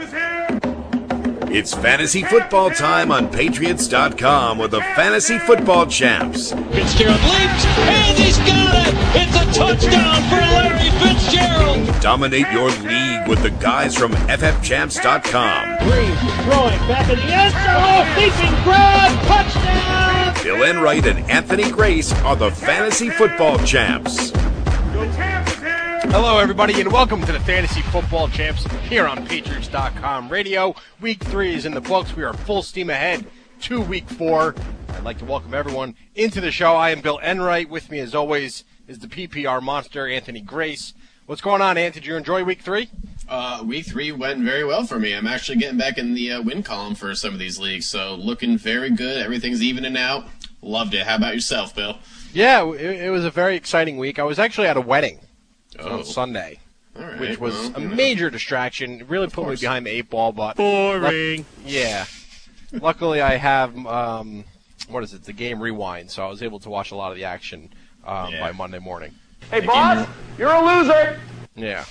is here! It's fantasy football time on Patriots.com with the Fantasy Football Champs. Fitzgerald leaps, and he's got it! It's a touchdown for Larry Fitzgerald! Dominate your league with the guys from FFChamps.com. Green throwing back in the end zone, leaping grab, touchdown! Bill Enright and Anthony Grace are the Fantasy Football Champs. The champ is here! Hello, everybody, and welcome to the Fantasy Football Champs here on Patriots.com Radio. Week 3 is in the books. We are full steam ahead to Week 4. I'd like to welcome everyone into the show. I am Bill Enright. With me, as always, is the PPR monster, Anthony Grace. What's going on, Anthony? Did you enjoy Week 3? Week 3 went very well for me. I'm actually getting back in the win column for some of these leagues, so looking very good. Everything's evening out. Loved it. How about yourself, Bill? Yeah, it was a very exciting week. I was actually at a wedding on Sunday, All right, which was a major distraction. It really put me behind the 8 ball, but Boring. Luckily, I have the game rewind, so I was able to watch a lot of the action by Monday morning. Hey, boss, you're a loser! Yeah.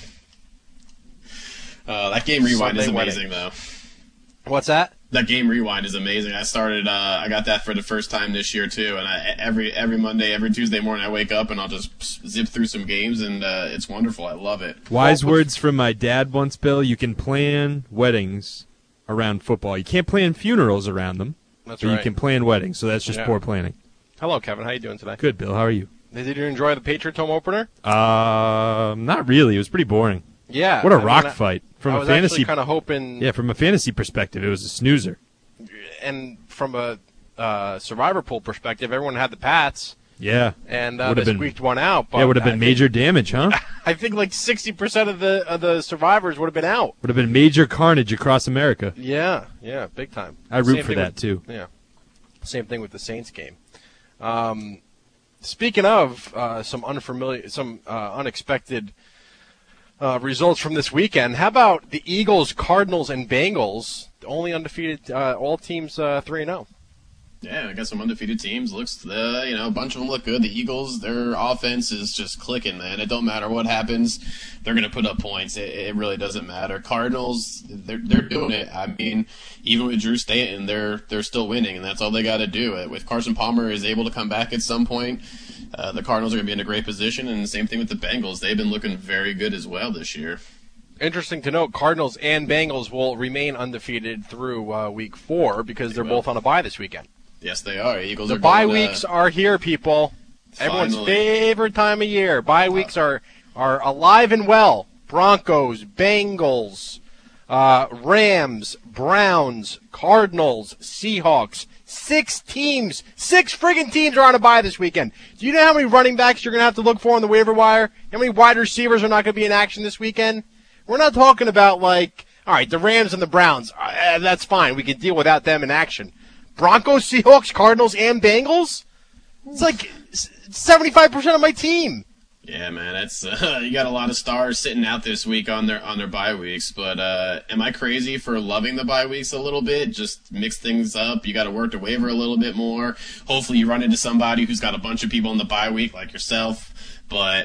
That game rewind is Sunday amazing, though. What's that? That game rewind is amazing. I got that for the first time this year too, and every Monday, every Tuesday morning, I wake up and I'll just zip through some games, and it's wonderful. I love it. Wise words from my dad once, Bill. You can plan weddings around football. You can't plan funerals around them. That's but right. you can plan weddings, so that's just poor planning. Hello, Kevin. How you doing today? Good, Bill. How are you? Did you enjoy the Patriots home opener? Not really. It was pretty boring. Yeah. What a rock fight from I a was fantasy. actually kind of hoping. Yeah, from a fantasy perspective, it was a snoozer. And from a survivor pool perspective, everyone had the Pats. Yeah. And they squeaked one out. But yeah, would have been major damage, huh? I think like 60% of the survivors would have been out. Would have been major carnage across America. Yeah, big time. I root for that, too. Yeah. Same thing with the Saints game. Speaking of some unexpected results from this weekend, how about the Eagles, Cardinals, and Bengals? Only undefeated, all teams 3-0. Yeah, I got some undefeated teams. Looks, a bunch of them look good. The Eagles, their offense is just clicking, man. It don't matter what happens, they're going to put up points. It really doesn't matter. Cardinals, they're doing it. I mean, even with Drew Stanton, they're still winning, and that's all they got to do. With Carson Palmer is able to come back at some point, the Cardinals are going to be in a great position, and the same thing with the Bengals. They've been looking very good as well this year. Interesting to note, Cardinals and Bengals will remain undefeated through Week 4 because they're both on a bye this weekend. Yes, they are. Eagles the are bye weeks are here, people. Finally. Everyone's favorite time of year. Bye weeks are alive and well. Broncos, Bengals, Rams, Browns, Cardinals, Seahawks. 6 friggin' teams are on a bye this weekend. Do you know how many running backs you're going to have to look for on the waiver wire? How many wide receivers are not going to be in action this weekend? We're not talking about all right, the Rams and the Browns. That's fine. We can deal without them in action. Broncos, Seahawks, Cardinals, and Bengals? It's like 75% of my team. Yeah, man, that's you got a lot of stars sitting out this week on their bye weeks. But am I crazy for loving the bye weeks a little bit? Just mix things up. You got to work the waiver a little bit more. Hopefully, you run into somebody who's got a bunch of people in the bye week, like yourself. But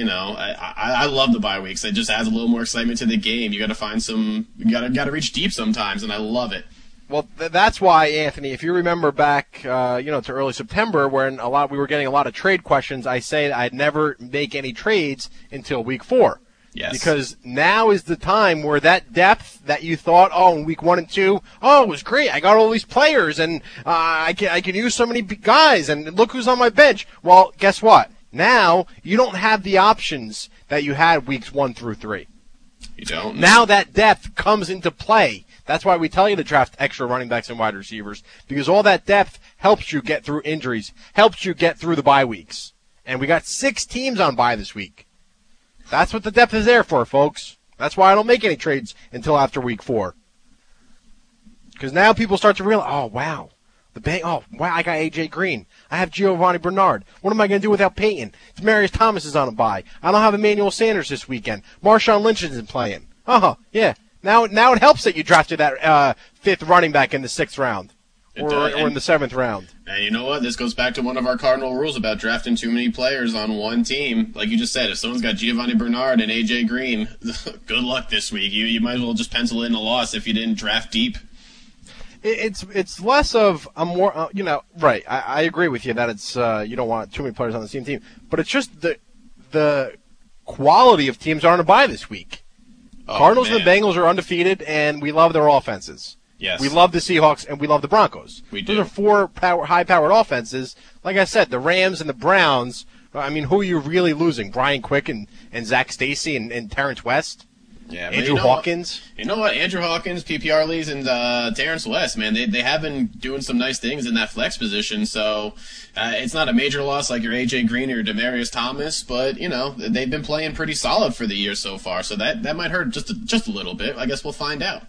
I love the bye weeks. It just adds a little more excitement to the game. You got to find you got to reach deep sometimes, and I love it. Well, that's why, Anthony, if you remember back, to early September, when we were getting a lot of trade questions, I say I'd never make any trades until Week 4. Yes. Because now is the time where that depth that you thought, in Week 1 and 2, it was great. I got all these players, and I can use so many guys, and look who's on my bench. Well, guess what? Now you don't have the options that you had Weeks 1 through 3. You don't. Now that depth comes into play. That's why we tell you to draft extra running backs and wide receivers, because all that depth helps you get through injuries, helps you get through the bye weeks. And we got 6 teams on bye this week. That's what the depth is there for, folks. That's why I don't make any trades until after Week 4. Because now people start to realize, wow, I got A.J. Green. I have Giovanni Bernard. What am I going to do without Peyton? Demaryius Thomas is on a bye. I don't have Emmanuel Sanders this weekend. Marshawn Lynch isn't playing. Yeah. Now it helps that you drafted that 5th running back in the 6th round. or in the 7th round. And you know what? This goes back to one of our cardinal rules about drafting too many players on one team. Like you just said, if someone's got Giovanni Bernard and A.J. Green, good luck this week. You might as well just pencil in a loss if you didn't draft deep. It's less of a more right. I agree with you that it's you don't want too many players on the same team, but it's just the quality of teams are on a bye this week. Cardinals and the Bengals are undefeated, and we love their offenses. Yes, we love the Seahawks and we love the Broncos. We do. Those are 4 high-powered offenses. Like I said, the Rams and the Browns. I mean, who are you really losing? Brian Quick and Zach Stacy and Terrence West. Yeah, Andrew Hawkins. You know what? Andrew Hawkins, PPR leads, and Terrence West, man, they have been doing some nice things in that flex position. So it's not a major loss like your A.J. Green or your Demaryius Thomas, but they've been playing pretty solid for the year so far. So that might hurt just a little bit. I guess we'll find out.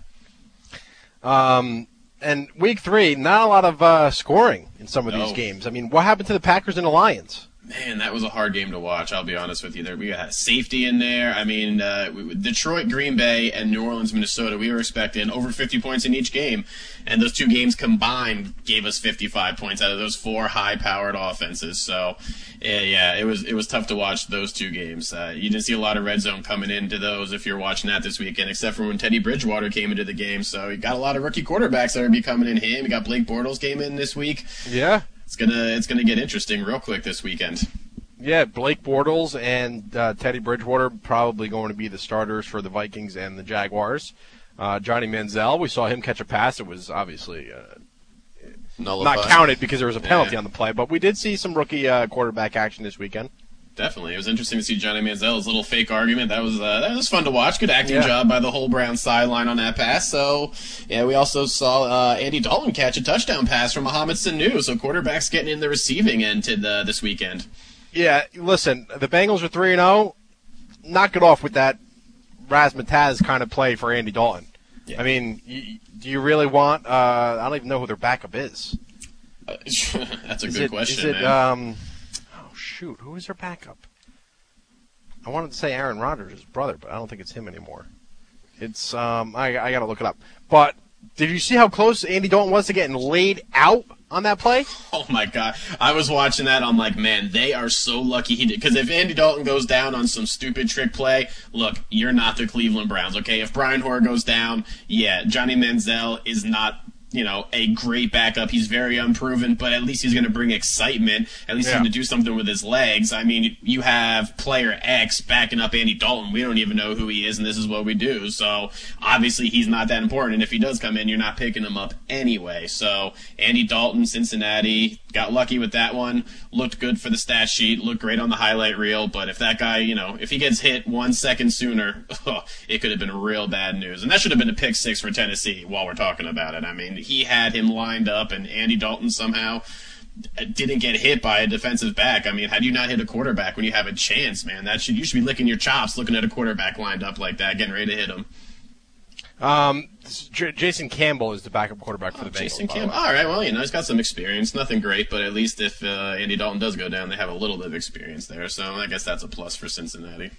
And week 3, not a lot of scoring in some of these games. I mean, what happened to the Packers and the Lions? Man, that was a hard game to watch, I'll be honest with you. We got safety in there. I mean, Detroit, Green Bay, and New Orleans, Minnesota, we were expecting over 50 points in each game. And those 2 games combined gave us 55 points out of those 4 high-powered offenses. So, yeah, it was tough to watch those 2 games. You didn't see a lot of red zone coming into those if you're watching that this weekend, except for when Teddy Bridgewater came into the game. So you got a lot of rookie quarterbacks that are be coming in him. You got Blake Bortles came in this week. Yeah. It's gonna get interesting real quick this weekend. Yeah, Blake Bortles and Teddy Bridgewater probably going to be the starters for the Vikings and the Jaguars. Johnny Manziel, we saw him catch a pass. It was obviously not counted because there was a penalty on the play, but we did see some rookie quarterback action this weekend. Definitely. It was interesting to see Johnny Manziel's little fake argument. That was fun to watch. Good acting job by the whole Browns sideline on that pass. So, yeah, we also saw Andy Dalton catch a touchdown pass from Mohamed Sanu. So quarterbacks getting in the receiving end this weekend. Yeah, listen, the Bengals are 3-0. Knock it off with that razzmatazz kind of play for Andy Dalton. Yeah. I mean, do you really want I don't even know who their backup is. That's a good question, is it, man. Shoot, who is their backup? I wanted to say Aaron Rodgers' brother, but I don't think it's him anymore. It's I got to look it up. But did you see how close Andy Dalton was to getting laid out on that play? Oh my God. I was watching that. I'm like, man, they are so lucky he did. Because if Andy Dalton goes down on some stupid trick play, look, you're not the Cleveland Browns, okay? If Brian Hoyer goes down, yeah, Johnny Manziel is not a great backup. He's very unproven, but at least he's going to bring excitement. At least he's going to do something with his legs. I mean, you have player X backing up Andy Dalton. We don't even know who he is, and this is what we do. So, obviously, he's not that important. And if he does come in, you're not picking him up anyway. So, Andy Dalton, Cincinnati, got lucky with that one. Looked good for the stat sheet. Looked great on the highlight reel. But if that guy, if he gets hit 1 second sooner, it could have been real bad news. And that should have been a pick 6 for Tennessee while we're talking about it. I mean, he had him lined up, and Andy Dalton somehow didn't get hit by a defensive back. I mean, how do you not hit a quarterback when you have a chance, man? You should be licking your chops looking at a quarterback lined up like that, getting ready to hit him. Jason Campbell is the backup quarterback for the Bengals. Jason Campbell. All right, well, he's got some experience. Nothing great, but at least if Andy Dalton does go down, they have a little bit of experience there. So I guess that's a plus for Cincinnati.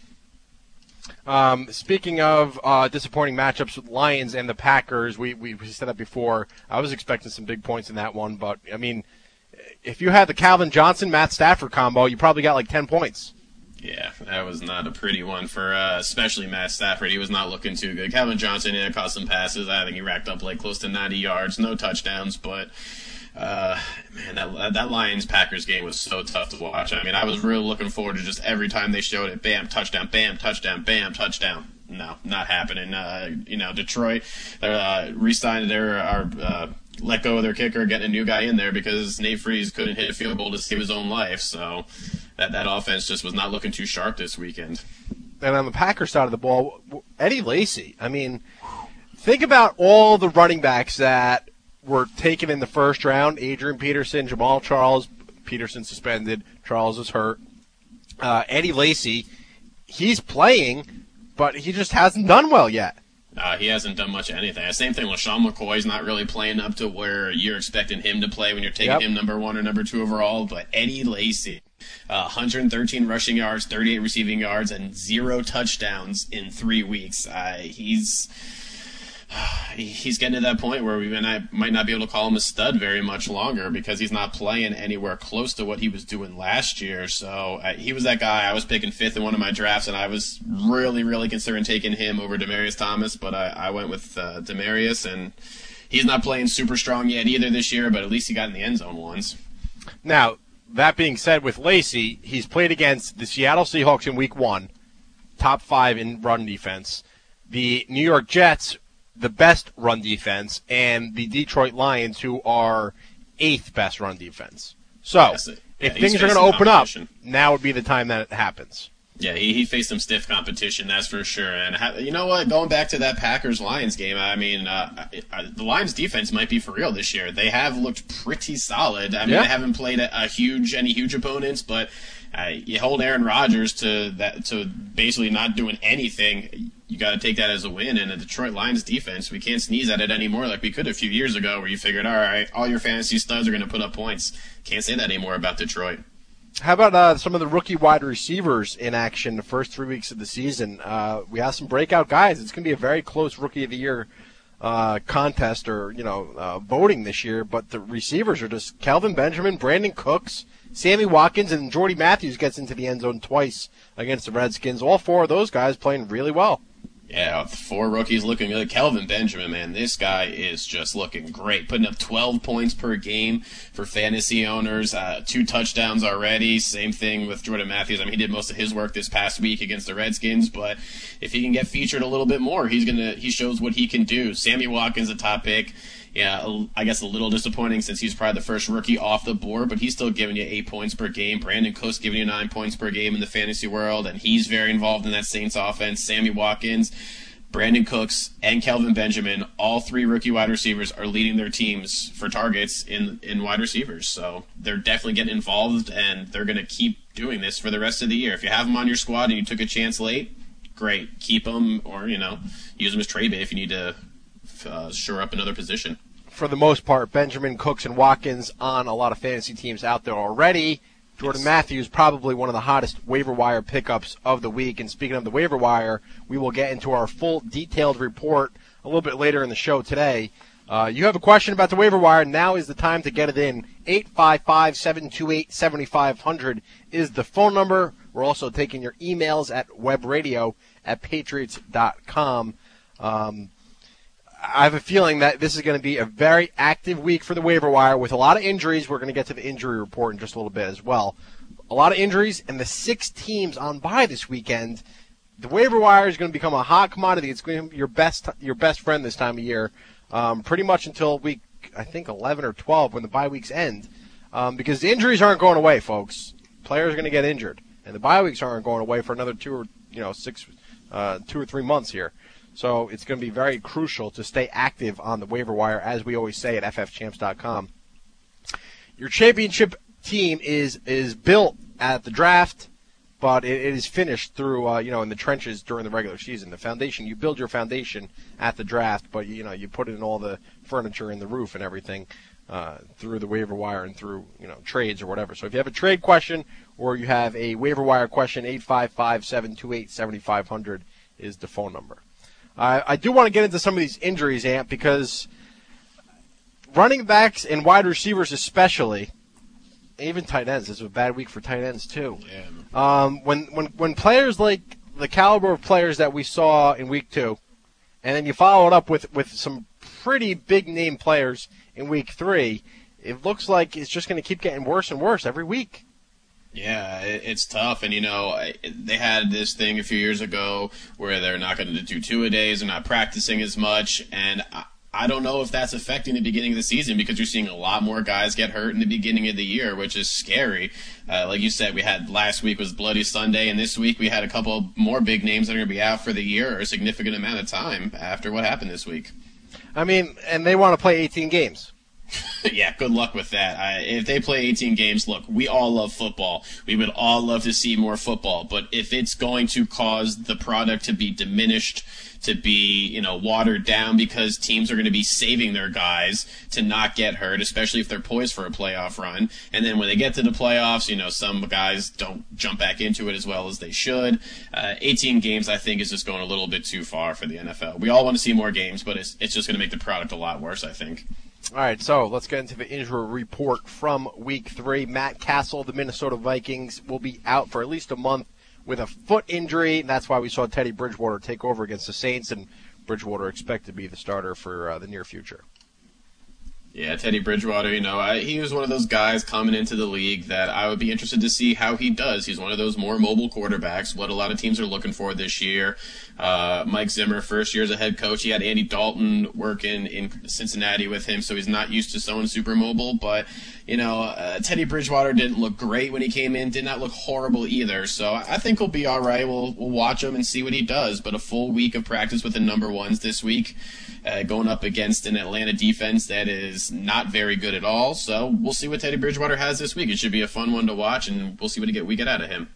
Speaking of disappointing matchups with Lions and the Packers, we said that before. I was expecting some big points in that one, but, I mean, if you had the Calvin Johnson-Matt Stafford combo, you probably got like 10 points. Yeah, that was not a pretty one for especially Matt Stafford. He was not looking too good. Calvin Johnson caught some passes. I think he racked up like close to 90 yards, no touchdowns, but man, that Lions-Packers game was so tough to watch. I mean, I was really looking forward to just every time they showed it, bam, touchdown, bam, touchdown, bam, touchdown. No, not happening. Detroit, re-signed let go of their kicker, getting a new guy in there because Nate Freese couldn't hit a field goal to save his own life. So that offense just was not looking too sharp this weekend. And on the Packers side of the ball, Eddie Lacy. I mean, think about all the running backs that were taken in the first round. Adrian Peterson, Jamal Charles. Peterson suspended. Charles is hurt. Eddie Lacy, he's playing, but he just hasn't done well yet. He hasn't done much of anything. Same thing with Sean McCoy's not really playing up to where you're expecting him to play when you're taking him number 1 or number 2 overall. But Eddie Lacy, 113 rushing yards, 38 receiving yards, and 0 touchdowns in 3 weeks. he's getting to that point where we might not be able to call him a stud very much longer because he's not playing anywhere close to what he was doing last year. So he was that guy. I was picking 5th in one of my drafts, and I was really, really considering taking him over Demaryius Thomas, but I went with Demaryius, and he's not playing super strong yet either this year, but at least he got in the end zone once. Now, that being said, with Lacy, he's played against the Seattle Seahawks in Week 1, top 5 in run defense, the New York Jets, the best run defense, and the Detroit Lions, who are 8th best run defense. So, if things are going to open up, now would be the time that it happens. Yeah, he faced some stiff competition, that's for sure. And you know what? Going back to that Packers-Lions game, I mean, the Lions' defense might be for real this year. They have looked pretty solid. I mean, they haven't played any huge opponents, but you hold Aaron Rodgers to basically not doing anything. You got to take that as a win. And the Detroit Lions defense, we can't sneeze at it anymore like we could a few years ago, where you figured, all right, all your fantasy studs are going to put up points. Can't say that anymore about Detroit. How about some of the rookie wide receivers in action the first 3 weeks of the season? We have some breakout guys. It's going to be a very close Rookie of the Year contest or voting this year. But the receivers are just Kelvin Benjamin, Brandon Cooks, Sammy Watkins, and Jordy Matthews gets into the end zone twice against the Redskins. All 4 of those guys playing really well. Yeah, 4 rookies looking good. Kelvin Benjamin, man, this guy is just looking great. Putting up 12 points per game for fantasy owners, 2 touchdowns already. Same thing with Jordan Matthews. I mean, he did most of his work this past week against the Redskins, but if he can get featured a little bit more, he shows what he can do. Sammy Watkins, a top pick. Yeah, I guess a little disappointing since he's probably the first rookie off the board, but he's still giving you 8 points per game. Brandon Cooks giving you 9 points per game in the fantasy world, and he's very involved in that Saints offense. Sammy Watkins, Brandon Cooks, and Kelvin Benjamin, all 3 rookie wide receivers, are leading their teams for targets in wide receivers. So they're definitely getting involved, and they're going to keep doing this for the rest of the year. If you have them on your squad and you took a chance late, great. Keep them, or use them as trade bait if you need to shore up another position. For the most part, Benjamin, Cooks, and Watkins on a lot of fantasy teams out there already. Jordan Matthews, probably one of the hottest waiver wire pickups of the week. And speaking of the waiver wire, we will get into our full detailed report a little bit later in the show today. You have a question about the waiver wire, now is the time to get it in. 855-728-7500 is the phone number. We're also taking your emails at webradio@patriots.com. I have a feeling that this is going to be a very active week for the waiver wire with a lot of injuries. We're going to get to the injury report in just a little bit as well. A lot of injuries, and the 6 teams on bye this weekend. The waiver wire is going to become a hot commodity. It's going to be your best friend this time of year, pretty much until week, I think, 11 or 12 when the bye weeks end, because the injuries aren't going away, folks. Players are going to get injured, and the bye weeks aren't going away for another 2 or 3 months here. So it's going to be very crucial to stay active on the waiver wire, as we always say at ffchamps.com. Your championship team is built at the draft, but it is finished through in the trenches during the regular season. The foundation, you build your foundation at the draft, but you put in all the furniture and the roof and everything through the waiver wire and through trades or whatever. So if you have a trade question or you have a waiver wire question, 855-728-7500 is the phone number. I do want to get into some of these injuries, Ant, because running backs and wide receivers especially, even tight ends, this is a bad week for tight ends too. Yeah. When players like the caliber of players that we saw in week 2, and then you follow it up with some pretty big name players in week 3, it looks like it's just going to keep getting worse and worse every week. Yeah, it's tough, and they had this thing a few years ago where they're not going to do 2-a-days, they're not practicing as much, and I don't know if that's affecting the beginning of the season because you're seeing a lot more guys get hurt in the beginning of the year, which is scary. Like you said, we had last week was Bloody Sunday, and this week we had a couple more big names that are going to be out for the year or a significant amount of time after what happened this week. I mean, and they want to play 18 games. Yeah, good luck with that. If they play 18 games, look, we all love football. We would all love to see more football. But if it's going to cause the product to be diminished, to be, watered down because teams are going to be saving their guys to not get hurt, especially if they're poised for a playoff run. And then when they get to the playoffs, some guys don't jump back into it as well as they should. 18 games, I think, is just going a little bit too far for the NFL. We all want to see more games, but it's just going to make the product a lot worse, I think. All right, so let's get into the injury report from Week 3. Matt Castle, the Minnesota Vikings, will be out for at least a month with a foot injury, and that's why we saw Teddy Bridgewater take over against the Saints, and Bridgewater expected to be the starter for the near future. Yeah, Teddy Bridgewater, he was one of those guys coming into the league that I would be interested to see how he does. He's one of those more mobile quarterbacks, what a lot of teams are looking for this year. Mike Zimmer, first year as a head coach, he had Andy Dalton working in Cincinnati with him, so he's not used to someone super mobile. But, Teddy Bridgewater didn't look great when he came in, did not look horrible either. So I think he'll be all right. We'll watch him and see what he does. But a full week of practice with the number ones this week, going up against an Atlanta defense that is not very good at all. So we'll see what Teddy Bridgewater has this week. It should be a fun one to watch, and we'll see what we get out of him.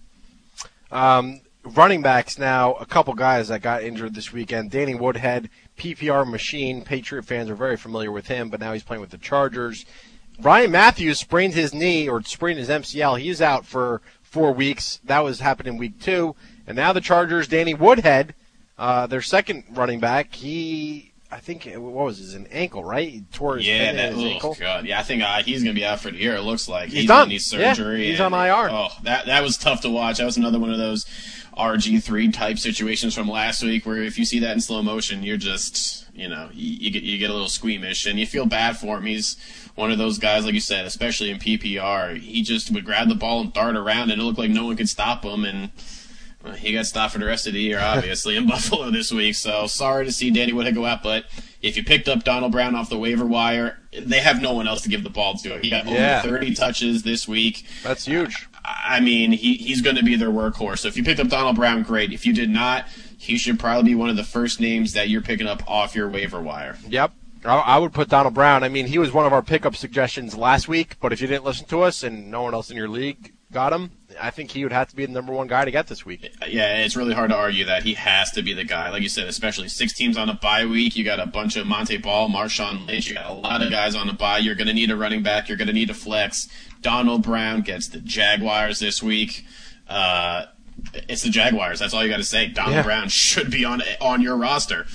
Running backs now, a couple guys that got injured this weekend. Danny Woodhead, PPR machine. Patriot fans are very familiar with him, but now he's playing with the Chargers. Ryan Matthews sprained his knee or sprained his MCL. He's out for 4 weeks. That was happening week 2. And now the Chargers, Danny Woodhead, their second running back, I think, what was his, an ankle, right? He tore his ankle. God. Yeah, I think he's going to be out for the year, it looks like. He's done. Going to need surgery. Yeah, he's on IR. Oh, that was tough to watch. That was another one of those RG3 type situations from last week where if you see that in slow motion, you're just, you get a little squeamish and you feel bad for him. He's one of those guys, like you said, especially in PPR. He just would grab the ball and dart around and it looked like no one could stop him, and he got stopped for the rest of the year, obviously, in Buffalo this week. So sorry to see Danny Woodhead go out, but if you picked up Donald Brown off the waiver wire, they have no one else to give the ball to. He got over 30 touches this week. That's huge. I mean, he's going to be their workhorse. So if you picked up Donald Brown, great. If you did not, he should probably be one of the first names that you're picking up off your waiver wire. Yep. I would put Donald Brown. I mean, he was one of our pickup suggestions last week, but if you didn't listen to us and no one else in your league got him, I think he would have to be the number one guy to get this week. Yeah, it's really hard to argue that he has to be the guy. Like you said, especially 6 teams on a bye week. You got a bunch of Monte Ball, Marshawn Lynch. You got a lot of guys on a bye. You're going to need a running back. You're going to need a flex. Donald Brown gets the Jaguars this week. It's the Jaguars. That's all you got to say. Donald Brown should be on your roster.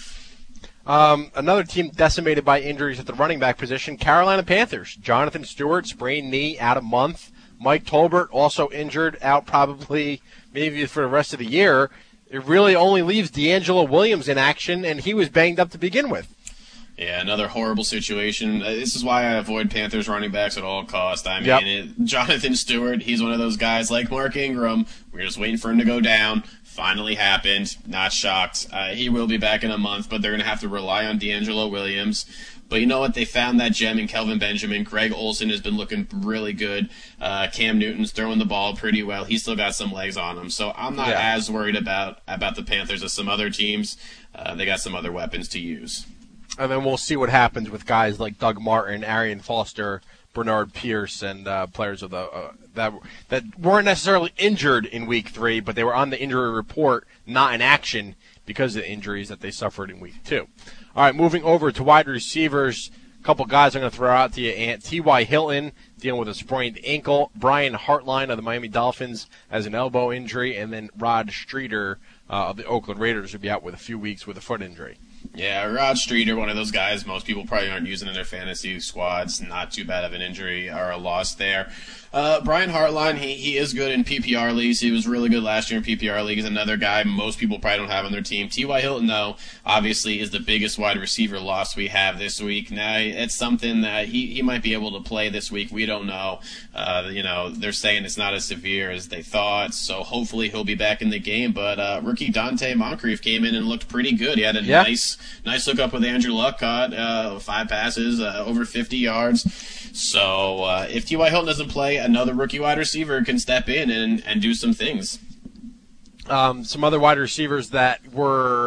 Another team decimated by injuries at the running back position, Carolina Panthers. Jonathan Stewart, sprained knee, out a month. Mike Tolbert, also injured, out probably maybe for the rest of the year. It really only leaves D'Angelo Williams in action, and he was banged up to begin with. Yeah, another horrible situation. This is why I avoid Panthers running backs at all costs. I mean, Jonathan Stewart, he's one of those guys like Mark Ingram. We're just waiting for him to go down. Finally happened. Not shocked. He will be back in a month, but they're going to have to rely on D'Angelo Williams. But you know what? They found that gem in Kelvin Benjamin. Greg Olsen has been looking really good. Cam Newton's throwing the ball pretty well. He's still got some legs on him. So I'm not as worried about the Panthers as some other teams. They got some other weapons to use. And then we'll see what happens with guys like Doug Martin, Arian Foster, Bernard Pierce, and players of the that weren't necessarily injured in Week 3, but they were on the injury report, not in action because of the injuries that they suffered in Week 2. All right, moving over to wide receivers, a couple guys I'm going to throw out to you. T.Y. Hilton dealing with a sprained ankle. Brian Hartline of the Miami Dolphins has an elbow injury. And then Rod Streeter of the Oakland Raiders will be out with a few weeks with a foot injury. Yeah, Rod Streeter, one of those guys most people probably aren't using in their fantasy squads. Not too bad of an injury or a loss there. Brian Hartline, he is good in PPR leagues. He was really good last year in PPR leagues. Another guy most people probably don't have on their team. T.Y. Hilton, though, obviously is the biggest wide receiver loss we have this week. Now, it's something that he might be able to play this week. We don't know. They're saying it's not as severe as they thought, so hopefully he'll be back in the game. But rookie Dante Moncrief came in and looked pretty good. He had a nice hookup with Andrew Luck, caught 5 passes, over 50 yards. So if T.Y. Hilton doesn't play, another rookie wide receiver can step in and do some things. Some other wide receivers that were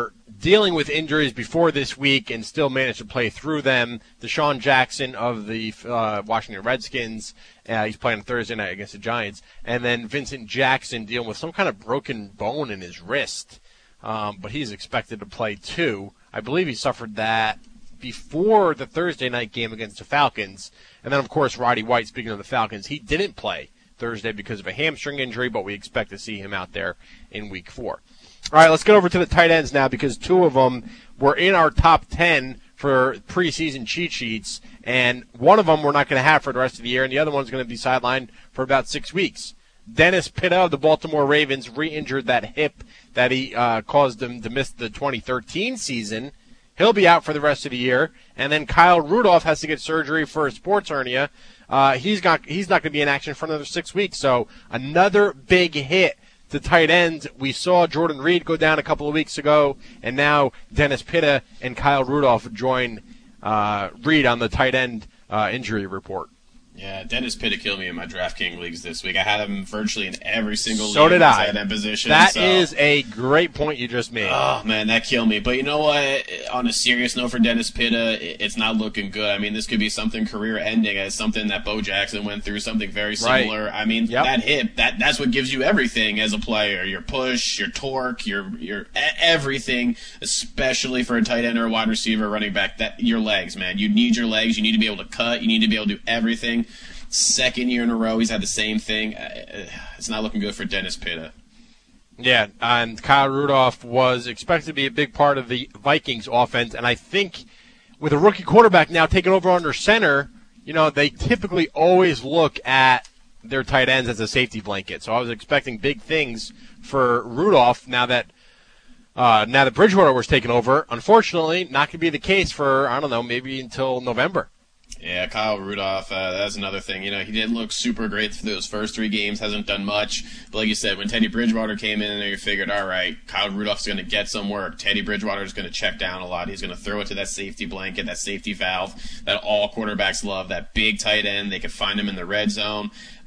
dealing with injuries before this week and still managed to play through them. Deshaun Jackson of the Washington Redskins, he's playing on Thursday night against the Giants. And then Vincent Jackson dealing with some kind of broken bone in his wrist. But he's expected to play too. I believe he suffered that before the Thursday night game against the Falcons. And then, of course, Roddy White, speaking of the Falcons, he didn't play Thursday because of a hamstring injury, but we expect to see him out there in Week 4. All right, let's get over to the tight ends now because two of them were in our top 10 for preseason cheat sheets, and one of them we're not going to have for the rest of the year, and the other one's going to be sidelined for about 6 weeks. Dennis Pitta of the Baltimore Ravens re-injured that hip that he caused him to miss the 2013 season. He'll be out for the rest of the year. And then Kyle Rudolph has to get surgery for a sports hernia. He's not going to be in action for another 6 weeks. So another big hit to tight ends. We saw Jordan Reed go down a couple of weeks ago, and now Dennis Pitta and Kyle Rudolph join Reed on the tight end injury report. Yeah, Dennis Pitta killed me in my DraftKings leagues this week. I had him virtually in every single league. So did I. At that position. That is a great point you just made. Oh, man, that killed me. But you know what? On a serious note for Dennis Pitta, it's not looking good. I mean, this could be something career-ending as something that Bo Jackson went through, something very similar. Right. I mean, that hip, that's what gives you everything as a player. Your push, your torque, your everything, especially for a tight end or a wide receiver, running back, your legs, man. You need your legs. You need to be able to cut. You need to be able to do everything. Second year in a row, he's had the same thing. It's not looking good for Dennis Pitta. Yeah, and Kyle Rudolph was expected to be a big part of the Vikings offense, and I think with a rookie quarterback now taking over under center, they typically always look at their tight ends as a safety blanket. So I was expecting big things for Rudolph now that Bridgewater was taking over. Unfortunately, not going to be the case for, maybe until November. Yeah, Kyle Rudolph, that's another thing. He didn't look super great for those first 3 games, hasn't done much. But like you said, when Teddy Bridgewater came in there, you figured, all right, Kyle Rudolph's going to get some work. Teddy Bridgewater is going to check down a lot. He's going to throw it to that safety blanket, that safety valve that all quarterbacks love, that big tight end. They can find him in the red zone.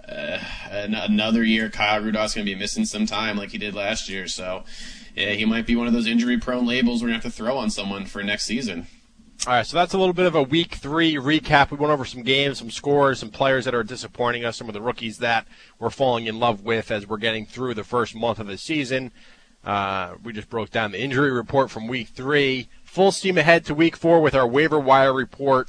Another year, Kyle Rudolph's going to be missing some time like he did last year. So, yeah, he might be one of those injury-prone labels we're going to have to throw on someone for next season. All right, so that's a little bit of a Week 3 recap. We went over some games, some scores, some players that are disappointing us, some of the rookies that we're falling in love with as we're getting through the first month of the season. We just broke down the injury report from Week 3. Full steam ahead to Week 4 with our waiver wire report.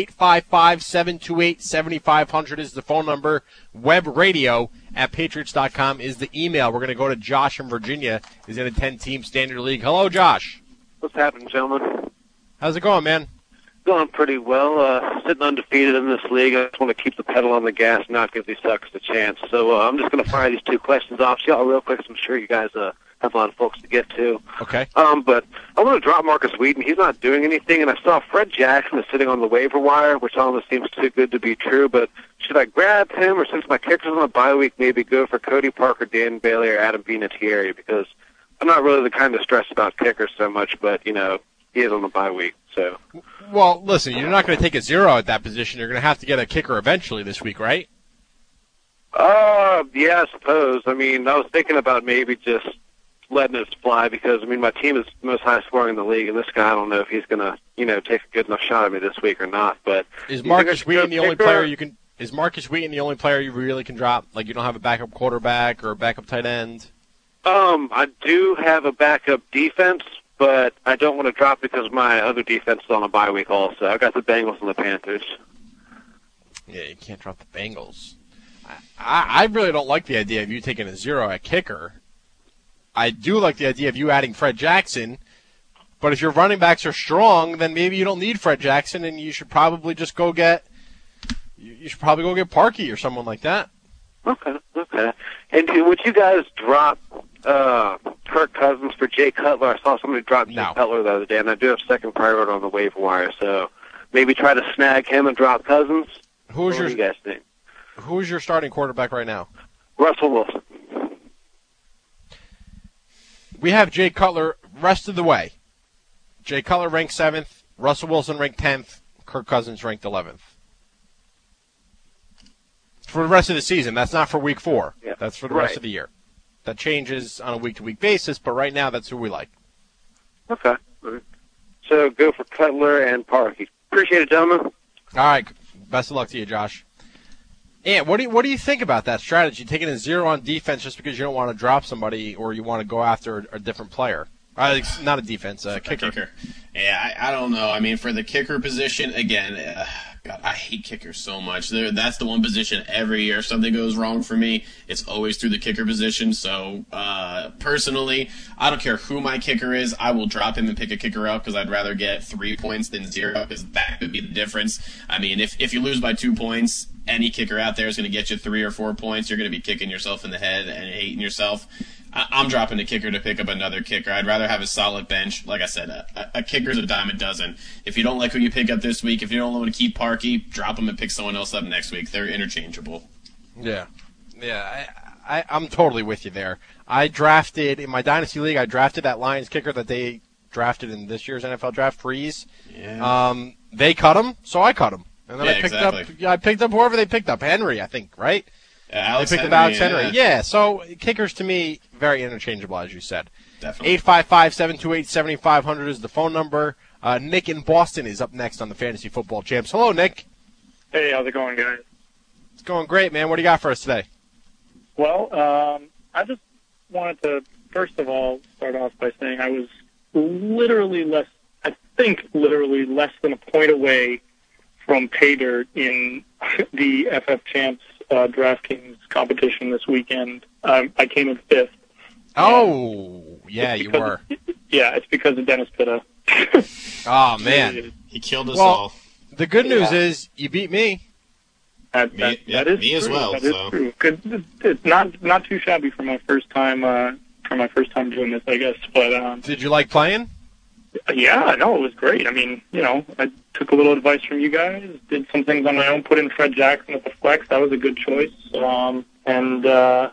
855-728-7500 is the phone number. Web radio at Patriots.com is the email. We're going to go to Josh from Virginia. He's in a 10-team standard league. Hello, Josh. What's happening, gentlemen? How's it going, man? Going pretty well. Sitting undefeated in this league. I just want to keep the pedal on the gas, not give these suckers a chance. So I'm just going to fire these 2 questions off to y'all real quick. So I'm sure you guys have a lot of folks to get to. Okay. But I want to drop Marcus Wheaton. He's not doing anything, and I saw Fred Jackson is sitting on the waiver wire, which almost seems too good to be true. But should I grab him, or since my kicker's on the bye week, maybe go for Cody Parker, Dan Bailey, or Adam Vinatieri? Because I'm not really the kind of stressed about kickers so much, but, he is on the bye week. So. Well, listen, you're not going to take a 0 at that position. You're going to have to get a kicker eventually this week, right? Yeah, I suppose. I mean, I was thinking about maybe just letting it fly because, my team is the most high scoring in the league, and this guy, I don't know if he's going to, take a good enough shot at me this week or not. But is Marcus Wheaton the only player you can? Is Marcus Wheaton the only player you really can drop? Like, you don't have a backup quarterback or a backup tight end? I do have a backup defense, but I don't want to drop because my other defense is on a bye week also. I got the Bengals and the Panthers. Yeah, you can't drop the Bengals. I really don't like the idea of you taking a 0 at kicker. I do like the idea of you adding Fred Jackson, but if your running backs are strong, then maybe you don't need Fred Jackson, and you should probably just go get Parkey or someone like that. Okay. And would you guys drop Kirk Cousins for Jay Cutler? I saw somebody drop Jay Cutler the other day, and I do have second priority on the waiver wire, so maybe try to snag him and drop Cousins. What do you guys think? Who's your starting quarterback right now? Russell Wilson. We have Jay Cutler rest of the way. Jay Cutler ranked 7th, Russell Wilson ranked 10th, Kirk Cousins ranked 11th. For the rest of the season, that's not for Week 4. Yeah. That's for the rest of the year. That changes on a week-to-week basis, but right now that's who we like. Okay. So go for Cutler and Parkey. Appreciate it, gentlemen. All right. Best of luck to you, Josh. And what do you think about that strategy, taking a 0 on defense just because you don't want to drop somebody or you want to go after a different player? Not a defense, a kicker. Yeah, I don't know. I mean, for the kicker position, again, God, I hate kickers so much. That's the one position every year if something goes wrong for me, it's always through the kicker position. So, personally, I don't care who my kicker is. I will drop him and pick a kicker up because I'd rather get 3 points than 0 because that could be the difference. I mean, if you lose by 2 points, any kicker out there is going to get you 3 or 4 points. You're going to be kicking yourself in the head and hating yourself. I'm dropping a kicker to pick up another kicker. I'd rather have a solid bench. Like I said, a kicker's a dime a dozen. If you don't like who you pick up this week, if you don't want to keep Parkey, drop him and pick someone else up next week. They're interchangeable. Yeah. I'm totally with you there. I drafted, in my Dynasty League, that Lions kicker that they drafted in this year's NFL draft, Freeze. Yeah. They cut him, so I cut him. And then exactly. I picked up whoever they picked up, Henry, I think, right? Alex they picked Henry, up Alex Henry. Yeah, so kickers to me, very interchangeable, as you said. Definitely. 855-728-7500 is the phone number. Nick in Boston is up next on the Fantasy Football Champs. Hello, Nick. Hey, how's it going, guys? It's going great, man. What do you got for us today? Well, I just wanted to, first of all, start off by saying I was literally less than a point away from pay dirt in the FF Champs DraftKings competition this weekend. I came in 5th. Oh, yeah, you were. Yeah, it's because of Dennis Pitta. Oh, man. He killed us all. The good news is you beat me. That is me as true. well. That is true. Good. It's not too shabby for my first time doing this, I guess. But did you like playing? Yeah, no, it was great. I mean, I took a little advice from you guys, did some things on my own, put in Fred Jackson at the flex. That was a good choice. I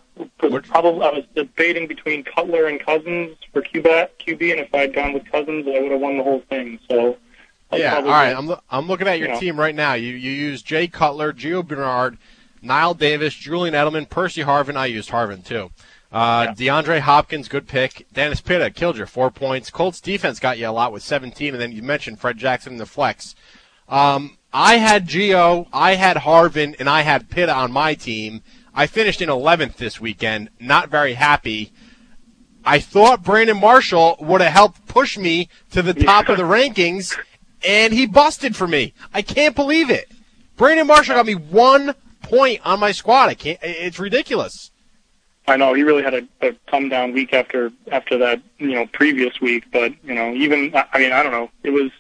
was debating between Cutler and Cousins for QB, and if I had gone with Cousins, I would have won the whole thing. So, yeah, all right. I'm looking at your team right now. You used Jay Cutler, Gio Bernard, Niall Davis, Julian Edelman, Percy Harvin. I used Harvin too. DeAndre Hopkins, good pick. Dennis Pitta killed you, 4 points. Colts defense got you a lot with 17, and then you mentioned Fred Jackson in the flex. I had Gio, I had Harvin, and I had Pitta on my team. I finished in 11th this weekend, not very happy. I thought Brandon Marshall would have helped push me to the top of the rankings, and he busted for me. I can't believe it. Brandon Marshall got me 1 point on my squad. It's ridiculous. I know he really had a come down week after that, previous week. But I don't know. It was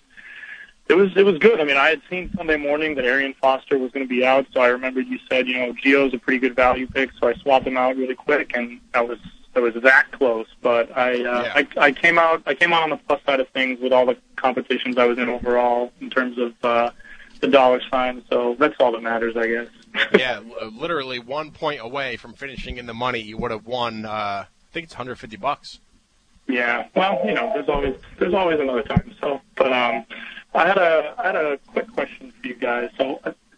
good. I mean, I had seen Sunday morning that Arian Foster was going to be out, so I remembered you said Gio's a pretty good value pick, so I swapped him out really quick, and that was that close. But I came out on the plus side of things with all the competitions I was in overall in terms of the dollar sign. So that's all that matters, I guess. Yeah, literally 1 point away from finishing in the money. You would have won. I think it's $150. Yeah. Well, there's always another time. So, but I had a quick question for you guys. So,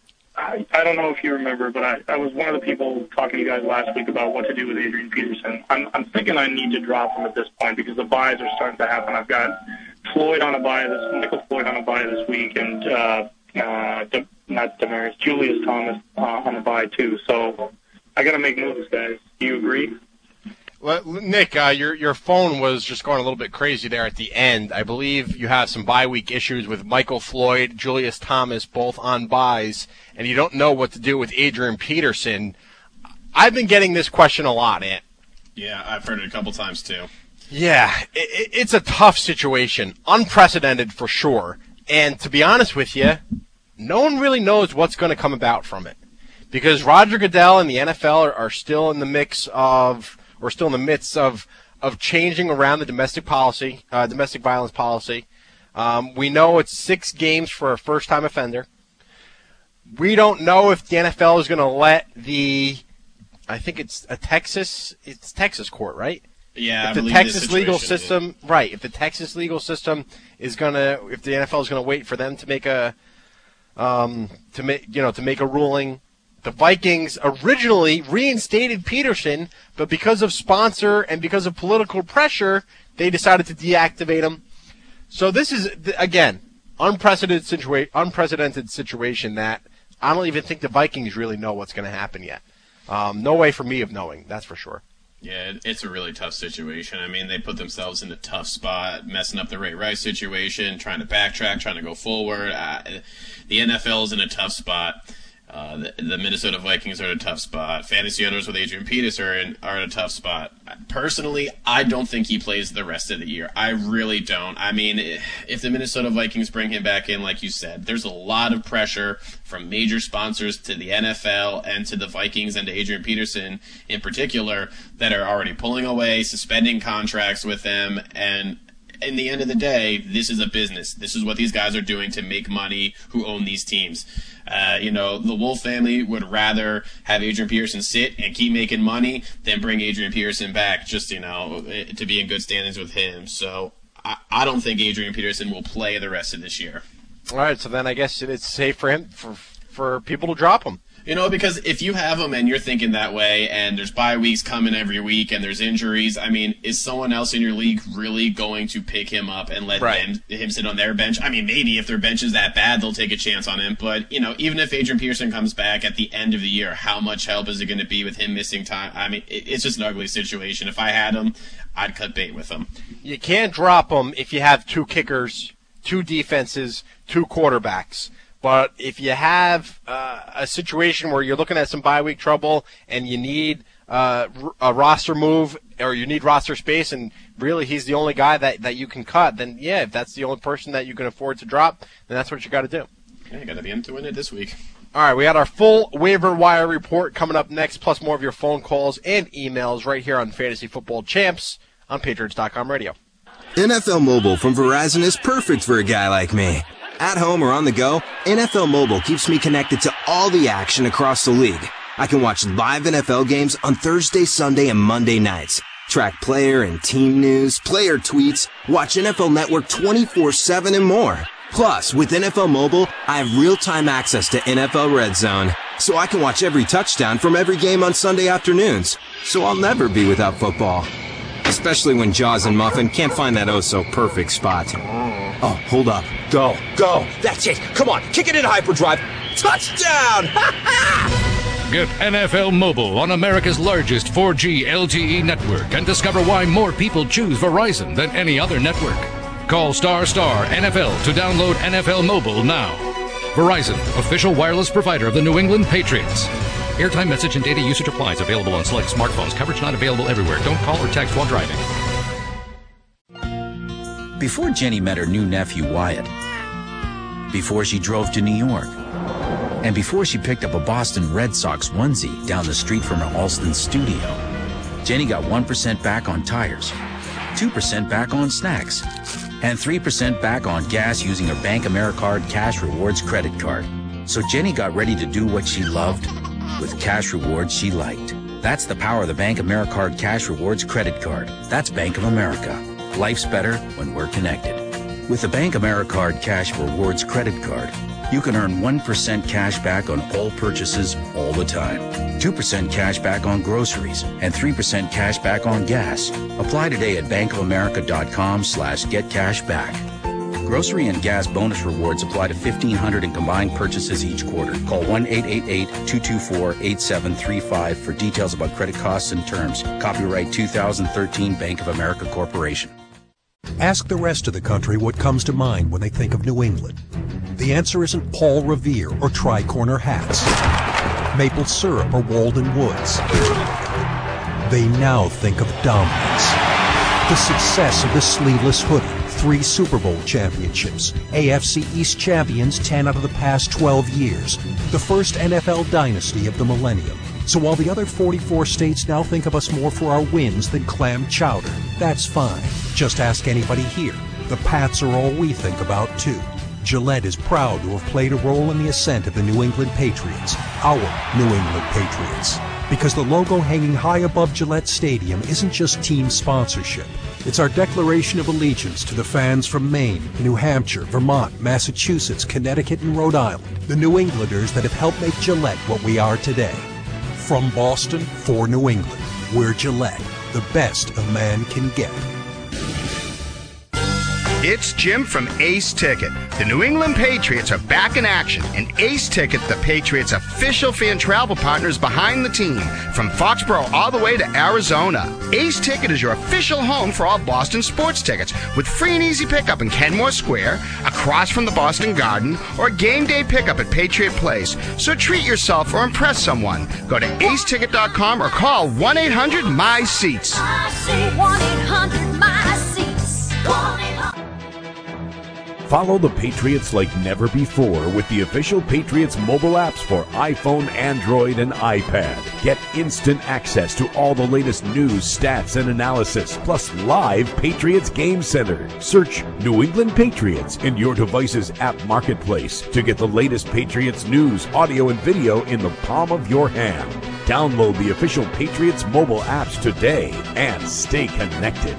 I don't know if you remember, but I was one of the people talking to you guys last week about what to do with Adrian Peterson. I'm thinking I need to drop him at this point because the buys are starting to happen. I've got Michael Floyd on a buy this week, and not Demaryius, Julius Thomas on a buy too. So I got to make moves, guys. Do you agree? Well, Nick, your phone was just going a little bit crazy there at the end. I believe you have some bye week issues with Michael Floyd, Julius Thomas, both on buys, and you don't know what to do with Adrian Peterson. I've been getting this question a lot, Ant. Yeah, I've heard it a couple times too. Yeah, it's a tough situation, unprecedented for sure. And to be honest with you, no one really knows what's going to come about from it, because Roger Goodell and the NFL are still in the midst of changing around the domestic violence policy. We know it's 6 games for a first-time offender. We don't know if the NFL is going to let I think it's Texas court, right? Yeah, if the Texas legal system, right? If the Texas legal system if the NFL is going to wait for them to make a make a ruling. The Vikings originally reinstated Peterson, but because of sponsor and because of political pressure, they decided to deactivate him. So this is, again, unprecedented situation that I don't even think the Vikings really know what's going to happen yet. No way for me of knowing, that's for sure. Yeah, it's a really tough situation. I mean, they put themselves in a tough spot, messing up the Ray Rice situation, trying to backtrack, trying to go forward. The NFL is in a tough spot. The Minnesota Vikings are in a tough spot. Fantasy owners with Adrian Peterson are in a tough spot. Personally, I don't think he plays the rest of the year. I really don't. I mean, if the Minnesota Vikings bring him back in, like you said, there's a lot of pressure from major sponsors to the NFL and to the Vikings and to Adrian Peterson in particular that are already pulling away, suspending contracts with them, and in the end of the day, this is a business. This is what these guys are doing to make money who own these teams. The Wolf family would rather have Adrian Peterson sit and keep making money than bring Adrian Peterson back just, to be in good standings with him. So I don't think Adrian Peterson will play the rest of this year. All right, so then I guess it's safe for him, for people to drop him. Because if you have him and you're thinking that way and there's bye weeks coming every week and there's injuries, I mean, is someone else in your league really going to pick him up and let him sit on their bench? I mean, maybe if their bench is that bad, they'll take a chance on him. But, even if Adrian Peterson comes back at the end of the year, how much help is it going to be with him missing time? I mean, it's just an ugly situation. If I had him, I'd cut bait with him. You can't drop him if you have 2 kickers, 2 defenses, 2 quarterbacks. But if you have a situation where you're looking at some bye week trouble and you need a roster move or you need roster space and really he's the only guy that you can cut, then, yeah, if that's the only person that you can afford to drop, then that's what you got to do. Yeah, you got to be in to win it this week. All right, we got our full waiver wire report coming up next, plus more of your phone calls and emails right here on Fantasy Football Champs on Patriots.com radio. NFL Mobile from Verizon is perfect for a guy like me. At home or on the go, NFL Mobile keeps me connected to all the action across the league. I can watch live NFL games on Thursday, Sunday, and Monday nights. Track player and team news, player tweets, watch NFL Network 24/7 and more. Plus, with NFL Mobile, I have real-time access to NFL Red Zone, so I can watch every touchdown from every game on Sunday afternoons. So I'll never be without football. Especially when Jaws and Muffin can't find that oh-so-perfect spot. Oh, hold up. Go. That's it. Come on, kick it in hyperdrive. Touchdown! Get NFL Mobile on America's largest 4G LTE network and discover why more people choose Verizon than any other network. Call ** NFL to download NFL Mobile now. Verizon, official wireless provider of the New England Patriots. Airtime, message, and data usage applies. Available on select smartphones. Coverage not available everywhere. Don't call or text while driving. Before Jenny met her new nephew, Wyatt, before she drove to New York, and before she picked up a Boston Red Sox onesie down the street from her Alston studio, Jenny got 1% back on tires, 2% back on snacks, and 3% back on gas using her Bank AmeriCard Cash Rewards credit card. So Jenny got ready to do what she loved with cash rewards she liked. That's the power of the Bank AmeriCard Cash Rewards credit card. That's Bank of America. Life's better when we're connected. With the Bank AmeriCard Cash Rewards credit card, you can earn 1% cash back on all purchases all the time, 2% cash back on groceries, and 3% cash back on gas. Apply today at bankofamerica.com/getcashback. Grocery and gas bonus rewards apply to 1,500 in combined purchases each quarter. Call 1-888-224-8735 for details about credit costs and terms. Copyright 2013 Bank of America Corporation. Ask the rest of the country what comes to mind when they think of New England. The answer isn't Paul Revere or tri-corner hats, maple syrup or Walden Woods. They now think of dominance. The success of the sleeveless hoodie, 3 Super Bowl championships, AFC East champions 10 out of the past 12 years, the first NFL dynasty of the millennium. So while the other 44 states now think of us more for our wins than clam chowder, that's fine. Just ask anybody here. The Pats are all we think about, too. Gillette is proud to have played a role in the ascent of the New England Patriots, our New England Patriots. Because the logo hanging high above Gillette Stadium isn't just team sponsorship. It's our declaration of allegiance to the fans from Maine, New Hampshire, Vermont, Massachusetts, Connecticut, and Rhode Island, the New Englanders that have helped make Gillette what we are today. From Boston for New England, we're Gillette, the best a man can get. It's Jim from Ace Ticket. The New England Patriots are back in action, and Ace Ticket, the Patriots' official fan travel partner, is behind the team from Foxborough all the way to Arizona. Ace Ticket is your official home for all Boston sports tickets with free and easy pickup in Kenmore Square, across from the Boston Garden, or game day pickup at Patriot Place. So treat yourself or impress someone. Go to aceticket.com or call 1-800-MY-SEATS. I say 1-800-MY-SEATS. 1-800. Follow the Patriots like never before with the official Patriots mobile apps for iPhone, Android, and iPad. Get instant access to all the latest news, stats, and analysis, plus live Patriots Game Center. Search New England Patriots in your device's app marketplace to get the latest Patriots news, audio, and video in the palm of your hand. Download the official Patriots mobile apps today and stay connected.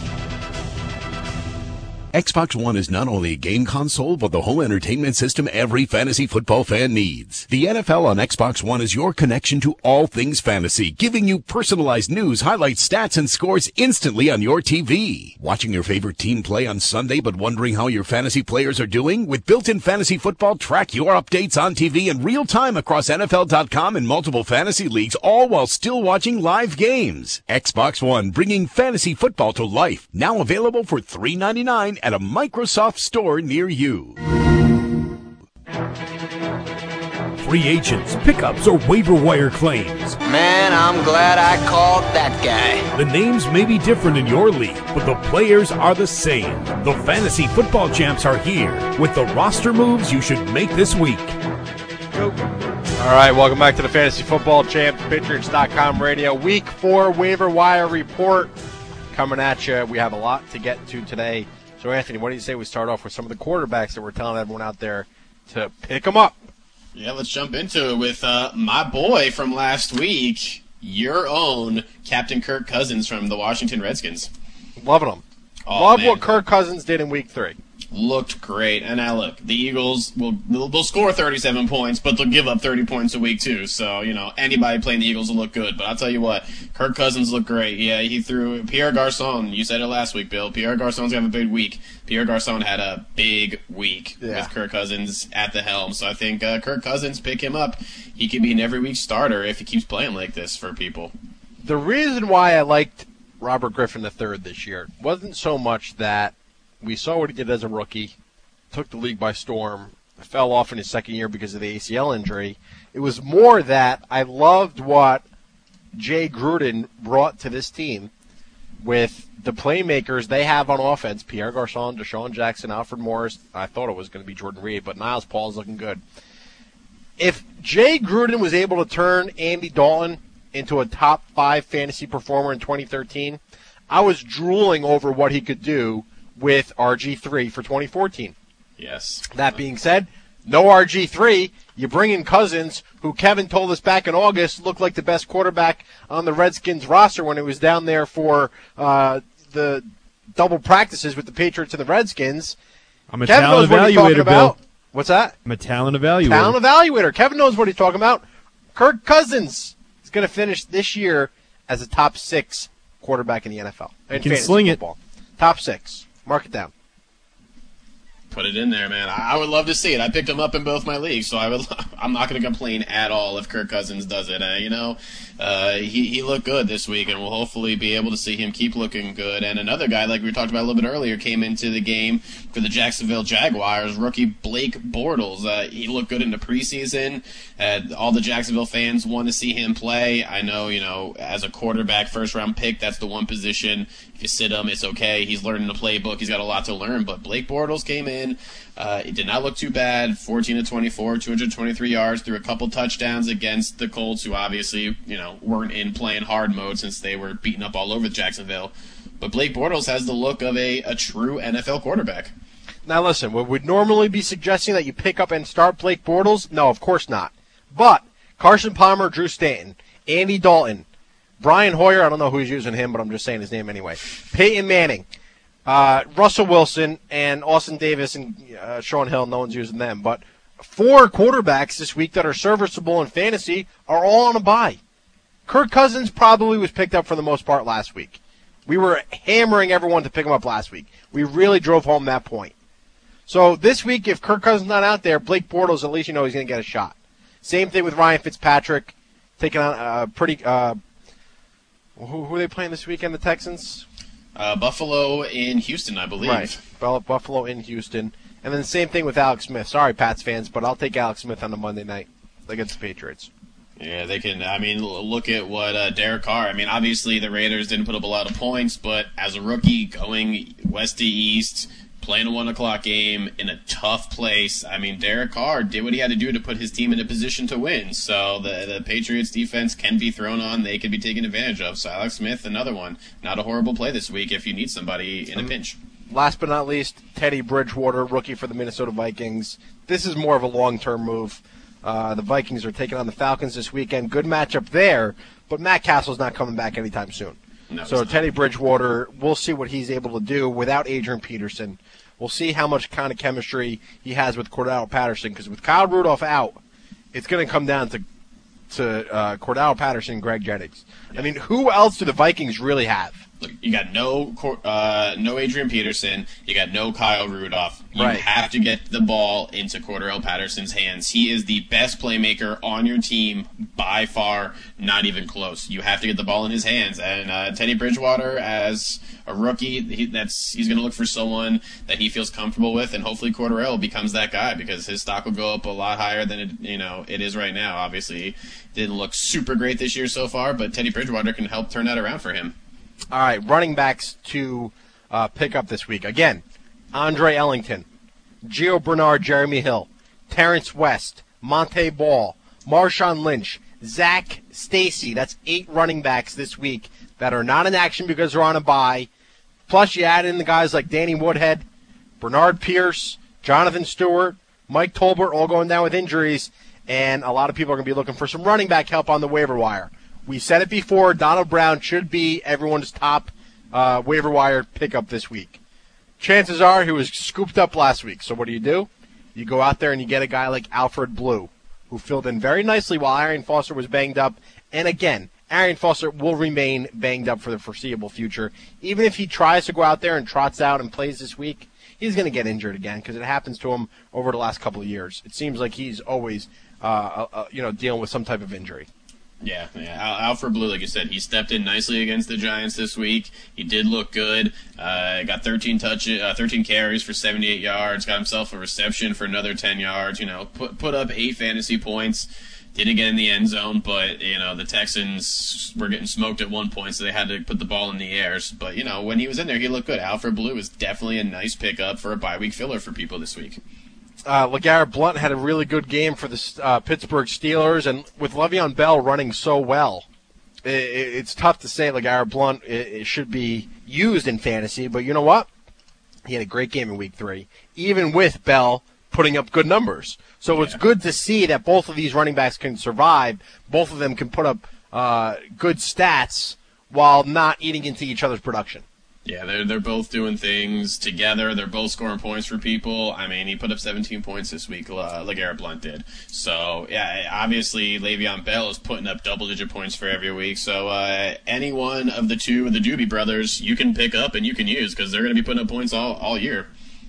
Xbox One is not only a game console, but the home entertainment system every fantasy football fan needs. The NFL on Xbox One is your connection to all things fantasy, giving you personalized news, highlights, stats, and scores instantly on your TV. Watching your favorite team play on Sunday, but wondering how your fantasy players are doing? With built-in fantasy football, track your updates on TV in real time across NFL.com and multiple fantasy leagues, all while still watching live games. Xbox One, bringing fantasy football to life. Now available for $3.99 at a Microsoft store near you. Free agents, pickups, or waiver wire claims. Man, I'm glad I called that guy. The names may be different in your league, but the players are the same. The Fantasy Football Champs are here with the roster moves you should make this week. All right, welcome back to the Fantasy Football Champs, Patriots.com radio. Week 4 waiver wire report coming at you. We have a lot to get to today. So, Anthony, what do you say we start off with some of the quarterbacks that we're telling everyone out there to pick them up? Yeah, let's jump into it with my boy from last week, your own Captain Kirk Cousins from the Washington Redskins. Loving him. Love what Kirk Cousins did in Week 3. Looked great. And now look, the Eagles they'll score 37 points, but they'll give up 30 points a week too. So, anybody playing the Eagles will look good. But I'll tell you what, Kirk Cousins looked great. Yeah, he threw Pierre Garçon. You said it last week, Bill. Pierre Garçon's going to have a big week. Pierre Garçon had a big week with Kirk Cousins at the helm. So I think Kirk Cousins, pick him up. He could be an every week starter if he keeps playing like this for people. The reason why I liked Robert Griffin III this year wasn't so much that we saw what he did as a rookie, took the league by storm, fell off in his second year because of the ACL injury. It was more that I loved what Jay Gruden brought to this team with the playmakers they have on offense, Pierre Garçon, Deshaun Jackson, Alfred Morris. I thought it was going to be Jordan Reed, but Niles Paul's looking good. If Jay Gruden was able to turn Andy Dalton into a top 5 fantasy performer in 2013, I was drooling over what he could do with RG3 for 2014. Yes. That being said, no RG3. You bring in Cousins, who Kevin told us back in August looked like the best quarterback on the Redskins roster when he was down there for the double practices with the Patriots and the Redskins. I'm a talent evaluator, Bill. What's that? I'm a talent evaluator. Talent evaluator. Kevin knows what he's talking about. Kirk Cousins is going to finish this year as a top 6 quarterback in the NFL. He can sling football. Top 6. Mark it down. Put it in there, man. I would love to see it. I picked him up in both my leagues, so I'm not going to complain at all if Kirk Cousins does it. He looked good this week, and we'll hopefully be able to see him keep looking good. And another guy, like we talked about a little bit earlier, came into the game for the Jacksonville Jaguars, rookie Blake Bortles. He looked good in the preseason. All the Jacksonville fans want to see him play. I know, as a quarterback, first-round pick, that's the one position. If you sit him, it's okay. He's learning the playbook. He's got a lot to learn. But Blake Bortles came in. It did not look too bad. 14-24, 223 yards, threw a couple touchdowns against the Colts, who obviously, weren't in playing hard mode since they were beating up all over Jacksonville. But Blake Bortles has the look of a true NFL quarterback. Now listen, would we normally be suggesting that you pick up and start Blake Bortles? No, of course not. But Carson Palmer, Drew Stanton, Andy Dalton, Brian Hoyer, I don't know who's using him, but I'm just saying his name anyway, Peyton Manning, Russell Wilson, and Austin Davis and Sean Hill, no one's using them. But 4 quarterbacks this week that are serviceable in fantasy are all on a bye. Kirk Cousins probably was picked up for the most part last week. We were hammering everyone to pick him up last week. We really drove home that point. So this week, if Kirk Cousins not out there, Blake Bortles, at least you know he's going to get a shot. Same thing with Ryan Fitzpatrick, taking on who are they playing this weekend, the Texans? Buffalo in Houston, I believe. Right, Buffalo in Houston. And then the same thing with Alex Smith. Sorry, Pats fans, but I'll take Alex Smith on the Monday night against the Patriots. Yeah, they can. I mean, look at what Derek Carr. I mean, obviously the Raiders didn't put up a lot of points, but as a rookie going west to east, playing a 1 o'clock game in a tough place, I mean, Derek Carr did what he had to do to put his team in a position to win. So the Patriots defense can be thrown on. They can be taken advantage of. So Alex Smith, another one. Not a horrible play this week if you need somebody in a pinch. Last but not least, Teddy Bridgewater, rookie for the Minnesota Vikings. This is more of a long-term move. The Vikings are taking on the Falcons this weekend. Good matchup there, but Matt Castle's not coming back anytime soon. No, so Teddy Bridgewater, we'll see what he's able to do without Adrian Peterson. We'll see how much kind of chemistry he has with Cordell Patterson, because with Kyle Rudolph out, it's going to come down to Cordell Patterson and Greg Jennings. I mean, who else do the Vikings really have? Look, you got no Adrian Peterson. You got no Kyle Rudolph. You have to get the ball into Cordell Patterson's hands. He is the best playmaker on your team by far, not even close. You have to get the ball in his hands. And Teddy Bridgewater, as a rookie, he's going to look for someone that he feels comfortable with, and hopefully Cordell becomes that guy because his stock will go up a lot higher than it is right now. Obviously, didn't look super great this year so far, but Teddy Bridgewater can help turn that around for him. All right, running backs to pick up this week. Again, Andre Ellington, Gio Bernard, Jeremy Hill, Terrence West, Monte Ball, Marshawn Lynch, Zach Stacy. That's 8 running backs this week that are not in action because they're on a bye. Plus, you add in the guys like Danny Woodhead, Bernard Pierce, Jonathan Stewart, Mike Tolbert, all going down with injuries, and a lot of people are going to be looking for some running back help on the waiver wire. We said it before, Donald Brown should be everyone's top waiver wire pickup this week. Chances are he was scooped up last week. So what do? You go out there and you get a guy like Alfred Blue, who filled in very nicely while Arian Foster was banged up. And again, Arian Foster will remain banged up for the foreseeable future. Even if he tries to go out there and trots out and plays this week, he's going to get injured again because it happens to him over the last couple of years. It seems like he's always dealing with some type of injury. Yeah. Alfred Blue, like you said, he stepped in nicely against the Giants this week. He did look good. Got 13 carries for 78 yards. Got himself a reception for another 10 yards. Put up 8 fantasy points. Didn't get in the end zone, but the Texans were getting smoked at one point, so they had to put the ball in the air. But when he was in there, he looked good. Alfred Blue is definitely a nice pickup for a bye week filler for people this week. LeGarrette Blount had a really good game for the Pittsburgh Steelers, and with Le'Veon Bell running so well, it's tough to say LeGarrette Blount it should be used in fantasy, but you know what? He had a great game in Week 3, even with Bell putting up good numbers. So it's good to see that both of these running backs can survive. Both of them can put up good stats while not eating into each other's production. Yeah, they're both doing things together. They're both scoring points for people. I mean, he put up 17 points this week, LeGarrette Blount did. So, yeah, obviously Le'Veon Bell is putting up double-digit points for every week. So any one of the two of the Doobie brothers you can pick up and you can use because they're going to be putting up points all year.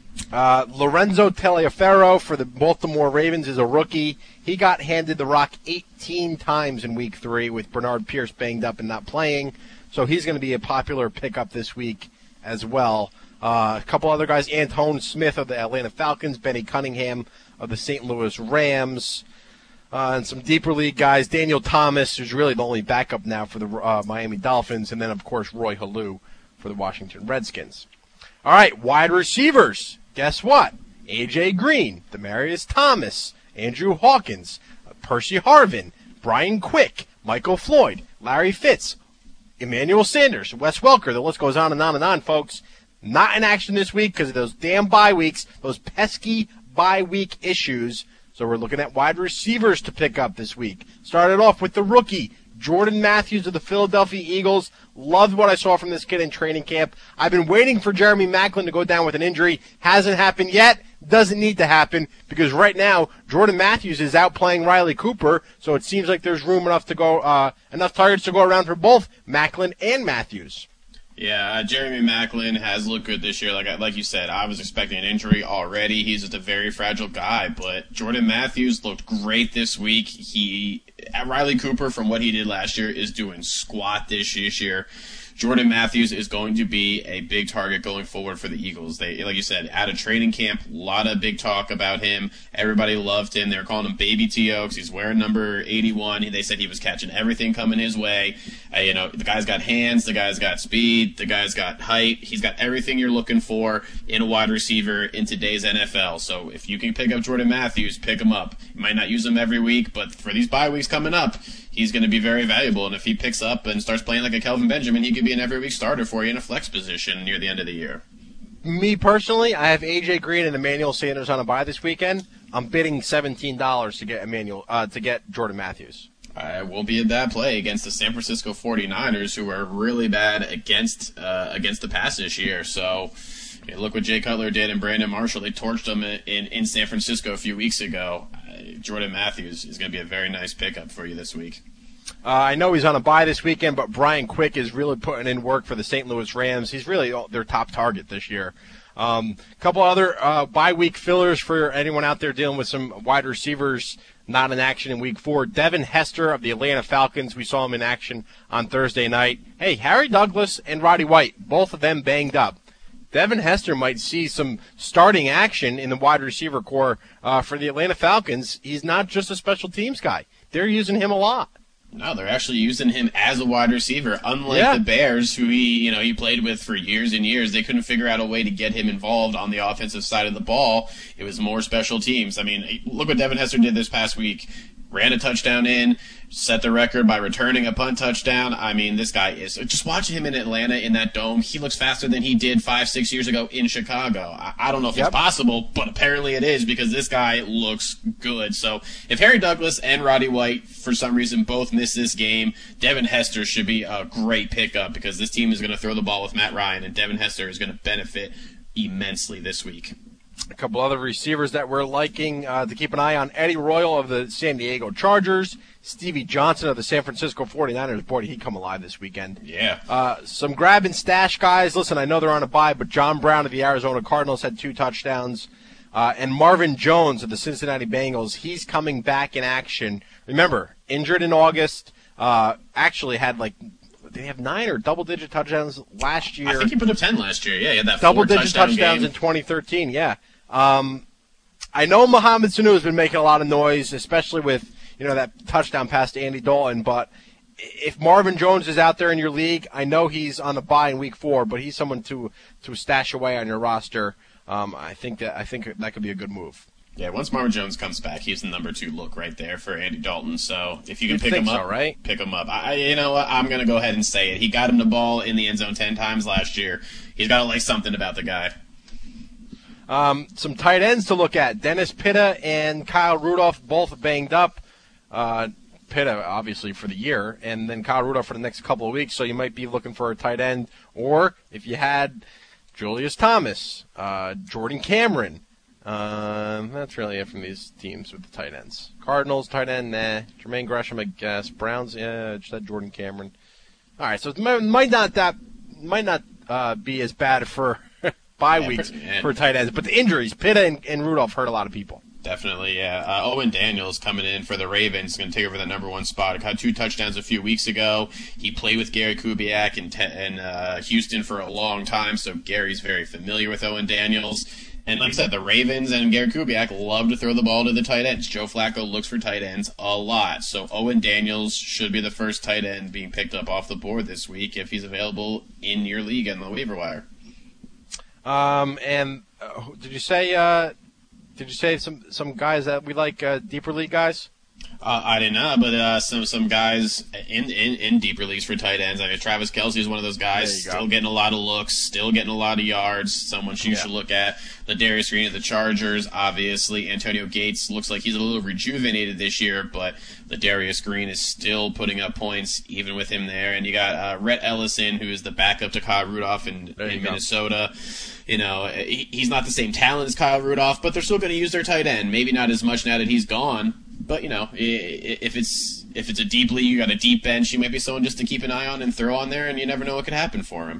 Lorenzo Taliaferro for the Baltimore Ravens is a rookie. He got handed the rock 18 times in Week 3 with Bernard Pierce banged up and not playing. So he's going to be a popular pickup this week as well. A couple other guys, Antone Smith of the Atlanta Falcons, Benny Cunningham of the St. Louis Rams, and some deeper league guys, Daniel Thomas, who's really the only backup now for the Miami Dolphins, and then, of course, Roy Halou for the Washington Redskins. All right, wide receivers. Guess what? A.J. Green, Demaryius Thomas, Andrew Hawkins, Percy Harvin, Brian Quick, Michael Floyd, Larry Fitz, Emmanuel Sanders, Wes Welker. The list goes on and on and on, folks. Not in action this week because of those damn bye weeks, those pesky bye week issues. So we're looking at wide receivers to pick up this week. Started off with the rookie, Jordan Matthews of the Philadelphia Eagles. Loved what I saw from this kid in training camp. I've been waiting for Jeremy Maclin to go down with an injury. Hasn't happened yet. Doesn't need to happen because right now Jordan Matthews is out playing Riley Cooper, so it seems like there's room enough to go, enough targets to go around for both Maclin and Matthews. Yeah, Jeremy Maclin has looked good this year. Like you said, I was expecting an injury already. He's just a very fragile guy. But Jordan Matthews looked great this week. Riley Cooper, from what he did last year, is doing squat this year. Jordan Matthews is going to be a big target going forward for the Eagles. They, like you said, out of training camp, a lot of big talk about him. Everybody loved him. They were calling him Baby T.O. because he's wearing number 81. They said he was catching everything coming his way. The guy's got hands. The guy's got speed. The guy's got height. He's got everything you're looking for in a wide receiver in today's NFL. So if you can pick up Jordan Matthews, pick him up. You might not use him every week, but for these bye weeks coming up, he's going to be very valuable. And if he picks up and starts playing like a Kelvin Benjamin, he could be an every week starter for you in a flex position near the end of the year. Me personally, I have AJ Green and Emmanuel Sanders on a bye this weekend. I'm bidding $17 to get Jordan Matthews. It won't be a bad play against the San Francisco 49ers, who are really bad against the pass this year. So look what Jay Cutler did and Brandon Marshall. They torched them in San Francisco a few weeks ago. Jordan Matthews is going to be a very nice pickup for you this week. I know he's on a bye this weekend, but Brian Quick is really putting in work for the St. Louis Rams. He's really their top target this year. Couple other bye week fillers for anyone out there dealing with some wide receivers not in action in week 4. Devin Hester of the Atlanta Falcons. We saw him in action on Thursday night. Hey, Harry Douglas and Roddy White, both of them banged up. Devin Hester might see some starting action in the wide receiver core for the Atlanta Falcons. He's not just a special teams guy. They're using him a lot. No, they're actually using him as a wide receiver. Unlike the Bears, who he played with for years and years, they couldn't figure out a way to get him involved on the offensive side of the ball. It was more special teams. I mean, look what Devin Hester did this past week. Ran a touchdown in, set the record by returning a punt touchdown. I mean, this guy is just watching him in Atlanta in that dome. He looks faster than he did 5-6 years ago in Chicago. I don't know if it's possible, but apparently it is because this guy looks good. So if Harry Douglas and Roddy White, for some reason, both miss this game, Devin Hester should be a great pickup because this team is going to throw the ball with Matt Ryan, and Devin Hester is going to benefit immensely this week. A couple other receivers that we're liking to keep an eye on: Eddie Royal of the San Diego Chargers, Stevie Johnson of the San Francisco 49ers. Boy, did he come alive this weekend. Yeah. Some grab and stash guys. Listen, I know they're on a bye, but John Brown of the Arizona Cardinals had 2 touchdowns. And Marvin Jones of the Cincinnati Bengals, he's coming back in action. Remember, injured in August, actually had did he have 9 or double-digit touchdowns last year? I think he put up 10 last year. Yeah, he had that double-digit touchdowns game in 2013. Yeah. I know Mohamed Sanu has been making a lot of noise, especially with that touchdown pass to Andy Dalton. But if Marvin Jones is out there in your league, I know he's on a bye in week 4, but he's someone to stash away on your roster. I think that could be a good move. Yeah, once Marvin Jones comes back, he's the number 2 look right there for Andy Dalton. So if you can pick him up, pick him up. You know what? I'm going to go ahead and say it. He got him the ball in the end zone 10 times last year. He's got to like something about the guy. Some tight ends to look at. Dennis Pitta and Kyle Rudolph both banged up. Pitta, obviously, for the year, and then Kyle Rudolph for the next couple of weeks. So you might be looking for a tight end. Or if you had Julius Thomas, Jordan Cameron. That's really it from these teams with the tight ends. Cardinals, tight end, nah. Jermaine Gresham, I guess. Browns, yeah, just had Jordan Cameron. All right, so it might not be as bad for bye weeks for tight ends, but the injuries, Pitta and Rudolph hurt a lot of people. Definitely, yeah. Owen Daniels coming in for the Ravens, going to take over the number 1 spot. Got 2 touchdowns a few weeks ago. He played with Gary Kubiak in Houston for a long time, so Gary's very familiar with Owen Daniels. And like I said, the Ravens and Gary Kubiak love to throw the ball to the tight ends. Joe Flacco looks for tight ends a lot. So Owen Daniels should be the first tight end being picked up off the board this week if he's available in your league on the waiver wire. Did you say some guys that we like, deeper league guys? I did not, but some guys in deeper leagues for tight ends. I mean, Travis Kelce is one of those guys, still getting a lot of looks, still getting a lot of yards. Someone you should look at. Ladarius Green of the Chargers, obviously. Antonio Gates looks like he's a little rejuvenated this year, but Ladarius Green is still putting up points even with him there. And you got Rhett Ellison, who is the backup to Kyle Rudolph in Minnesota. He's not the same talent as Kyle Rudolph, but they're still going to use their tight end. Maybe not as much now that he's gone. But, if it's a deep league, you got a deep bench, you might be someone just to keep an eye on and throw on there, and you never know what could happen for him.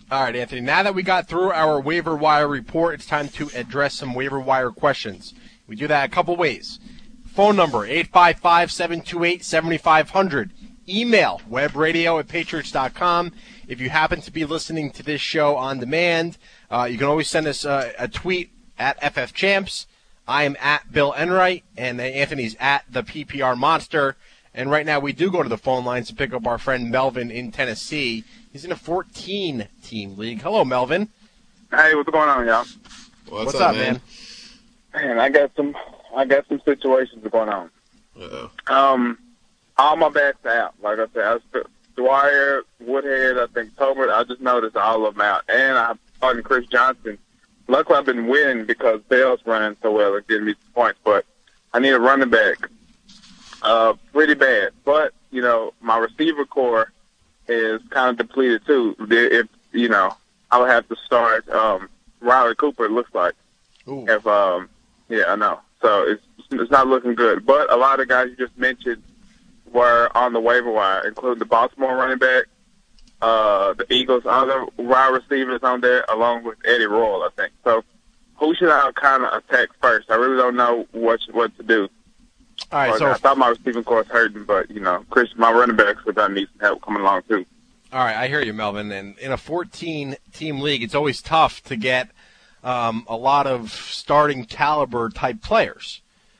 All right, Anthony, now that we got through our waiver wire report, it's time to address some waiver wire questions. We do that a couple ways. Phone number, 855-728-7500. Email, webradio@patriots.com. If you happen to be listening to this show on demand, you can always send us a tweet at FFChamps. I am at Bill Enright, and Anthony's at the PPR Monster. And right now we do go to the phone lines to pick up our friend Melvin in Tennessee. He's in a 14-team league. Hello, Melvin. Hey, what's going on, y'all? What's up, man? Man, I got some situations going on. Uh-oh. All my backs out. Like I said, Dwyer, Woodhead, I think Tolbert. I just noticed all of them out, and I'm starting Chris Johnson. Luckily, I've been winning because Bell's running so well and getting me some points. But I need a running back, pretty bad. But my receiver core is kind of depleted too. If I would have to start Riley Cooper. It looks like. Ooh. If yeah, I know. So it's not looking good. But a lot of guys you just mentioned were on the waiver wire, including the Baltimore running back, the Eagles' other wide receivers on there, along with Eddie Royal, I think. So who should I kind of attack first? I really don't know what to do. All right, so I thought my receiving core was hurting, but Chris, my running backs would need some help coming along too. All right, I hear you, Melvin. And in a 14-team league, it's always tough to get a lot of starting caliber type players.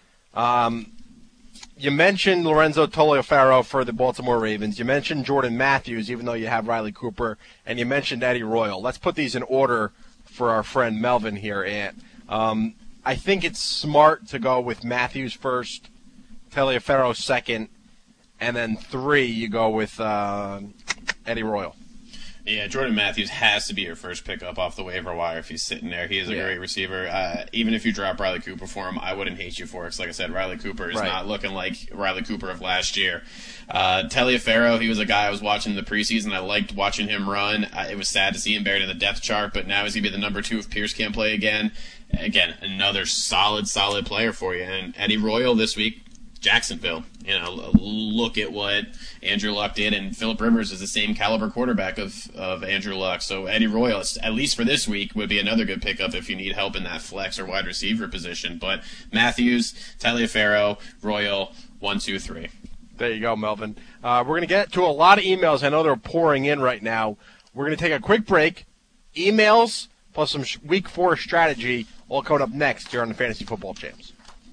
You mentioned Lorenzo Taliaferro for the Baltimore Ravens. You mentioned Jordan Matthews, even though you have Riley Cooper, and you mentioned Eddie Royal. Let's put these in order for our friend Melvin here, Ant. I think it's smart to go with Matthews first, Taliaferro second, and then 3 you go with Eddie Royal. Yeah, Jordan Matthews has to be your first pickup off the waiver wire if he's sitting there. He is a great receiver. Even if you drop Riley Cooper for him, I wouldn't hate you for it. Because like I said, Riley Cooper is not looking like Riley Cooper of last year. Taliaferro, he was a guy I was watching in the preseason. I liked watching him run. It was sad to see him buried in the depth chart, but now he's going to be the number 2 if Pierce can't play again. Again, another solid player for you. And Eddie Royal this week, Jacksonville. Look at what Andrew Luck did, and Phillip Rivers is the same caliber quarterback of Andrew Luck. So Eddie Royal, at least for this week, would be another good pickup if you need help in that flex or wide receiver position. But Matthews, Taliaferro, Royal, 1, 2, 3. There you go, Melvin. We're going to get to a lot of emails. I know they're pouring in right now. We're going to take a quick break. Emails plus some Week 4 strategy all coming up next here on the Fantasy Football Champs.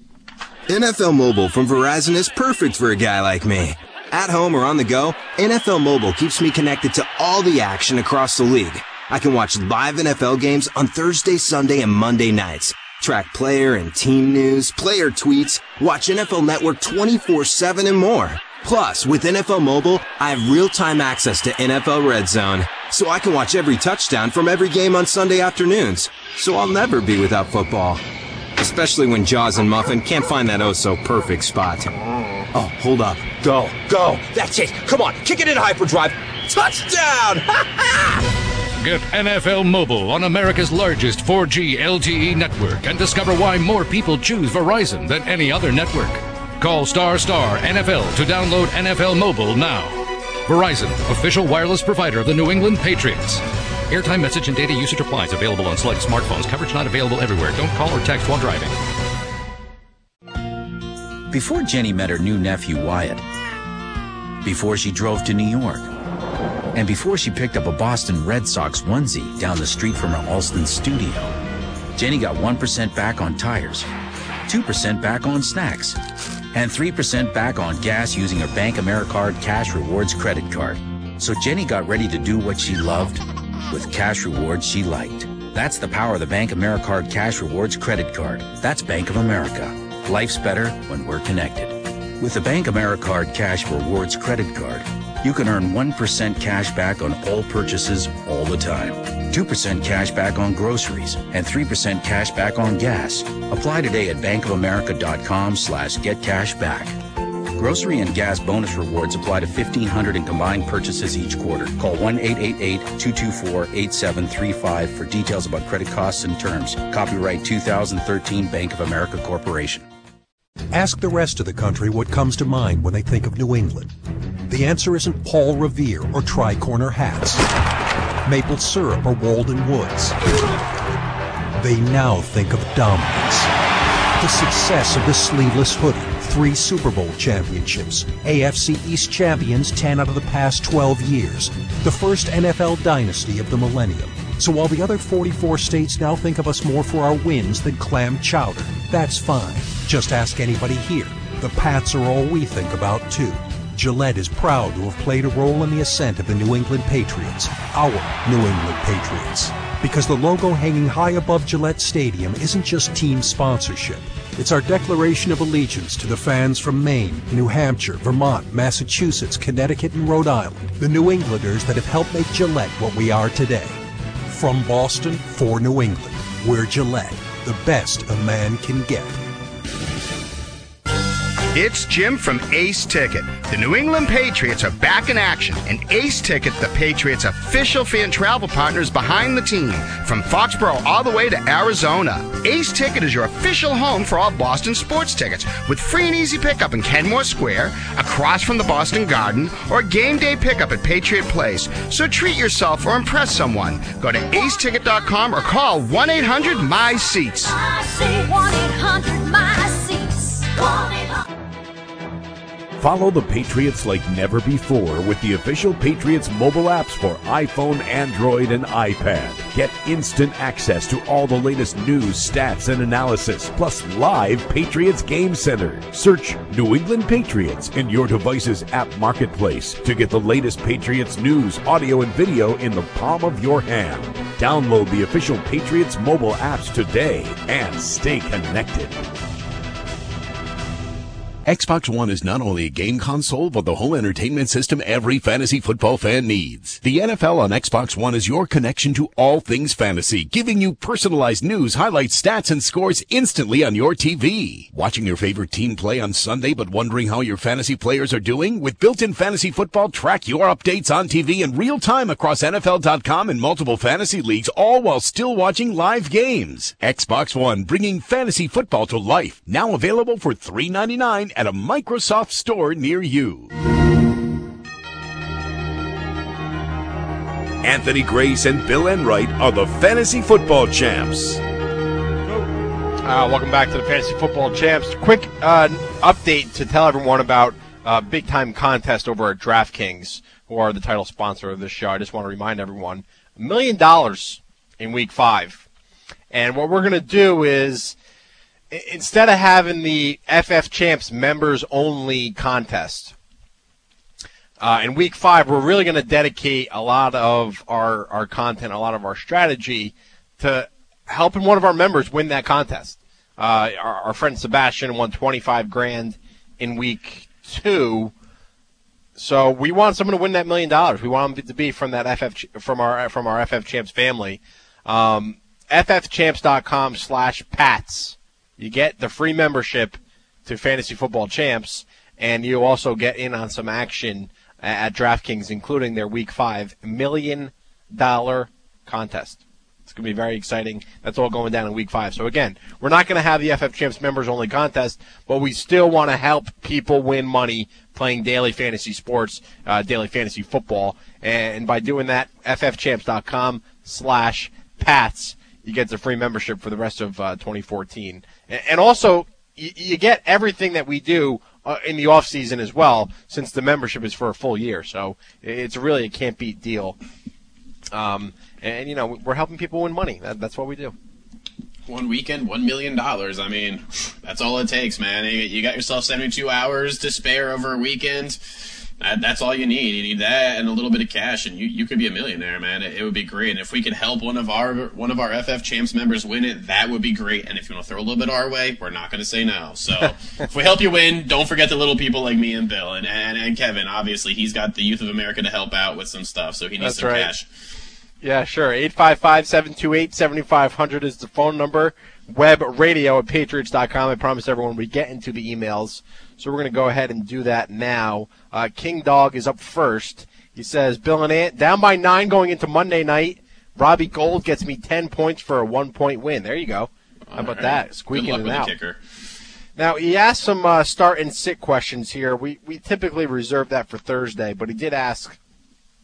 NFL Mobile from Verizon is perfect for a guy like me. At home or on the go, NFL Mobile keeps me connected to all the action across the league. I can watch live NFL games on Thursday, Sunday, and Monday nights. Track player and team news, player tweets, watch NFL Network 24/7 and more. Plus, with NFL Mobile, I have real-time access to NFL Red Zone, so I can watch every touchdown from every game on Sunday afternoons. So I'll never be without football. Especially when Jaws and Muffin can't find that oh-so-perfect spot. Oh, hold up. Go. That's it. Come on, kick it in hyperdrive. Touchdown! Get NFL Mobile on America's largest 4G LTE network and discover why more people choose Verizon than any other network. Call ** NFL to download NFL Mobile now. Verizon, official wireless provider of the New England Patriots. Airtime, message, and data usage applies. Available on select smartphones. Coverage not available everywhere. Don't call or text while driving. Before Jenny met her new nephew Wyatt, before she drove to New York, and before she picked up a Boston Red Sox onesie down the street from her Alston studio, Jenny got 1% back on tires, 2% back on snacks, and 3% back on gas using her Bank AmeriCard Cash Rewards credit card. So Jenny got ready to do what she loved with cash rewards she liked. That's the power of the Bank AmeriCard Cash Rewards credit card. That's Bank of America. Life's better when we're connected. With the Bank AmeriCard Cash Rewards credit card, you can earn 1% cash back on all purchases all the time, 2% cash back on groceries, and 3% cash back on gas. Apply today at bankofamerica.com/getcashback. Grocery and gas bonus rewards apply to 1,500 in combined purchases each quarter. Call 1-888-224-8735 for details about credit costs and terms. Copyright 2013 Bank of America Corporation. Ask the rest of the country what comes to mind when they think of New England. The answer isn't Paul Revere or tri-corner hats. maple syrup, or Walden Woods. They now think of dominance. The success of the sleeveless hoodie, 3 Super Bowl championships, AFC East champions 10 out of the past 12 years, the first NFL dynasty of the millennium. So while the other 44 states now think of us more for our wins than clam chowder, that's fine. Just ask anybody here. The Pats are all we think about, too. Gillette is proud to have played a role in the ascent of the New England Patriots, our New England Patriots. Because the logo hanging high above Gillette Stadium isn't just team sponsorship. It's our declaration of allegiance to the fans from Maine, New Hampshire, Vermont, Massachusetts, Connecticut, and Rhode Island, the New Englanders that have helped make Gillette what we are today. From Boston for New England, we're Gillette, the best a man can get. It's Jim from Ace Ticket. The New England Patriots are back in action, and Ace Ticket, the Patriots' official fan travel partner, is behind the team from Foxborough all the way to Arizona. Ace Ticket is your official home for all Boston sports tickets, with free and easy pickup in Kenmore Square, across from the Boston Garden, or game day pickup at Patriot Place. So treat yourself or impress someone. Go to aceticket.com or call 1-800-MY-SEATS. I say 1-800-MY-SEATS. 1-800. Follow the Patriots like never before with the official Patriots mobile apps for iPhone, Android, and iPad. Get instant access to all the latest news, stats, and analysis, plus live Patriots Game Center. Search New England Patriots in your device's app marketplace to get the latest Patriots news, audio, and video in the palm of your hand. Download the official Patriots mobile apps today and stay connected. Xbox One is not only a game console, but the home entertainment system every fantasy football fan needs. The NFL on Xbox One is your connection to all things fantasy, giving you personalized news, highlights, stats, and scores instantly on your TV. Watching your favorite team play on Sunday, but wondering how your fantasy players are doing? With built-in fantasy football, track your updates on TV in real time across NFL.com and multiple fantasy leagues, all while still watching live games. Xbox One, bringing fantasy football to life. Now available for $3.99 at a Microsoft store near you. Anthony Grace and Bill Enright are the Fantasy Football Champs. Welcome back to the Fantasy Football Champs. Quick update to tell everyone about a big-time contest over at DraftKings, who are the title sponsor of this show. I just want to remind everyone, $1 million in Week 5. And what we're going to do is, instead of having the FF Champs members-only contest, in Week 5, we're really going to dedicate a lot of our content, a lot of our strategy to helping one of our members win that contest. Our friend Sebastian won $25,000 in Week 2, so we want someone to win that $1 million. We want them to be from that from our FF Champs family. FFChamps.com/Pats. You get the free membership to Fantasy Football Champs, and you also get in on some action at DraftKings, including their Week 5 $1 million contest. It's going to be very exciting. That's all going down in Week 5. So, again, we're not going to have the FF Champs members-only contest, but we still want to help people win money playing daily fantasy sports, daily fantasy football. And by doing that, FFChamps.com/Pats, you get the free membership for the rest of 2014. And also, you get everything that we do in the off season as well, since the membership is for a full year. So it's really a can't-beat deal. And, you know, we're helping people win money. That's what we do. One weekend, $1 million. I mean, that's all it takes, man. You got yourself 72 hours to spare over a weekend. That's all you need. You need that and a little bit of cash, and you could be a millionaire, man. It would be great. And if we could help one of our FF Champs members win it, that would be great. And if you want to throw a little bit our way, we're not going to say no. So if we help you win, don't forget the little people like me and Bill and Kevin. Obviously, he's got the Youth of America to help out with some stuff, so he needs some cash. Yeah, sure. 855-728-7500 is the phone number. Web radio at patriots.com. I promise everyone we get into the emails. So we're going to go ahead and do that now. King Dog is up first. He says, Bill and Ant, down by 9 going into Monday night. Robbie Gould gets me 10 points for a 1-point win. There you go. How about that? Squeaking it out. Kicker. Now, he asked some start and sit questions here. We typically reserve that for Thursday, but he did ask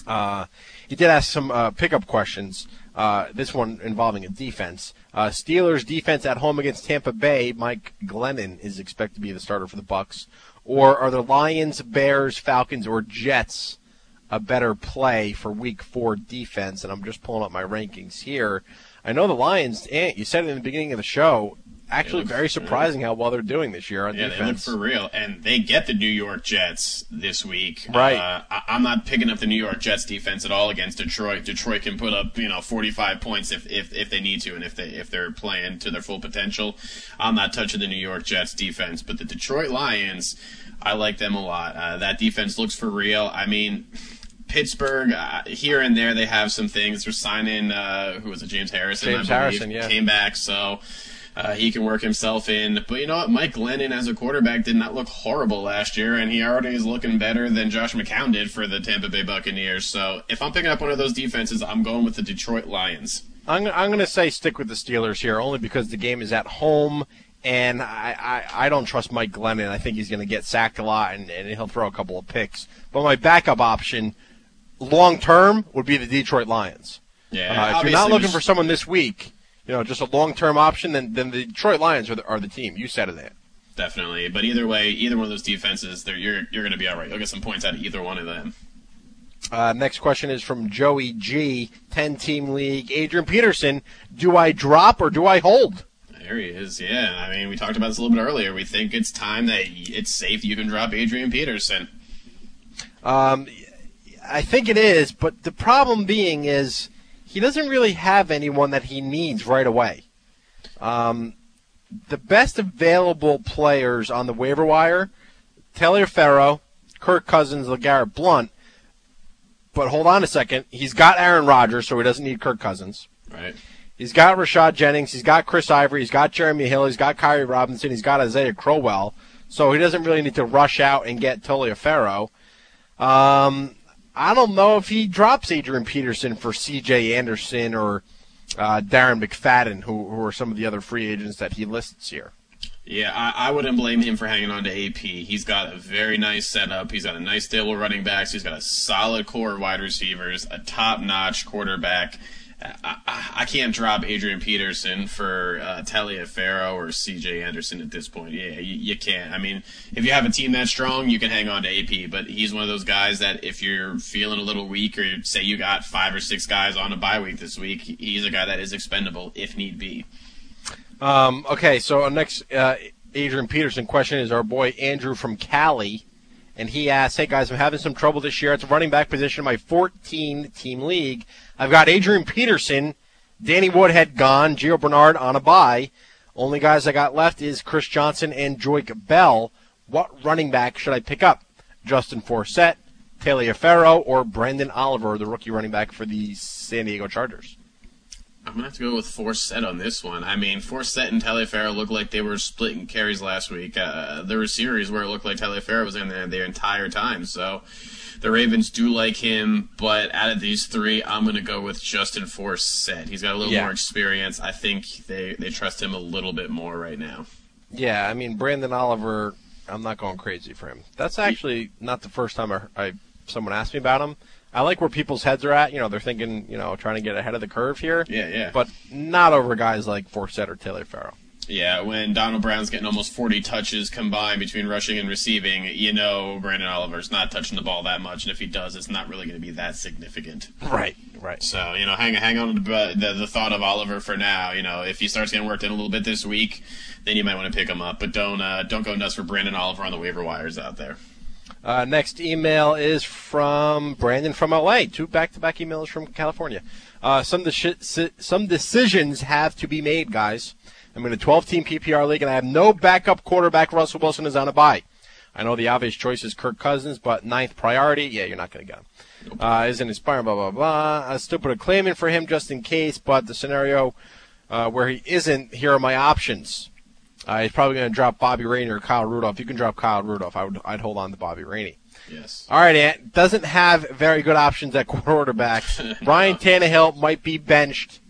He did ask some pickup questions. This one involving a defense. Steelers defense at home against Tampa Bay. Mike Glennon is expected to be the starter for the Bucs. Or are the Lions, Bears, Falcons, or Jets a better play for Week 4 defense? And I'm just pulling up my rankings here. I know the Lions, you said it in the beginning of the show, actually very surprising how well they're doing this year on defense. Yeah, they look for real. And they get the New York Jets this week. Right. I'm not picking up the New York Jets defense at all against Detroit. Detroit can put up 45 points if they need to, and if they're playing to their full potential. I'm not touching the New York Jets defense. But the Detroit Lions, I like them a lot. That defense looks for real. I mean, Pittsburgh, here and there they have some things. They're signing, who was it, James Harrison, James Harrison, yeah. Came back, so he can work himself in. But you know what? Mike Glennon as a quarterback did not look horrible last year, and he already is looking better than Josh McCown did for the Tampa Bay Buccaneers. So if I'm picking up one of those defenses, I'm going with the Detroit Lions. I'm going to say stick with the Steelers here, only because the game is at home, and I don't trust Mike Glennon. I think he's going to get sacked a lot, and he'll throw a couple of picks. But my backup option, long-term, would be the Detroit Lions. Yeah, if you're not looking for someone this week, just a long-term option, then the Detroit Lions are the team. You said it there. Definitely. But either way, either one of those defenses, you're going to be all right. You'll get some points out of either one of them. Next question is from Joey G, 10-team league. Adrian Peterson, do I drop or do I hold? There he is, yeah. I mean, we talked about this a little bit earlier. We think it's time that it's safe you can drop Adrian Peterson. I think it is, but the problem being is he doesn't really have anyone that he needs right away. The best available players on the waiver wire, Taliaferro, Kirk Cousins, LeGarrette Blount. But hold on a second. He's got Aaron Rodgers, so he doesn't need Kirk Cousins. Right. He's got Rashad Jennings. He's got Chris Ivory. He's got Jeremy Hill. He's got Kyrie Robinson. He's got Isaiah Crowell. So he doesn't really need to rush out and get Taliaferro. I don't know if he drops Adrian Peterson for C.J. Anderson or Darren McFadden, who are some of the other free agents that he lists here. Yeah, I wouldn't blame him for hanging on to AP. He's got a very nice setup. He's got a nice stable running backs. He's got a solid core of wide receivers, a top-notch quarterback. I can't drop Adrian Peterson for Taliaferro or C.J. Anderson at this point. Yeah, you can't. I mean, if you have a team that strong, you can hang on to AP, but he's one of those guys that if you're feeling a little weak or say you got 5 or 6 guys on a bye week this week, he's a guy that is expendable if need be. Okay, so our next Adrian Peterson question is our boy Andrew from Cali, and he asks, hey guys, I'm having some trouble this year at the running back position in my 14-team league. I've got Adrian Peterson, Danny Woodhead gone, Gio Bernard on a bye. Only guys I got left is Chris Johnson and Joique Bell. What running back should I pick up? Justin Forsett, Taliaferro, or Brandon Oliver, the rookie running back for the San Diego Chargers? I'm going to have to go with Forsett on this one. I mean, Forsett and Taliaferro looked like they were splitting carries last week. There were series where it looked like Taliaferro was in there the entire time. So the Ravens do like him, but out of these three, I'm going to go with Justin Forsett. He's got a little more experience. I think they trust him a little bit more right now. Yeah, I mean, Brandon Oliver, I'm not going crazy for him. That's actually not the first time someone asked me about him. I like where people's heads are at. They're thinking, trying to get ahead of the curve here. Yeah. But not over guys like Forsett or Taliaferro. Yeah, when Donald Brown's getting almost 40 touches combined between rushing and receiving, Brandon Oliver's not touching the ball that much, and if he does, it's not really going to be that significant. Right. So, hang on to the thought of Oliver for now. If he starts getting worked in a little bit this week, then you might want to pick him up. But don't go nuts for Brandon Oliver on the waiver wires out there. Next email is from Brandon from LA. 2 back-to-back emails from California. Some decisions have to be made, guys. I'm in a 12-team PPR league, and I have no backup quarterback. Russell Wilson is on a bye. I know the obvious choice is Kirk Cousins, but 9th priority, you're not going to get him. Isn't inspiring, blah, blah, blah. I still put a claim in for him just in case, but the scenario where he isn't, here are my options. He's probably going to drop Bobby Rainey or Kyle Rudolph. You can drop Kyle Rudolph. I'd hold on to Bobby Rainey. Yes. All right, Ant. Doesn't have very good options at quarterback. Ryan Tannehill might be benched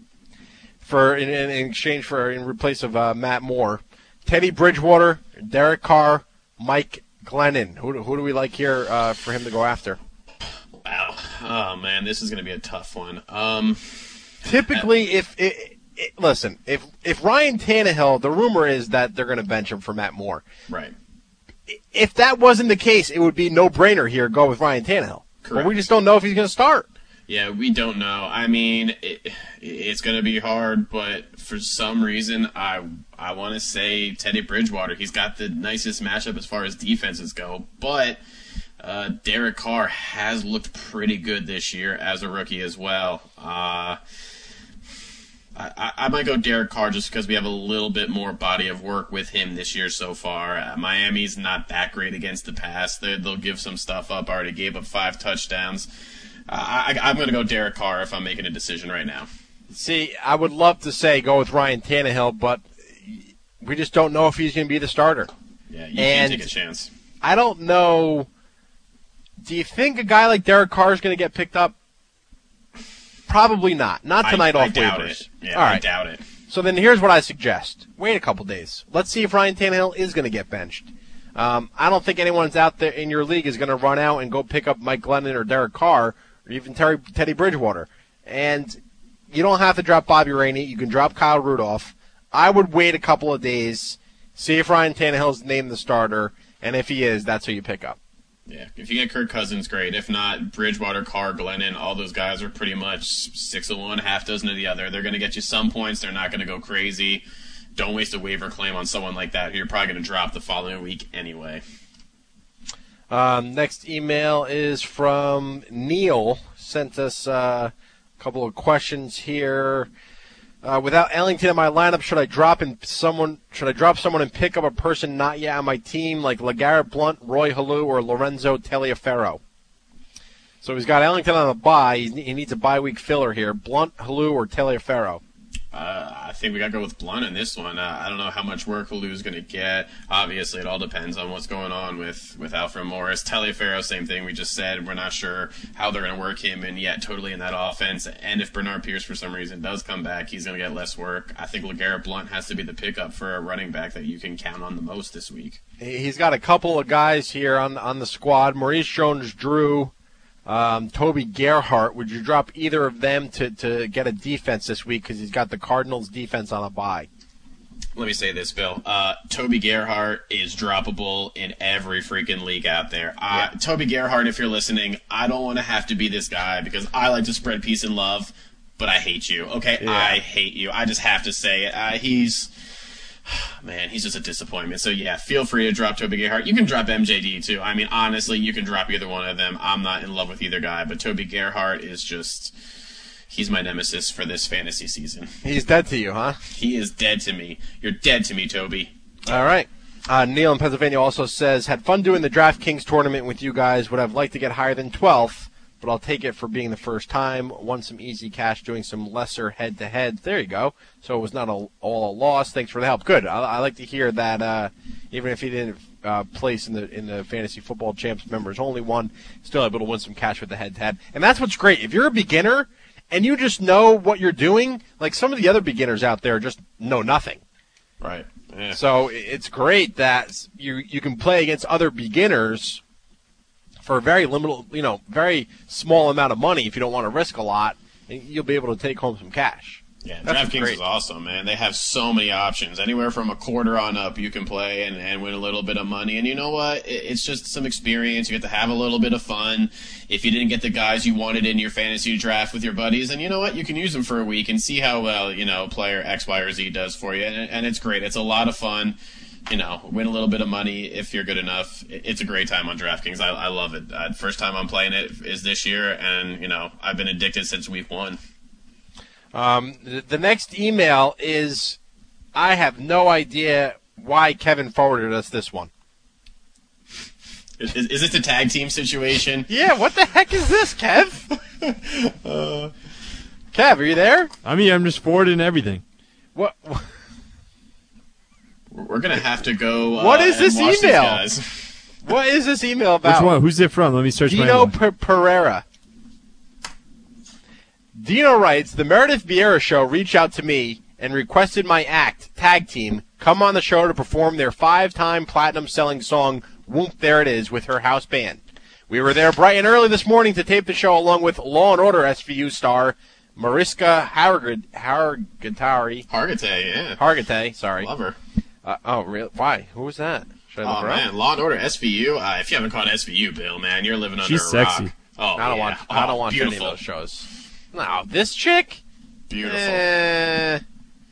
in replace of Matt Moore. Teddy Bridgewater, Derek Carr, Mike Glennon. Who do we like here for him to go after? Wow. Oh, man, this is going to be a tough one. Typically, listen, if Ryan Tannehill, the rumor is that they're going to bench him for Matt Moore. Right. If that wasn't the case, it would be no-brainer here, go with Ryan Tannehill. Correct. But we just don't know if he's going to start. Yeah, we don't know. I mean, it's going to be hard, but for some reason, I want to say Teddy Bridgewater. He's got the nicest matchup as far as defenses go, but Derek Carr has looked pretty good this year as a rookie as well. I might go Derek Carr just because we have a little bit more body of work with him this year so far. Miami's not that great against the pass. They'll give some stuff up. Already gave up 5 touchdowns. I'm going to go Derek Carr if I'm making a decision right now. See, I would love to say go with Ryan Tannehill, but we just don't know if he's going to be the starter. Yeah, you can't take a chance. I don't know. Do you think a guy like Derek Carr is going to get picked up? Probably not. Not tonight off doubt waivers. It. Yeah, All right. I doubt it. So then here's what I suggest. Wait a couple days. Let's see if Ryan Tannehill is going to get benched. I don't think anyone's out there in your league is going to run out and go pick up Mike Glennon or Derek Carr or even Teddy Bridgewater. And you don't have to drop Bobby Rainey. You can drop Kyle Rudolph. I would wait a couple of days, see if Ryan Tannehill's named the starter, and if he is, that's who you pick up. Yeah, if you get Kirk Cousins, great. If not, Bridgewater, Carr, Glennon, all those guys are pretty much 6 of one, half dozen of the other. They're going to get you some points. They're not going to go crazy. Don't waste a waiver claim on someone like that who you're probably going to drop the following week anyway. Next email is from Neil. Sent us a couple of questions here. Without Ellington in my lineup, should I drop someone and pick up a person not yet on my team, like LeGarrette Blount, Roy Halou, or Lorenzo Taliaferro? So he's got Ellington on a bye. He needs a bye week filler here. Blount, Halou, or Taliaferro? I think we got to go with Blount in this one. I don't know how much work Halou's going to get. Obviously, it all depends on what's going on with Alfred Morris. Taliaferro, same thing we just said. We're not sure how they're going to work him in yet totally in that offense. And if Bernard Pierce, for some reason, does come back, he's going to get less work. I think LeGarrette Blount has to be the pickup for a running back that you can count on the most this week. He's got a couple of guys here on the squad. Maurice Jones-Drew, Toby Gerhart. Would you drop either of them to get a defense this week because he's got the Cardinals defense on a bye? Let me say this, Bill. Toby Gerhart is droppable in every freaking league out there. Toby Gerhart, if you're listening, I don't want to have to be this guy because I like to spread peace and love, but I hate you, okay? Yeah. I hate you. I just have to say it. He's just a disappointment. So, yeah, feel free to drop Toby Gerhart. You can drop MJD, too. I mean, honestly, you can drop either one of them. I'm not in love with either guy, but Toby Gerhart is just... He's my nemesis for this fantasy season. He's dead to you, huh? He is dead to me. You're dead to me, Toby. All right. Neil in Pennsylvania also says, had fun doing the DraftKings tournament with you guys. Would have liked to get higher than 12th, but I'll take it for being the first time. Won some easy cash doing some lesser head-to-heads. There you go. So it was not all a loss. Thanks for the help. Good. I like to hear that even if he didn't place in the Fantasy Football Champs members only one, still able to win some cash with the head-to-head. And that's what's great. If you're a beginner and you just know what you're doing, like some of the other beginners out there just know nothing. Right. Yeah. So it's great that you can play against other beginners for a very limited, very small amount of money if you don't want to risk a lot, and you'll be able to take home some cash. Yeah, DraftKings is awesome, man. They have so many options. Anywhere from a quarter on up, you can play and win a little bit of money. And you know what? It's just some experience. You get to have a little bit of fun. If you didn't get the guys you wanted in your fantasy draft with your buddies, and you know what? You can use them for a week and see how well, player X, Y, or Z does for you. And it's great. It's a lot of fun. Win a little bit of money if you're good enough. It's a great time on DraftKings. I love it. First time I'm playing it is this year, and, I've been addicted since week 1. The next email is, I have no idea why Kevin forwarded us this one. Is it the tag team situation? Yeah, what the heck is this, Kev? Kev, are you there? I'm just forwarding everything. What? We're going to have to go what is this email? These What is this email about? Which one? Who's it from? Let me search Dino my Pereira. Dino writes, the Meredith Vieira Show reached out to me and requested my act, Tag Team, come on the show to perform their 5-time platinum-selling song, Whoop, There It Is, with her house band. We were there bright and early this morning to tape the show along with Law & Order SVU star Mariska Hargitay, sorry. Love her. Oh, really? Why? Who was that? Should I look her up? Man, Law & Order SVU. If you haven't caught SVU, Bill, man, you're living under She's a rock. sexy. Oh, I don't watch any of beautiful. those shows. No, this chick? Beautiful.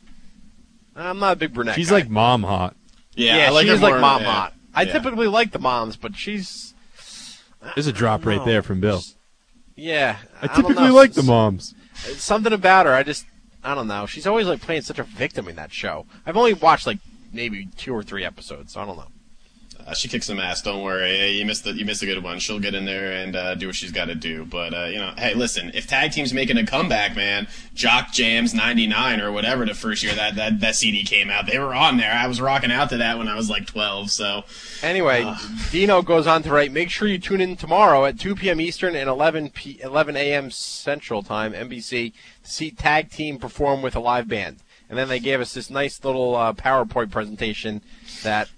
I'm not a big brunette She's guy. like mom hot. Yeah, I like she's her more, like mom yeah. hot. I Yeah. typically like the moms, but she's... There's a drop right there from Bill. Yeah. I don't typically know. like the moms. Something about her, I don't know. She's always like playing such a victim in that show. I've only watched like maybe 2 or 3 episodes, so I don't know. She kicks some ass. Don't worry. You missed a good one. She'll get in there and do what she's got to do. But hey, listen. If tag team's making a comeback, man, Jock Jams '99 or whatever the first year that CD came out, they were on there. I was rocking out to that when I was like 12. So anyway, Dino goes on to write, make sure you tune in tomorrow at 2 p.m. Eastern and 11 a.m. Central Time, NBC, to see Tag Team perform with a live band. And then they gave us this nice little PowerPoint presentation that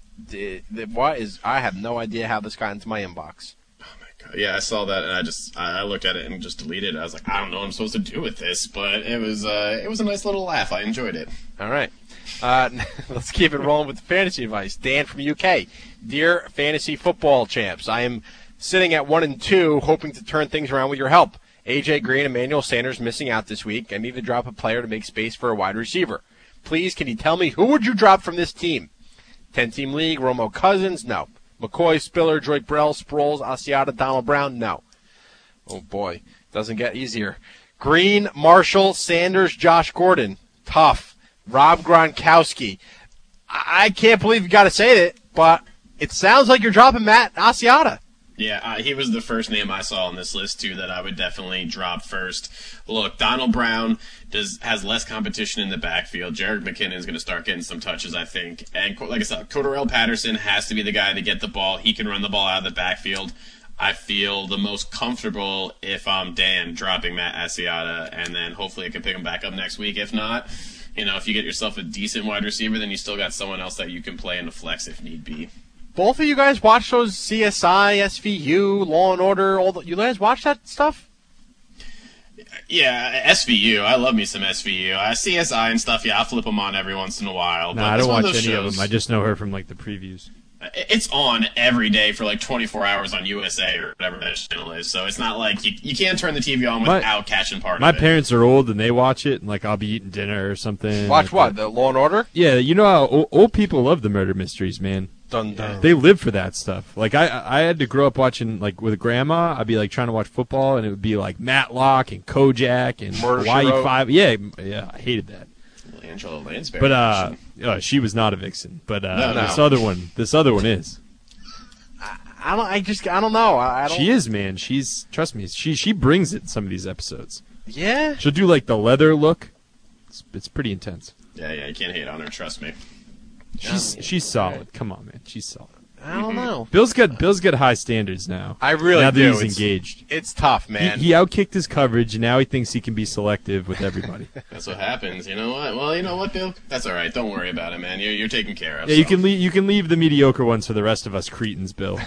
I have no idea how this got into my inbox. yeah, I saw that and I looked at it and just deleted it. I was like, I don't know what I'm supposed to do with this, but it was a nice little laugh. I enjoyed it. All right. Let's keep it rolling with the fantasy advice. Dan from UK. Dear fantasy football champs, I am sitting at 1-2, hoping to turn things around with your help. AJ Green and Emmanuel Sanders missing out this week. I need to drop a player to make space for a wide receiver. Please, can you tell me who would you drop from this team? 10-team league, Romo Cousins? No. McCoy, Spiller, Drake Brell, Sproles, Asiata, Donald Brown? No. Oh, boy. Doesn't get easier. Green, Marshall, Sanders, Josh Gordon? Tough. Rob Gronkowski? I can't believe you got to say it, but it sounds like you're dropping Matt Asiata. Yeah, he was the first name I saw on this list, too, that I would definitely drop first. Look, Donald Brown has less competition in the backfield. Jerick McKinnon is going to start getting some touches, I think. And like I said, Cordarrelle Patterson has to be the guy to get the ball. He can run the ball out of the backfield. I feel the most comfortable, if I'm Dan, dropping Matt Asiata, and then hopefully I can pick him back up next week. If not, if you get yourself a decent wide receiver, then you still got someone else that you can play in the flex if need be. Both of you guys watch those CSI, SVU, Law & Order, you guys watch that stuff? Yeah, SVU. I love me some SVU. CSI and stuff, yeah, I'll flip them on every once in a while. No, but I don't watch any of them. I just know her from, the previews. It's on every day for, 24 hours on USA or whatever that channel is. So it's not like you can't turn the TV on without catching part of it. My parents are old, and they watch it, and, I'll be eating dinner or something. Watch what? The Law & Order? Yeah, you know how old people love the murder mysteries, man. Dun, dun. They live for that stuff. I had to grow up watching, with Grandma. I'd be, trying to watch football, and it would be, Matlock and Kojak and Murder, Hawaii 5. Yeah, I hated that. Angela Lansbury. But, she was not a vixen. But No. this other one is. I don't know. She is, man. Trust me, she brings it in some of these episodes. Yeah? She'll do, the leather look. It's pretty intense. Yeah, you can't hate on her, trust me. She's solid. Come on, man. She's solid. I don't know. Bill's got high standards now. I really now do. That he's engaged. It's tough, man. He outkicked his coverage, and now he thinks he can be selective with everybody. That's what happens. You know what? Well, you know what, Bill? That's all right. Don't worry about it, man. You're taken care of. Yeah, you can leave the mediocre ones for the rest of us cretins, Bill.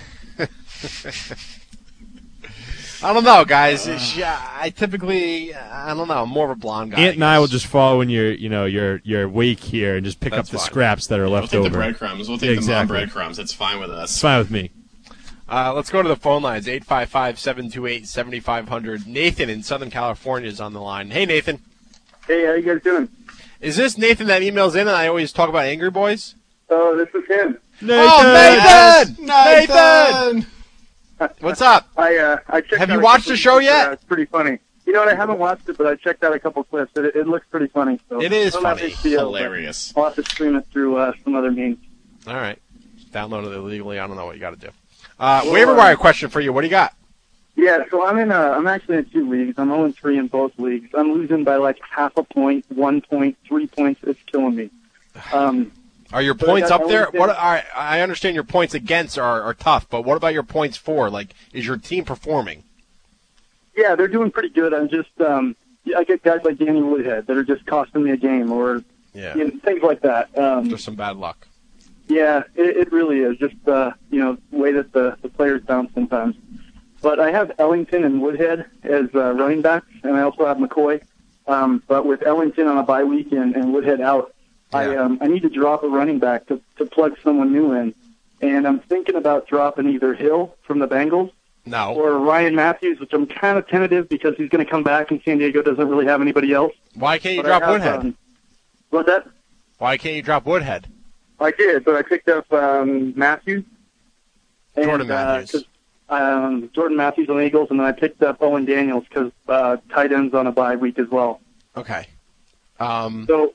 I don't know, guys. I typically, I don't know. I'm more of a blonde guy. Ant and I will just follow in your wake here and just pick up the scraps that are left over. We'll take the breadcrumbs. We'll take the mom breadcrumbs. It's fine with us. It's fine with me. Let's go to the phone lines. 855-728-7500. Nathan in Southern California is on the line. Hey, Nathan. Hey, how you guys doing? Is this Nathan that emails in and I always talk about Angry Boys? Oh, this is him. Nathan! Nathan! What's up? I checked. Have you watched the show yet? It's pretty funny. You know what? I haven't watched it, but I checked out a couple clips. It looks pretty funny. So it is funny. HBO, hilarious. I'll have to stream it through some other means. All right. Download it illegally. I don't know what you got to do. Waiver wire question for you. What do you got? Yeah, so I'm actually in 2 leagues. I'm 0-3 in both leagues. I'm losing by half a point, 1 point, 3 points. It's killing me. Are your points up there? I understand your points against are tough, but what about your points for? Is your team performing? Yeah, they're doing pretty good. I'm just, I get guys like Danny Woodhead that are just costing me a game, or things like that. There's some bad luck. Yeah, it really is. Just the way that the players bounce sometimes. But I have Ellington and Woodhead as running backs, and I also have McCoy. But with Ellington on a bye week and Woodhead out, I need to drop a running back to plug someone new in. And I'm thinking about dropping either Hill from the Bengals or Ryan Matthews, which I'm kind of tentative because he's going to come back and San Diego doesn't really have anybody else. Why can't you drop Woodhead? What's that? Why can't you drop Woodhead? I did, but I picked up Matthews. Jordan Matthews. Jordan Matthews on the Eagles, and then I picked up Owen Daniels because tight end's on a bye week as well. Okay. So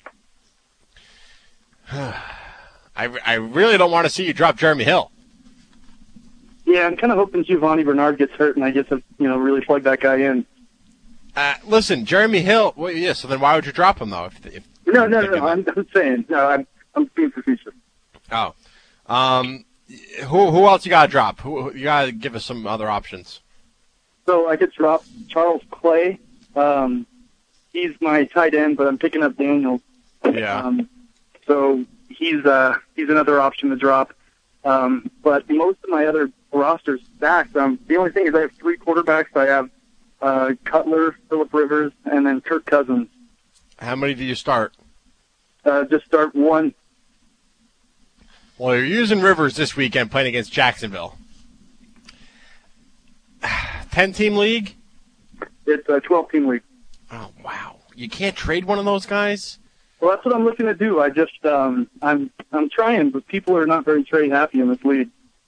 I really don't want to see you drop Jeremy Hill. Yeah, I'm kind of hoping Giovanni Bernard gets hurt and I get to really plug that guy in. Listen, Jeremy Hill. Well, yeah. So then why would you drop him though? No. I'm saying I'm being facetious. Oh. Who else you gotta drop? Who you gotta give us some other options? So I could drop Charles Clay. He's my tight end, but I'm picking up Daniels. Yeah. So he's another option to drop. But most of my other roster's stacked. The only thing is I have 3 quarterbacks. I have Cutler, Phillip Rivers, and then Kirk Cousins. How many do you start? Just start 1. Well, you're using Rivers this weekend playing against Jacksonville. 10-team league? It's a 12-team league. Oh, wow. You can't trade one of those guys? Well, that's what I'm looking to do. I just, I'm trying, but people are not very trade happy in this league.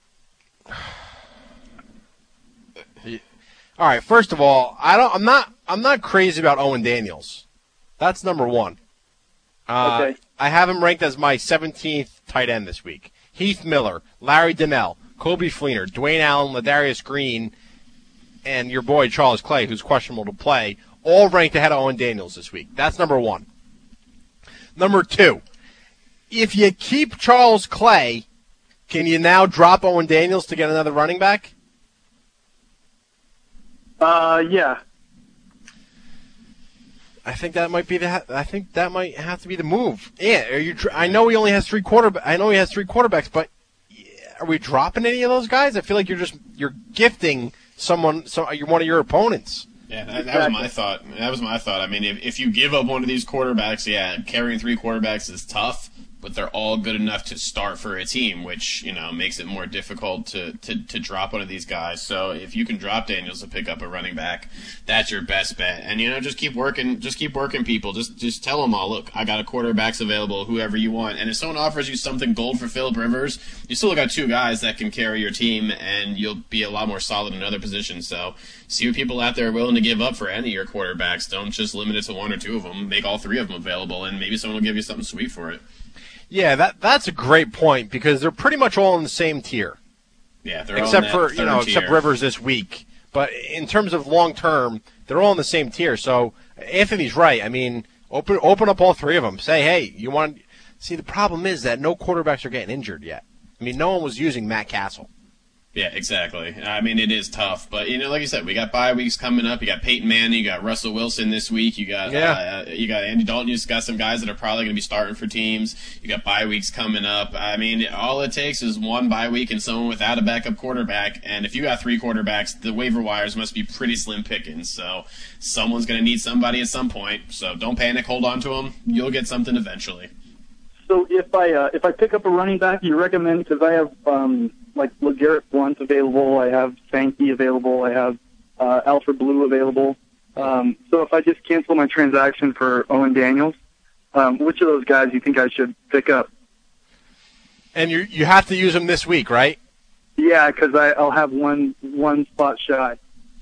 All right. First of all, I'm not crazy about Owen Daniels. That's number 1. Okay. I have him ranked as my 17th tight end this week. Heath Miller, Larry Donnell, Coby Fleener, Dwayne Allen, Ladarius Green, and your boy Charles Clay, who's questionable to play, all ranked ahead of Owen Daniels this week. That's number 1. Number 2, if you keep Charles Clay, can you now drop Owen Daniels to get another running back? Yeah. I think that might have to be the move. Yeah, I know he only has 3 quarterbacks, but are we dropping any of those guys? I feel like you're gifting someone. You're one of your opponents. Yeah, that was my thought. I mean, if you give up one of these quarterbacks, carrying 3 quarterbacks is tough, but they're all good enough to start for a team, which, makes it more difficult to drop one of these guys. So if you can drop Daniels to pick up a running back, that's your best bet. And, just keep working people. Just tell them all, look, I got a quarterbacks available, whoever you want. And if someone offers you something gold for Phillip Rivers, you still got 2 guys that can carry your team, and you'll be a lot more solid in other positions. So see what people out there are willing to give up for any of your quarterbacks. Don't just limit it to 1 or 2 of them. Make all 3 of them available, and maybe someone will give you something sweet for it. Yeah, that's a great point because they're pretty much all in the same tier. Yeah, they're except all in that for except Rivers this week. But in terms of long term, they're all in the same tier. So Anthony's right. I mean, open up all 3 of them. Say, hey, you want? See, the problem is that no quarterbacks are getting injured yet. I mean, no one was using Matt Castle. Yeah, exactly. I mean, it is tough, but like you said, we got bye weeks coming up. You got Peyton Manning, you got Russell Wilson this week. You got Andy Dalton. You just got some guys that are probably going to be starting for teams. You got bye weeks coming up. I mean, all it takes is 1 bye week and someone without a backup quarterback. And if you got 3 quarterbacks, the waiver wires must be pretty slim pickings. So someone's going to need somebody at some point. So don't panic. Hold on to them. You'll get something eventually. So if I pick up a running back, you recommend, because I have like LeGarrette Blount available, I have Sankey available, I have Alfred Blue available. So if I just cancel my transaction for Owen Daniels, which of those guys do you think I should pick up? And you have to use them this week, right? Yeah, because I'll have one spot shy.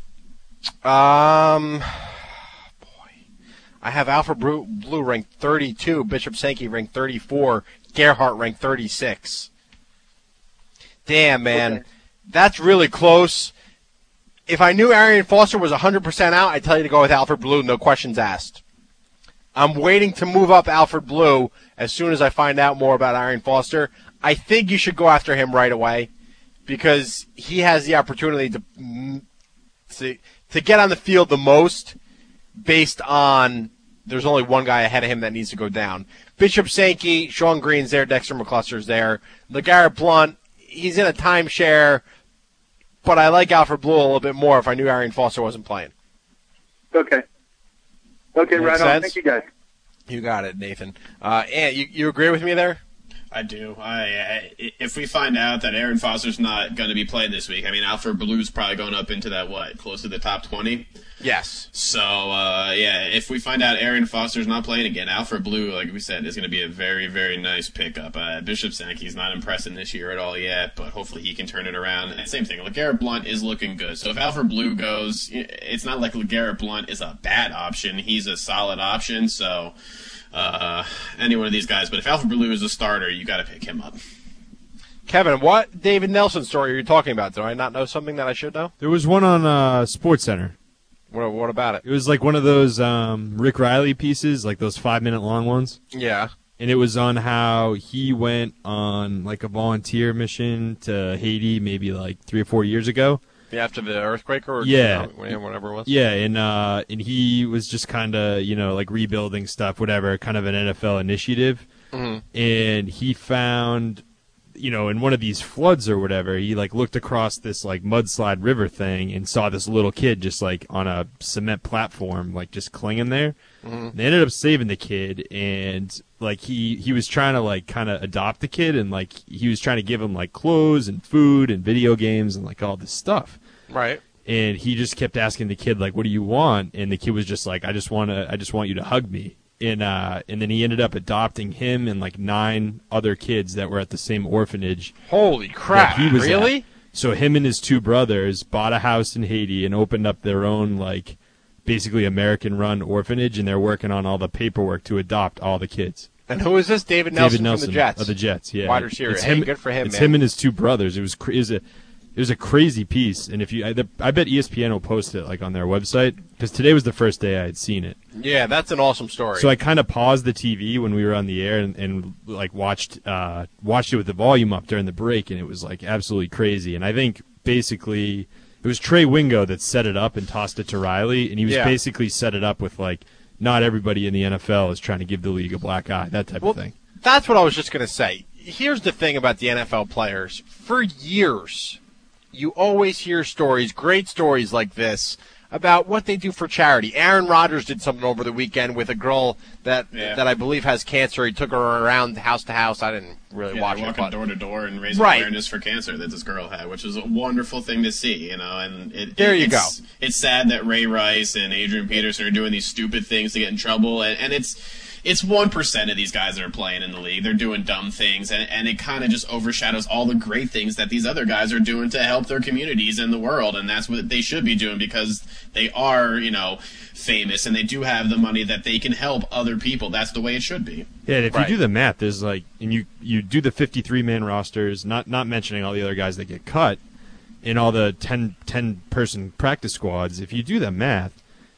I have Alfred Blue ranked 32, Bishop Sankey ranked 34, Gerhardt ranked 36. Damn, man. Okay. That's really close. If I knew Arian Foster was 100% out, I'd tell you to go with Alfred Blue, no questions asked. I'm waiting to move up Alfred Blue as soon as I find out more about Arian Foster. I think you should go after him right away because he has the opportunity to get on the field the most based on there's only one guy ahead of him that needs to go down. Bishop Sankey, Sean Green's there, Dexter McCluster's there. LeGarrette Blount, he's in a timeshare. but I like Alfred Blue a little bit more if I knew Arian Foster wasn't playing. Okay. Okay, Makes right sense? on. Thank you, guys. You got it, Nathan. Ant, you agree with me there? I do. If we find out that Arian Foster's not going to be playing this week, I mean, Alfred Blue's probably going up into that, close to the top 20? Yes. So, if we find out Arian Foster's not playing again, Alfred Blue, like we said, is going to be a very, very nice pickup. Bishop Sankey's not impressing this year at all yet, but hopefully he can turn it around. And same thing, LeGarrette Blount is looking good. So if Alfred Blue goes, it's not like LeGarrette Blount is a bad option. He's a solid option, so any one of these guys. But if Alfred Blue is a starter, you got to pick him up. Kevin, what David Nelson story are you talking about? Do I not know something that I should know? There was one on SportsCenter. What about it? It was like one of those Rick Riley pieces, like those 5-minute long ones. Yeah. And it was on how he went on like a volunteer mission to Haiti maybe like 3 or 4 years ago. Yeah, after the earthquake or yeah, whatever it was. Yeah, and he was just kind of like rebuilding stuff, whatever, kind of an NFL initiative. Mm-hmm. And he found, in one of these floods or whatever, he like looked across this like mudslide river thing and saw this little kid just like on a cement platform, like just clinging there. Mm-hmm. They ended up saving the kid, and like he was trying to like kind of adopt the kid, and like he was trying to give him like clothes and food and video games and like all this stuff. Right. And he just kept asking the kid like, "What do you want?" And the kid was just like, "I just want you to hug me." And then he ended up adopting him and like 9 other kids that were at the same orphanage. Holy crap! He was really? At. So him and his 2 brothers bought a house in Haiti and opened up their own like basically American-run orphanage, and they're working on all the paperwork to adopt all the kids. And who is this? David Nelson from the Jets. Of the Jets, yeah. Wide receiver. It's hey, him, good for him, it's man. him and his 2 brothers. It was a crazy piece, and if I bet ESPN will post it like on their website, because today was the first day I had seen it. Yeah, that's an awesome story. So I kind of paused the TV when we were on the air and like watched it with the volume up during the break, and it was like absolutely crazy. And I think basically it was Trey Wingo that set it up and tossed it to Riley, and he was basically set it up with like not everybody in the NFL is trying to give the league a black eye, that type of thing. That's what I was just going to say. Here's the thing about the NFL players. For years, you always hear stories, great stories like this, about what they do for charity. Aaron Rodgers did something over the weekend with a girl that I believe has cancer. He took her around house to house. I didn't really watch it. Walking door to door and raising awareness for cancer that this girl had, which was a wonderful thing to see, And it's sad that Ray Rice and Adrian Peterson are doing these stupid things to get in trouble, and it's 1% of these guys that are playing in the league. They're doing dumb things, and it kind of just overshadows all the great things that these other guys are doing to help their communities and the world, and that's what they should be doing because they are, famous, and they do have the money that they can help other people. That's the way it should be. Yeah, and if you do the math, there's like, and you do the 53-man rosters, not mentioning all the other guys that get cut, and all the 10-person practice squads. If you do the math,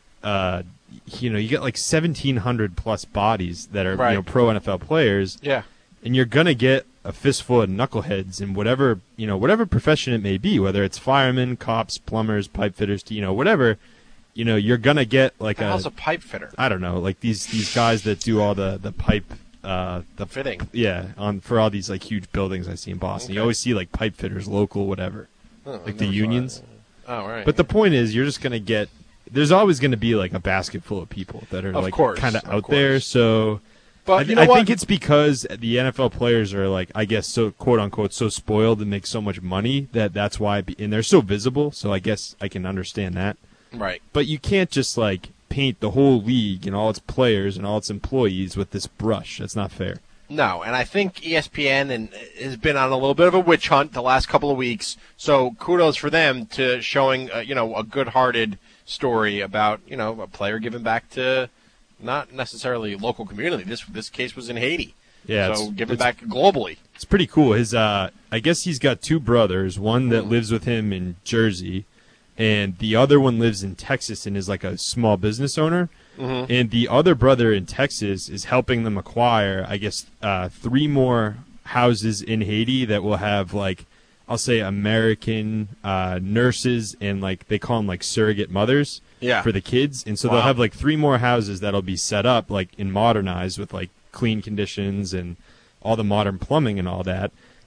you get like 1,700 plus bodies that are pro NFL players. Yeah, and you're gonna get a fistful of knuckleheads in whatever profession it may be, whether it's firemen, cops, plumbers, pipe fitters, whatever. You're gonna get like how's a pipe fitter? I don't know, like these guys that do all the pipe the fitting. Yeah, for all these like huge buildings I see in Boston. Okay. You always see like pipe fitters, local, whatever, like the unions. Oh, right. But the point is, you're just gonna get. There's always going to be like a basket full of people that are like kind of out there. So, but I think it's because the NFL players are like, I guess, so quote unquote, so spoiled and make so much money that's why, and they're so visible. So I guess I can understand that. Right. But you can't just like paint the whole league and all its players and all its employees with this brush. That's not fair. No, and I think ESPN has been on a little bit of a witch hunt the last couple of weeks. So kudos for them to showing a good-hearted story about a player giving back to not necessarily local community. This case was in Haiti. Yeah, so giving back globally. It's pretty cool. His I guess he's got 2 brothers, one that lives with him in Jersey, and the other one lives in Texas and is like a small business owner. Mm-hmm. And the other brother in Texas is helping them acquire, I guess, 3 more houses in Haiti that will have like, I'll say American nurses and like they call them like surrogate mothers for the kids. And so they'll have like 3 more houses that'll be set up like and modernized with like clean conditions and all the modern plumbing and all that.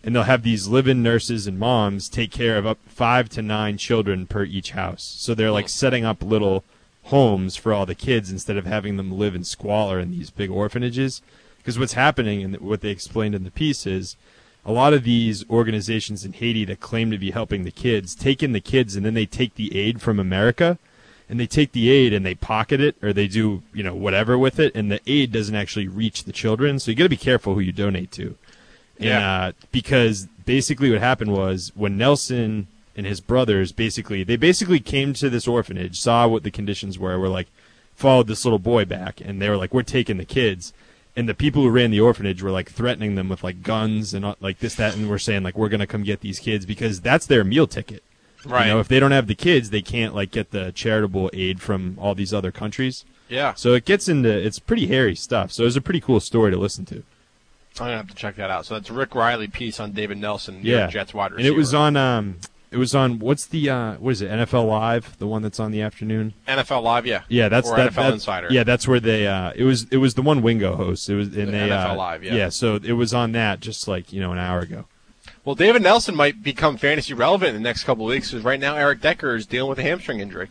and they'll have these live-in nurses and moms take care of up 5 to 9 children per each house. So they're like setting up little homes for all the kids instead of having them live in squalor in these big orphanages. Because what's happening, and what they explained in the piece, is a lot of these organizations in Haiti that claim to be helping the kids take in the kids, and then they take the aid from America, and they take the aid and they pocket it, or they do whatever with it, and the aid doesn't actually reach the children. So you got to be careful who you donate to. Yeah. And, because basically what happened was when Nelson and his brothers basically came to this orphanage, saw what the conditions were like, followed this little boy back, and they were like, we're taking the kids. And the people who ran the orphanage were like threatening them with like guns and like this, that, and we're saying like, we're going to come get these kids because that's their meal ticket. Right. If they don't have the kids, they can't like get the charitable aid from all these other countries. Yeah. So it's pretty hairy stuff. So it was a pretty cool story to listen to. I'm gonna have to check that out. So that's Rick Riley piece on David Nelson, yeah, Jets wide receiver. And it was on what's the what is it, NFL Live, the one that's on the afternoon? NFL Live, yeah. Yeah, that's or that, NFL that, Insider. Yeah, that's where they it was the one Wingo hosts. It was the NFL Live, yeah. Yeah, so it was on that just like, an hour ago. Well, David Nelson might become fantasy relevant in the next couple of weeks because right now Eric Decker is dealing with a hamstring injury.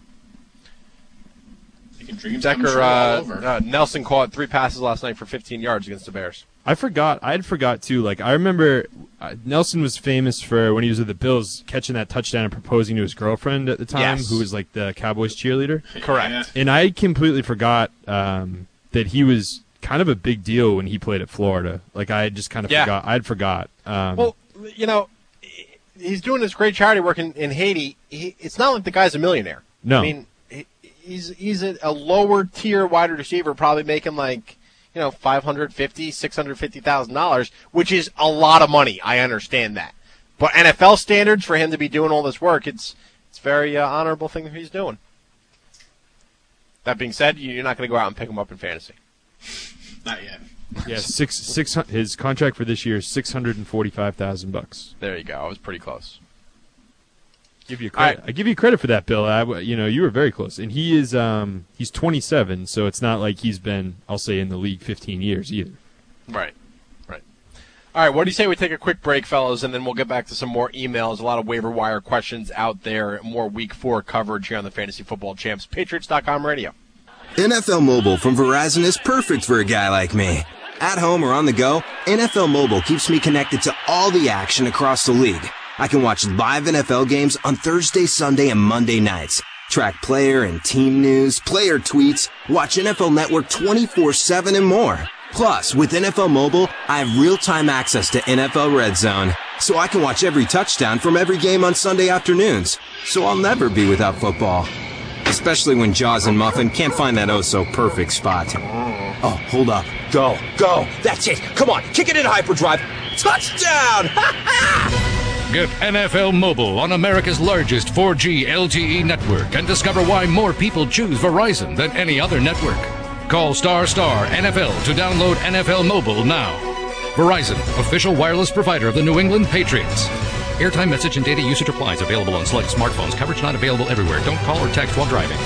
Decker, Nelson caught 3 passes last night for 15 yards against the Bears. I had forgot too. Like I remember, Nelson was famous for when he was with the Bills catching that touchdown and proposing to his girlfriend at the time, who was like the Cowboys cheerleader. Correct. And I completely forgot that he was kind of a big deal when he played at Florida. Like I just kind of forgot. I'd forgot. Well, he's doing this great charity work in Haiti. It's not like the guy's a millionaire. No. I mean, he's a lower tier wide receiver, probably making like $550,000, $650,000, which is a lot of money. I understand that, but NFL standards for him to be doing all this work, it's very honorable thing that he's doing. That being said, you're not going to go out and pick him up in fantasy. Not yet. Yeah, his contract for this year is $645,000. There you go. I was pretty close. Give you credit. I give you credit for that, Bill. You were very close, and he is he's 27, so it's not like he's been, I'll say, in the league 15 years either. Right. All right, what do you say we take a quick break, fellas, and then we'll get back to some more emails, a lot of waiver wire questions out there, more Week 4 coverage here on the Fantasy Football Champs, Patriots.com radio. NFL Mobile from Verizon is perfect for a guy like me. At home or on the go, NFL Mobile keeps me connected to all the action across the league. I can watch live NFL games on Thursday, Sunday, and Monday nights. Track player and team news, player tweets, watch NFL Network 24/7 and more. Plus, with NFL Mobile, I have real-time access to NFL Red Zone, so I can watch every touchdown from every game on Sunday afternoons. So I'll never be without football. Especially when Jaws and Muffin can't find that oh-so-perfect spot. Oh, hold up. Go. That's it. Come on, kick it in hyperdrive. Touchdown! Get NFL Mobile on America's largest 4G LTE network and discover why more people choose Verizon than any other network. Call ** NFL to download NFL Mobile now. Verizon, official wireless provider of the New England Patriots. Airtime, message, and data usage applies. Available on select smartphones. Coverage not available everywhere. Don't call or text while driving.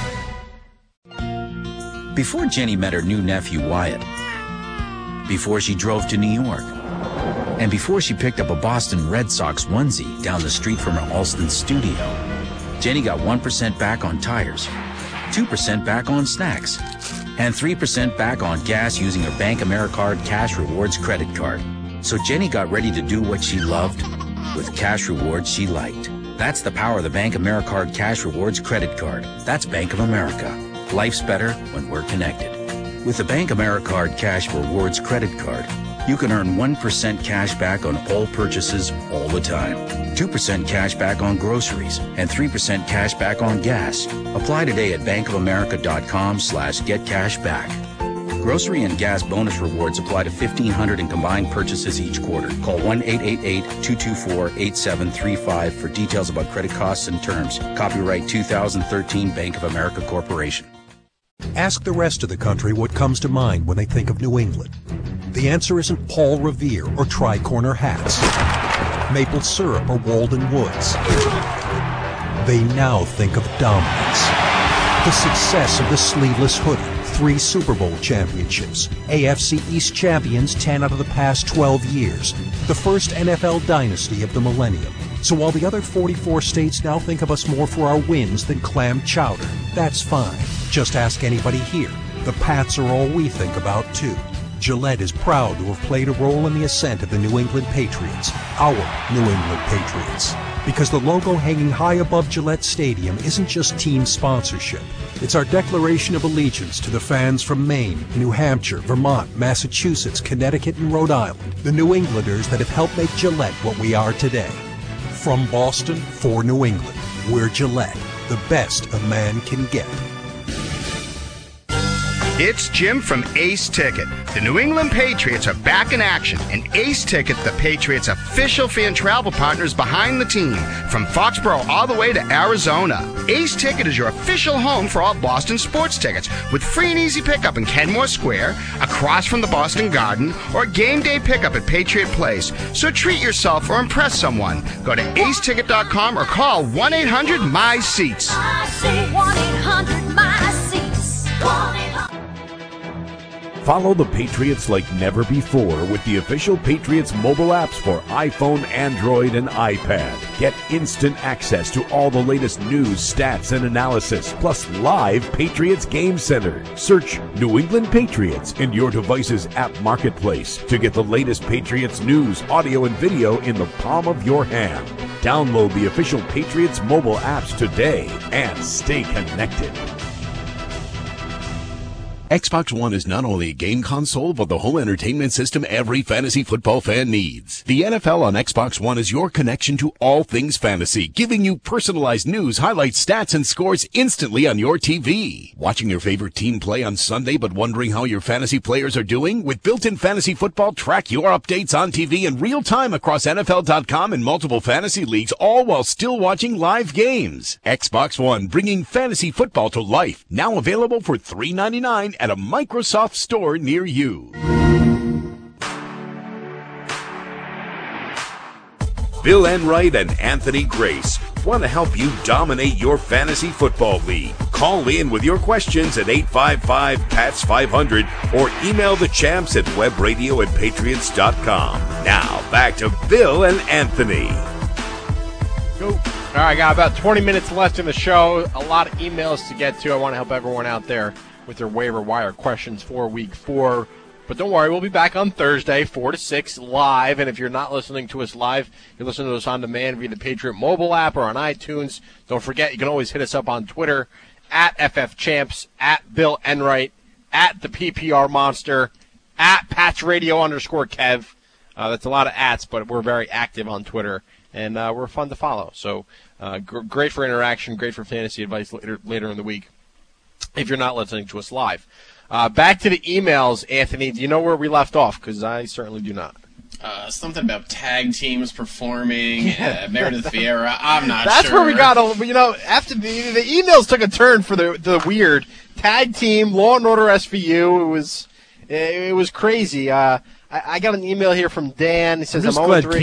Before Jenny met her new nephew Wyatt, before she drove to New York, and before she picked up a Boston Red Sox onesie down the street from her Alston studio, Jenny got 1% back on tires, 2% back on snacks, and 3% back on gas using her Bank AmeriCard Cash Rewards credit card. So Jenny got ready to do what she loved with cash rewards she liked. That's the power of the Bank AmeriCard Cash Rewards credit card. That's Bank of America. Life's better when we're connected. With the Bank AmeriCard Cash Rewards credit card, you can earn 1% cash back on all purchases all the time, 2% cash back on groceries, and 3% cash back on gas. Apply today at bankofamerica.com/getcashback. Grocery and gas bonus rewards apply to 1,500 in combined purchases each quarter. Call 1-888-224-8735 for details about credit costs and terms. Copyright 2013 Bank of America Corporation. Ask the rest of the country what comes to mind when they think of New England. The answer isn't Paul Revere or tri-corner hats, maple syrup or Walden Woods. They now think of dominance. The success of the sleeveless hoodie, 3 Super Bowl championships, AFC East champions 10 out of the past 12 years, the first NFL dynasty of the millennium. So while the other 44 states now think of us more for our wins than clam chowder, that's fine. Just ask anybody here. The Pats are all we think about, too. Gillette is proud to have played a role in the ascent of the New England Patriots, our New England Patriots. Because the logo hanging high above Gillette Stadium isn't just team sponsorship. It's our declaration of allegiance to the fans from Maine, New Hampshire, Vermont, Massachusetts, Connecticut, and Rhode Island, the New Englanders that have helped make Gillette what we are today. From Boston for New England, we're Gillette, the best a man can get. It's Jim from Ace Ticket. The New England Patriots are back in action, and Ace Ticket, the Patriots' official fan travel partner, is behind the team from Foxborough all the way to Arizona. Ace Ticket is your official home for all Boston sports tickets, with free and easy pickup in Kenmore Square, across from the Boston Garden, or game day pickup at Patriot Place. So treat yourself or impress someone. Go to aceticket.com or call 1-800-MY-SEATS. I say 1-800-MY-SEATS. 1-800. Follow the Patriots like never before with the official Patriots mobile apps for iPhone, Android, and iPad. Get instant access to all the latest news, stats, and analysis, plus live Patriots Game Center. Search New England Patriots in your device's app marketplace to get the latest Patriots news, audio, and video in the palm of your hand. Download the official Patriots mobile apps today and stay connected. Xbox One is not only a game console, but the home entertainment system every fantasy football fan needs. The NFL on Xbox One is your connection to all things fantasy, giving you personalized news, highlights, stats, and scores instantly on your TV. Watching your favorite team play on Sunday, but wondering how your fantasy players are doing? With built-in fantasy football, track your updates on TV in real time across NFL.com and multiple fantasy leagues, all while still watching live games. Xbox One, bringing fantasy football to life. Now available for $3.99 at a Microsoft store near you. Bill Enright and Anthony Grace want to help you dominate your fantasy football league. Call in with your questions at 855-PATS-500 or email the champs at webradio@patriots.com. Now, back to Bill and Anthony. Go. All right, got about 20 minutes left in the show. A lot of emails to get to. I want to help everyone out there with their waiver wire questions for Week 4. But don't worry, we'll be back on Thursday, 4 to 6, live. And if you're not listening to us live, you're listening to us on demand via the Patriot mobile app or on iTunes. Don't forget, you can always hit us up on Twitter, at FFChamps, at Bill Enright, at the PPR Monster, at PatsRadio_Kev. That's a lot of ats, but we're very active on Twitter, and we're fun to follow. So great for interaction, great for fantasy advice later in the week if you're not listening to us live. Back to the emails, Anthony. Do you know where we left off? Because I certainly do not. Something about tag teams performing, Meredith Vieira. I'm not sure. That's where we got, after the emails took a turn for the weird. Tag team, Law and Order SVU. It was crazy. I got an email here from Dan. He says, I'm just glad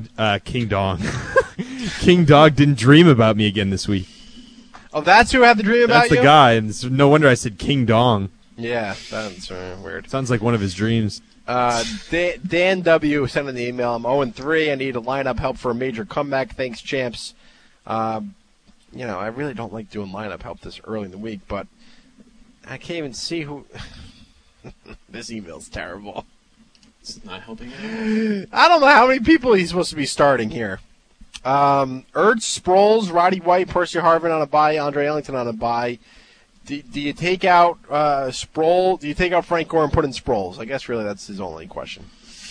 King Dog didn't dream about me again this week. Oh, that's who had the dream about you? That's the guy, and no wonder I said King Dong. Yeah, that's weird. Sounds like one of his dreams. Dan W. sent an email. I'm 0-3. I need a lineup help for a major comeback. Thanks, champs. I really don't like doing lineup help this early in the week, but I can't even see who. This email's terrible. It's not helping you. I don't know how many people he's supposed to be starting here. Ertz, Sproles, Roddy White, Percy Harvin on a bye, Andre Ellington on a bye. Do you take out Sproles? Do you take out Frank Gore and put in Sproles? I guess really that's his only question.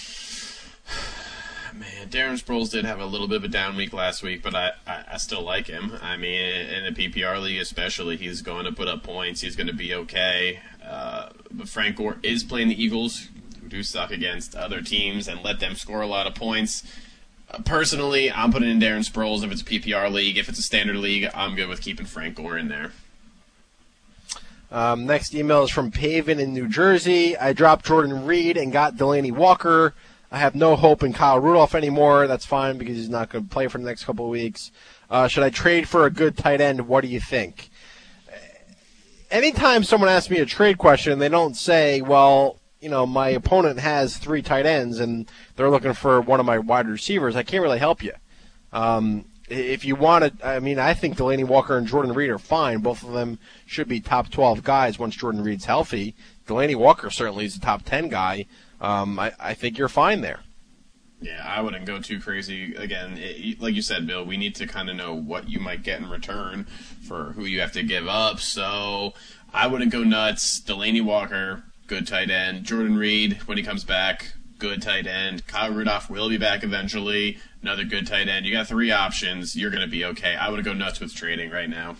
Man, Darren Sproles did have a little bit of a down week last week, but I still like him. I mean, in a PPR league especially, he's going to put up points. He's going to be okay. But Frank Gore is playing the Eagles, who do suck against other teams and let them score a lot of points. Personally, I'm putting in Darren Sproles if it's a PPR league. If it's a standard league, I'm good with keeping Frank Gore in there. Next email is from Paven in New Jersey. I dropped Jordan Reed and got Delaney Walker. I have no hope in Kyle Rudolph anymore. That's fine because he's not going to play for the next couple of weeks. Should I trade for a good tight end? What do you think? anytime someone asks me a trade question, they don't say, well, my opponent has 3 tight ends and they're looking for one of my wide receivers, I can't really help you. If you want to, I think Delaney Walker and Jordan Reed are fine. Both of them should be top 12 guys once Jordan Reed's healthy. Delaney Walker certainly is a top 10 guy. I think you're fine there. Yeah, I wouldn't go too crazy. Again, like you said, Bill, we need to kind of know what you might get in return for who you have to give up. So I wouldn't go nuts. Delaney Walker, good tight end. Jordan Reed, when he comes back, good tight end. Kyle Rudolph will be back eventually. Another good tight end. You got 3 options. You're going to be okay. I would go nuts with trading right now.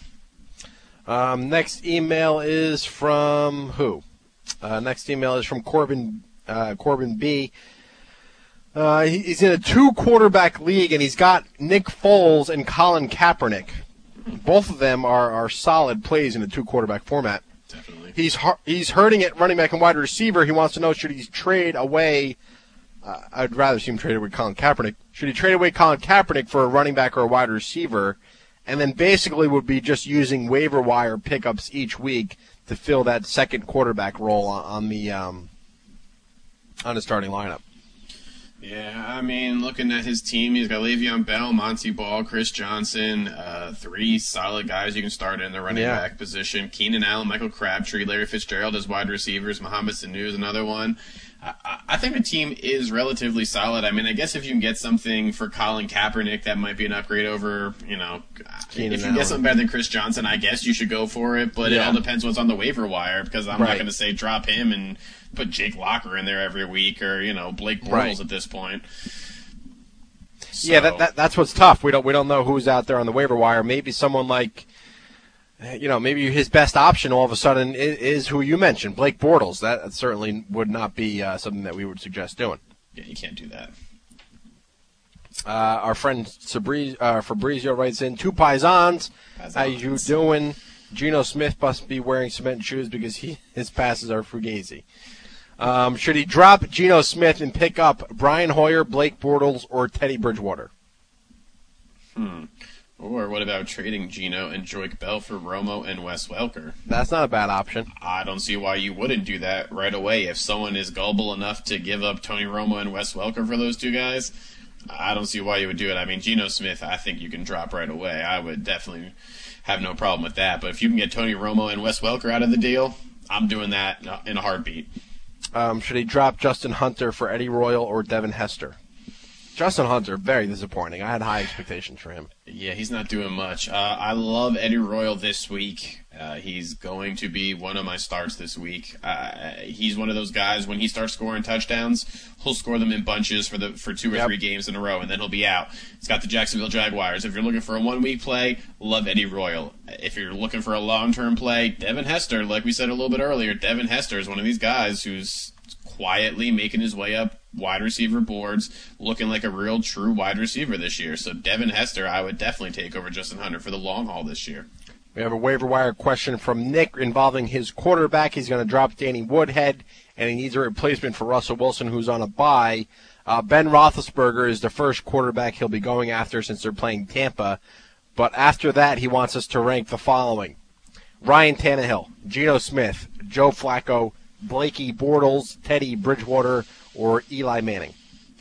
Next email is from who? Next email is from Corbin B. He's in a 2-quarterback league, and he's got Nick Foles and Colin Kaepernick. Both of them are solid plays in a 2-quarterback format. Definitely. He's hurting at running back and wide receiver. He wants to know, should he trade away I'd rather see him trade away Colin Kaepernick. Should he trade away Colin Kaepernick for a running back or a wide receiver? And then basically would be just using waiver wire pickups each week to fill that second quarterback role on the starting lineup. Yeah, looking at his team, he's got Le'Veon Bell, Monty Ball, Chris Johnson, 3 solid guys you can start in the running back position. Keenan Allen, Michael Crabtree, Larry Fitzgerald as wide receivers, Mohamed Sanu is another one. I think the team is relatively solid. I guess if you can get something for Colin Kaepernick, that might be an upgrade over, if you can get something better than Chris Johnson, I guess you should go for it. But it all depends what's on the waiver wire, because I'm not going to say drop him and put Jake Locker in there every week or, Blake Bortles at this point. So. Yeah, that's what's tough. We don't know who's out there on the waiver wire. Maybe someone like, maybe his best option all of a sudden is who you mentioned, Blake Bortles. That certainly would not be something that we would suggest doing. Yeah, you can't do that. Our friend Fabrizio writes in, 2 Paisans. How you doing? Geno Smith must be wearing cement shoes because his passes are fugazi. Should he drop Geno Smith and pick up Brian Hoyer, Blake Bortles, or Teddy Bridgewater? Or what about trading Geno and Joique Bell for Romo and Wes Welker? That's not a bad option. I don't see why you wouldn't do that right away. If someone is gullible enough to give up Tony Romo and Wes Welker for those 2 guys, I don't see why you would do it. Geno Smith, I think you can drop right away. I would definitely have no problem with that. But if you can get Tony Romo and Wes Welker out of the deal, I'm doing that in a heartbeat. Should he drop Justin Hunter for Eddie Royal or Devin Hester? Justin Hunter, very disappointing. I had high expectations for him. Yeah, he's not doing much. I love Eddie Royal this week. He's going to be one of my starts this week. He's one of those guys, when he starts scoring touchdowns, he'll score them in bunches for 2 or 3 games in a row, and then he'll be out. He's got the Jacksonville Jaguars. If you're looking for a 1-week play, love Eddie Royal. If you're looking for a long-term play, Devin Hester, like we said a little bit earlier, Devin Hester is one of these guys who's quietly making his way up wide receiver boards, looking like a real true wide receiver this year. So Devin Hester, I would definitely take over Justin Hunter for the long haul this year. We have a waiver wire question from Nick involving his quarterback. He's going to drop Danny Woodhead, and he needs a replacement for Russell Wilson, who's on a bye. Ben Roethlisberger is the first quarterback he'll be going after since they're playing Tampa. But after that, he wants us to rank the following: Ryan Tannehill, Geno Smith, Joe Flacco, Blakey Bortles, Teddy Bridgewater, or Eli Manning.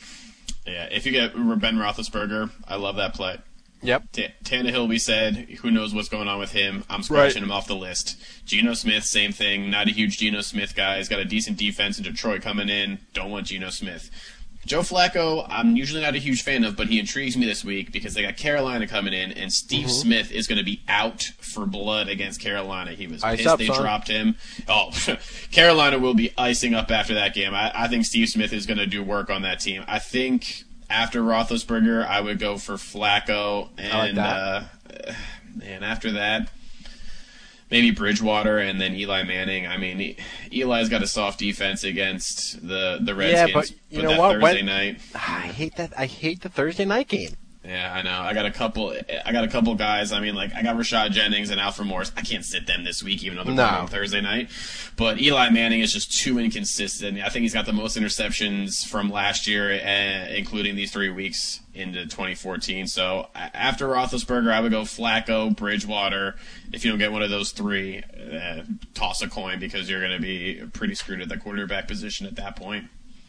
Yeah, if you get Ben Roethlisberger, I love that play. Yep. Tannehill, we said, who knows what's going on with him. I'm scratching him off the list. Geno Smith, same thing. Not a huge Geno Smith guy. He's got a decent defense in Detroit coming in. Don't want Geno Smith. Joe Flacco, I'm usually not a huge fan of, but he intrigues me this week because they got Carolina coming in, and Steve Smith is going to be out for blood against Carolina. He was pissed they dropped him. Oh, Carolina will be icing up after that game. I think Steve Smith is going to do work on that team. I think after Roethlisberger, I would go for Flacco, and and after that, maybe Bridgewater, and then Eli Manning. Eli's got a soft defense against the Redskins. Yeah, but you know what? Thursday night. I hate that. I hate the Thursday night game. Yeah, I know. I got a couple guys. I mean, like, I got Rashad Jennings and Alfred Morris. I can't sit them this week, even though they're playing on Thursday night. But Eli Manning is just too inconsistent. I think he's got the most interceptions from last year, including these 3 weeks into 2014. So after Roethlisberger, I would go Flacco, Bridgewater. If you don't get one of those three, toss a coin, because you're going to be pretty screwed at the quarterback position at that point.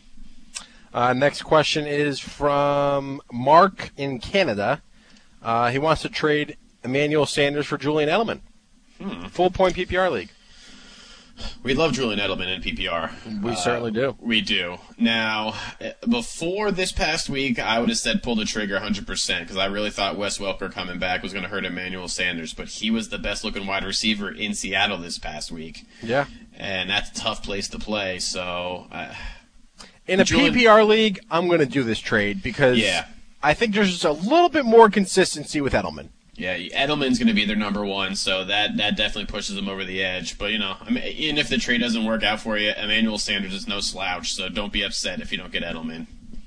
Next question is from Mark in Canada. He wants to trade Emmanuel Sanders for Julian Edelman. Full point PPR league. We love Julian Edelman in PPR. We certainly do. We do. Now, before this past week, I would have said pull the trigger 100%, because I really thought Wes Welker coming back was going to hurt Emmanuel Sanders, but he was the best-looking wide receiver in Seattle this past week. Yeah. And that's a tough place to play, so... in a PPR league, I'm going to do this trade because I think there's just a little bit more consistency with Edelman. Yeah, Edelman's going to be their number one, so that definitely pushes them over the edge. But, I mean, even if the trade doesn't work out for you, Emmanuel Sanders is no slouch, so don't be upset if you don't get Edelman.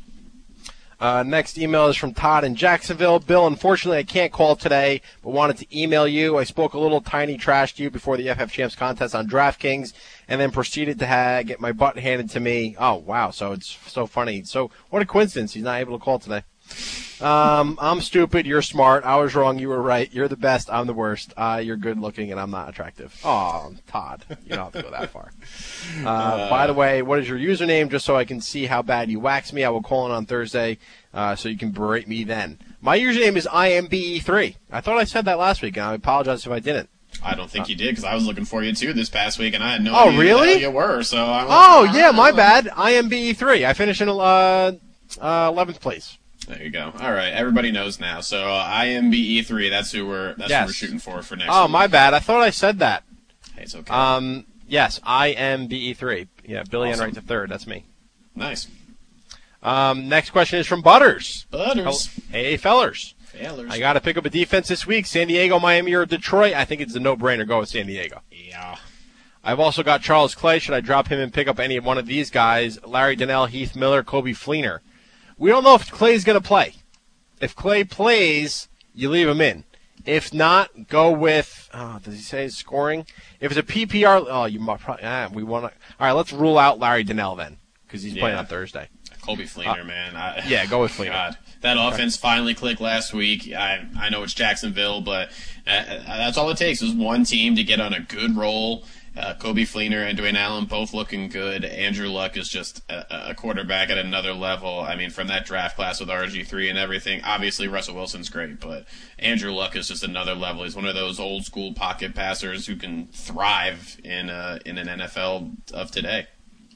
Next email is from Todd in Jacksonville. Bill, unfortunately, I can't call today, but wanted to email you. I spoke a little tiny trash to you before the FF Champs contest on DraftKings, and then proceeded to get my butt handed to me. Oh, wow, so it's so funny. So what a coincidence. He's not able to call today. I'm stupid. You're smart. I was wrong. You were right. You're the best. I'm the worst. You're good looking, and I'm not attractive. Oh, Todd. You don't have to go that far. By the way, what is your username, just so I can see how bad you wax me? I will call in on Thursday so you can berate me then. My username is IMBE3. I thought I said that last week, and I apologize if I didn't. I don't think you did, because I was looking for you, too, this past week, and I had no idea really? who you were. So my bad. IMBE3. I finished in 11th place. There you go. All right, everybody knows now. So IMBE3, that's who we're shooting for next week. Oh, my bad. I thought I said that. Hey, it's okay. Yes, IMBE3. Yeah, Billy Awesome. Enright III. That's me. Nice. Next question is from Butters. Butters. Hey, fellers. Fellers. I got to pick up a defense this week. San Diego, Miami, or Detroit. I think it's a no-brainer. Go with San Diego. Yeah. I've also got Charles Clay. Should I drop him and pick up any one of these guys? Larry Donnell, Heath Miller, Kobe Fleener. We don't know if Clay's going to play. If Clay plays, you leave him in. If not, go with, does he say scoring? If it's a PPR, you might probably, we want to. All right, let's rule out Larry Donnell then, because he's playing on Thursday. Kobe Fleener, man. Go with Fleener. God. That offense finally clicked last week. I know it's Jacksonville, but that's all it takes is one team to get on a good roll. Kobe Fleener and Dwayne Allen both looking good. Andrew Luck is just a quarterback at another level. I mean, from that draft class with RG3 and everything, obviously Russell Wilson's great, but Andrew Luck is just another level. He's one of those old school pocket passers who can thrive in an NFL of today.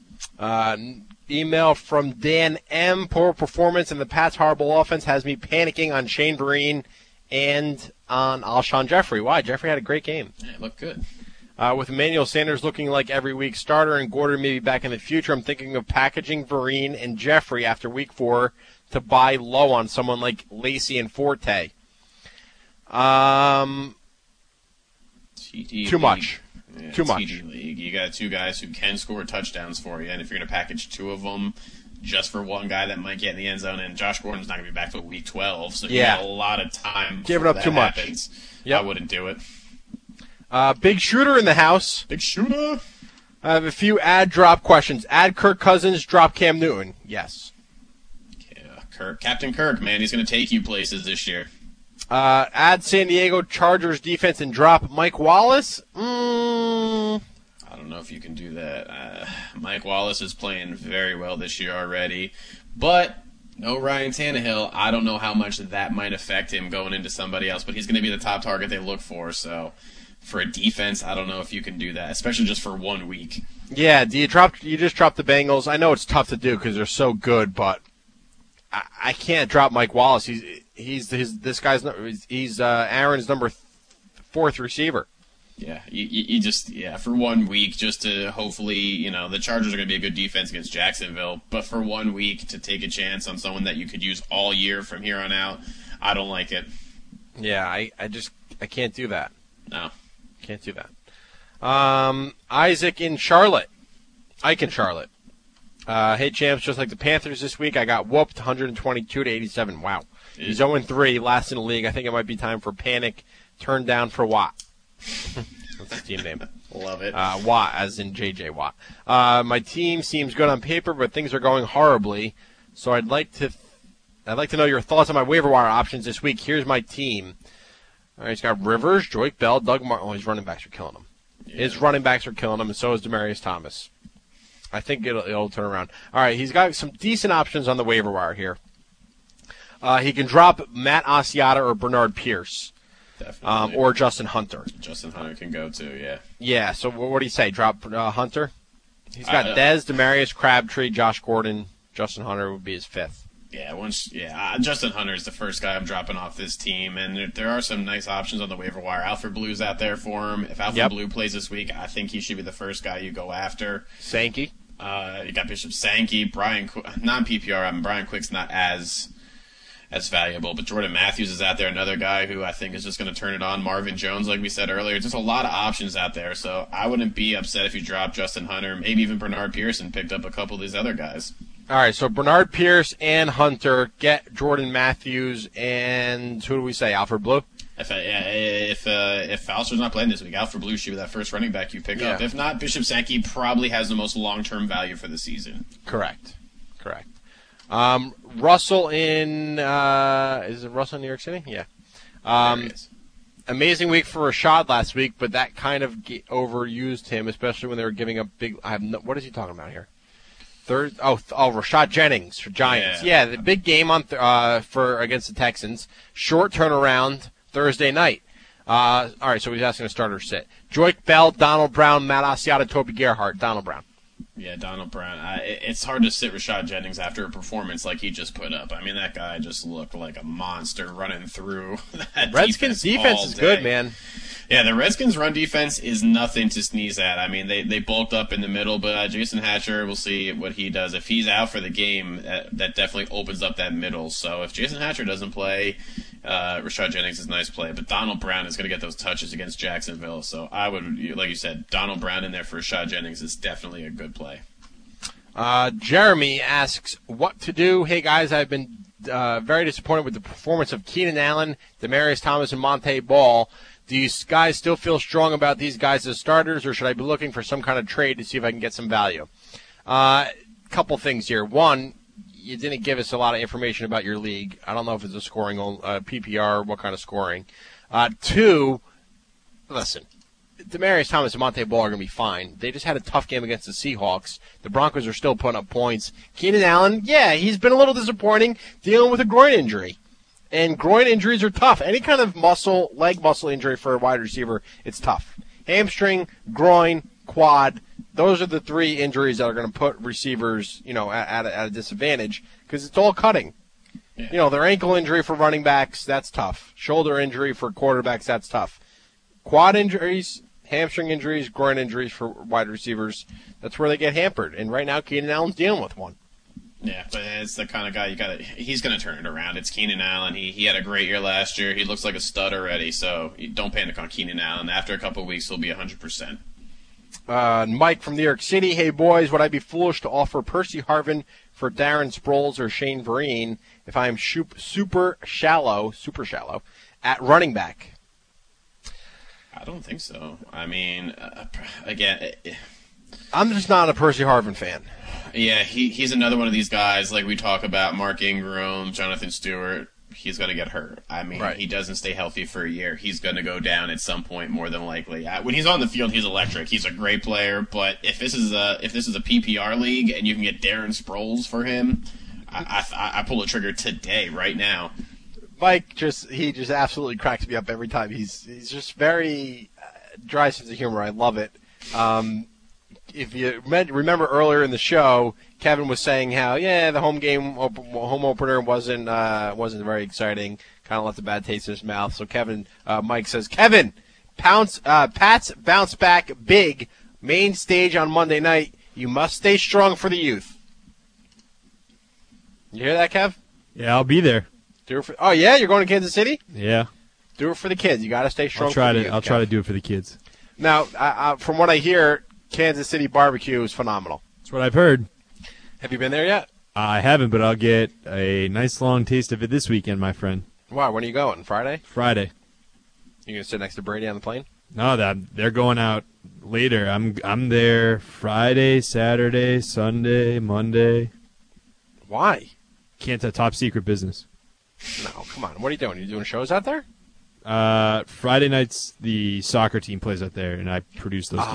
Email from Dan M. Poor performance in the Pats' horrible offense has me panicking on Shane Vereen and on Alshon Jeffrey. Why? Jeffrey had a great game. Yeah, it looked good. With Emmanuel Sanders looking like every week starter and Gordon maybe back in the future, I'm thinking of packaging Vereen and Jeffrey after week 4 to buy low on someone like Lacey and Forte. Too much. Yeah, Too much. TD League. You got two guys who can score touchdowns for you, and if you're going to package two of them just for one guy that might get in the end zone, and Josh Gordon's not going to be back till week 12, so you got a lot of time. Giving up that too much. happens. Yep. I wouldn't do it. Big Shooter in the house. Big Shooter. I have a few ad drop questions. Add Kirk Cousins, drop Cam Newton. Yes. Yeah, Captain Kirk, man, he's going to take you places this year. Add San Diego Chargers defense and drop Mike Wallace. I don't know if you can do that. Mike Wallace is playing very well this year already, but no Ryan Tannehill. I don't know how much that might affect him going into somebody else, but he's going to be the top target they look for. So for a defense, I don't know if you can do that, especially just for 1 week. Yeah, you just dropped the Bengals. I know it's tough to do because they're so good, but I can't drop Mike Wallace. He's Aaron's number 4th receiver. Yeah, you just for 1 week just to hopefully the Chargers are going to be a good defense against Jacksonville, but for 1 week to take a chance on someone that you could use all year from here on out, I don't like it. Yeah, I can't do that. No, can't do that. Ike in Charlotte. Hey, champs, just like the Panthers this week, I got whooped 122-87. Wow. He's 0-3, last in the league. I think it might be time for panic. Turn down for Watt. That's his team name. Love it. Watt, as in J.J. Watt. My team seems good on paper, but things are going horribly. So I'd like to know your thoughts on my waiver wire options this week. Here's my team. All right, he's got Rivers, Joique Bell, Doug Martin. Oh, his running backs are killing him. Yeah. His running backs are killing him, and so is Demaryius Thomas. I think it'll turn around. All right, he's got some decent options on the waiver wire here. He can drop Matt Asiata or Bernard Pierce. Definitely. Or Justin Hunter. Justin Hunter can go too, yeah. Yeah, so what do you say? Drop Hunter? He's got Dez, Demarius, Crabtree, Josh Gordon. Justin Hunter would be his fifth. Yeah, Justin Hunter is the first guy I'm dropping off this team, and there are some nice options on the waiver wire. Alfred Blue's out there for him. If Alfred Blue plays this week, I think he should be the first guy you go after. Sankey. You got Bishop Sankey, non-PPR. Brian Quick's not as valuable, but Jordan Matthews is out there, another guy who I think is just going to turn it on. Marvin Jones, like we said earlier, just a lot of options out there. So I wouldn't be upset if you dropped Justin Hunter, maybe even Bernard Pierce, and picked up a couple of these other guys. All right, so Bernard Pierce and Hunter, get Jordan Matthews, and who do we say, Alfred Blue? If Falster's not playing this week, Alfred Blue should be that first running back you pick up. If not, Bishop Sankey probably has the most long-term value for the season. Correct. Russell in is it Russell in New York City? Yeah. There he is. Amazing week for Rashad last week, but that kind of overused him, especially when they were giving up big. What is he talking about here? Rashad Jennings for Giants. Yeah, the big game on for against the Texans. Short turnaround Thursday night. All right, so he's asking a starter sit. Joique Bell, Donald Brown, Matt Asiata, Toby Gerhart. Donald Brown. Yeah, Donald Brown. It's hard to sit Rashad Jennings after a performance like he just put up. I mean, that guy just looked like a monster running through that Redskins defense is good, man. Yeah, the Redskins' run defense is nothing to sneeze at. I mean, they bulked up in the middle, but Jason Hatcher, we'll see what he does. If he's out for the game, that definitely opens up that middle. So if Jason Hatcher doesn't play, Rashad Jennings is a nice play. But Donald Brown is going to get those touches against Jacksonville. So I would, like you said, Donald Brown in there for Rashad Jennings is definitely a good play. Jeremy asks what to do. Hey, guys, I've been very disappointed with the performance of Keenan Allen, Demaryius Thomas, and Monte Ball. Do you guys still feel strong about these guys as starters, or should I be looking for some kind of trade to see if I can get some value? Couple things here. One, you didn't give us a lot of information about your league. I don't know if it's a scoring PPR, what kind of scoring. Two, listen, Demaryius Thomas and Monte Ball are going to be fine. They just had a tough game against the Seahawks. The Broncos are still putting up points. Keenan Allen, yeah, he's been a little disappointing, dealing with a groin injury. And groin injuries are tough. Any kind of leg muscle injury for a wide receiver, it's tough. Hamstring, groin, quad, those are the three injuries that are going to put receivers, at a disadvantage because it's all cutting. Yeah. Their ankle injury for running backs, that's tough. Shoulder injury for quarterbacks, that's tough. Quad injuries, hamstring injuries, groin injuries for wide receivers, that's where they get hampered. And right now, Keenan Allen's dealing with one. Yeah, but it's the kind of guy he's going to turn it around. It's Keenan Allen. He had a great year last year. He looks like a stud already, so don't panic on Keenan Allen. After a couple of weeks, he'll be 100%. Mike from New York City. Hey, boys, would I be foolish to offer Percy Harvin for Darren Sproles or Shane Vereen if I am super shallow at running back? I don't think so. I mean, again, I'm just not a Percy Harvin fan. Yeah, he's another one of these guys, like we talk about, Mark Ingram, Jonathan Stewart. He's going to get hurt. I mean, He doesn't stay healthy for a year. He's going to go down at some point, more than likely. When he's on the field, he's electric. He's a great player. But if this is a PPR league and you can get Darren Sproles for him, I pull a trigger today, right now. Mike he just absolutely cracks me up every time. He's just very dry sense of humor. I love it. If you remember earlier in the show, Kevin was saying how the home opener wasn't very exciting, kind of left a bad taste in his mouth. So Mike says, Kevin, Pats bounce back big, main stage on Monday night. You must stay strong for the youth. You hear that, Kev? Yeah, I'll be there. Do it for. Oh yeah, you're going to Kansas City? Yeah. Do it for the kids. You got to stay strong. I'll try to do it for the kids. Now, from what I hear, Kansas City barbecue is phenomenal. That's what I've heard. Have you been there yet? I haven't, but I'll get a nice long taste of it this weekend, my friend. Wow, when are you going? Friday? Friday. You going to sit next to Brady on the plane? No, they're going out later. I'm there Friday, Saturday, Sunday, Monday. Why? Can't top secret business. No, come on. What are you doing? Are you doing shows out there? Friday nights, the soccer team plays out there, and I produce those games.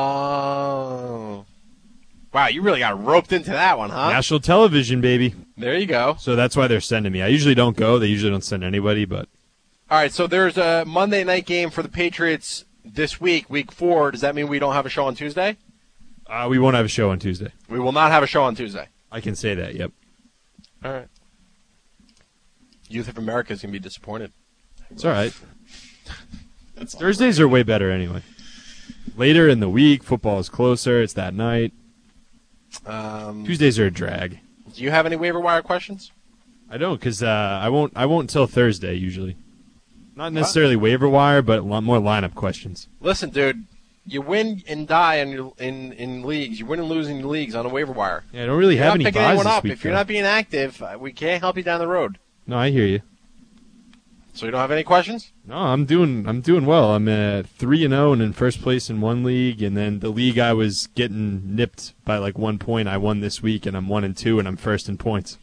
Oh. Wow, you really got roped into that one, huh? National television, baby. There you go. So that's why they're sending me. I usually don't go. They usually don't send anybody, but... All right, so there's a Monday night game for the Patriots this week, week 4. Does that mean we don't have a show on Tuesday? We won't have a show on Tuesday. We will not have a show on Tuesday. I can say that, yep. All right. Youth of America is going to be disappointed. It's all right. Thursdays are way better anyway. Later in the week, football is closer. It's that night. Tuesdays are a drag. Do you have any waiver wire questions? I don't, because I won't until Thursday usually. Not necessarily waiver wire, but more lineup questions. Listen, dude, you win and die in leagues. You win and lose in leagues on a waiver wire. Yeah, I don't really have any buys anyone this up. week, If you're not being active, we can't help you down the road. No, I hear you. So you don't have any questions? No, I'm doing well. I'm at 3-0 and in first place in one league, and then the league I was getting nipped by like 1 point, I won this week, and I'm 1-2, and I'm first in points.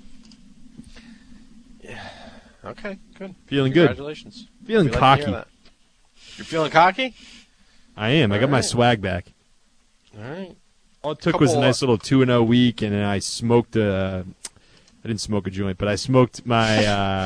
Yeah. Okay, good. Feeling good. Congratulations. Feeling cocky. You're feeling cocky? I am. I got my swag back. All right. All it took was a nice little 2-0 week, and then I smoked I didn't smoke a joint, but I smoked my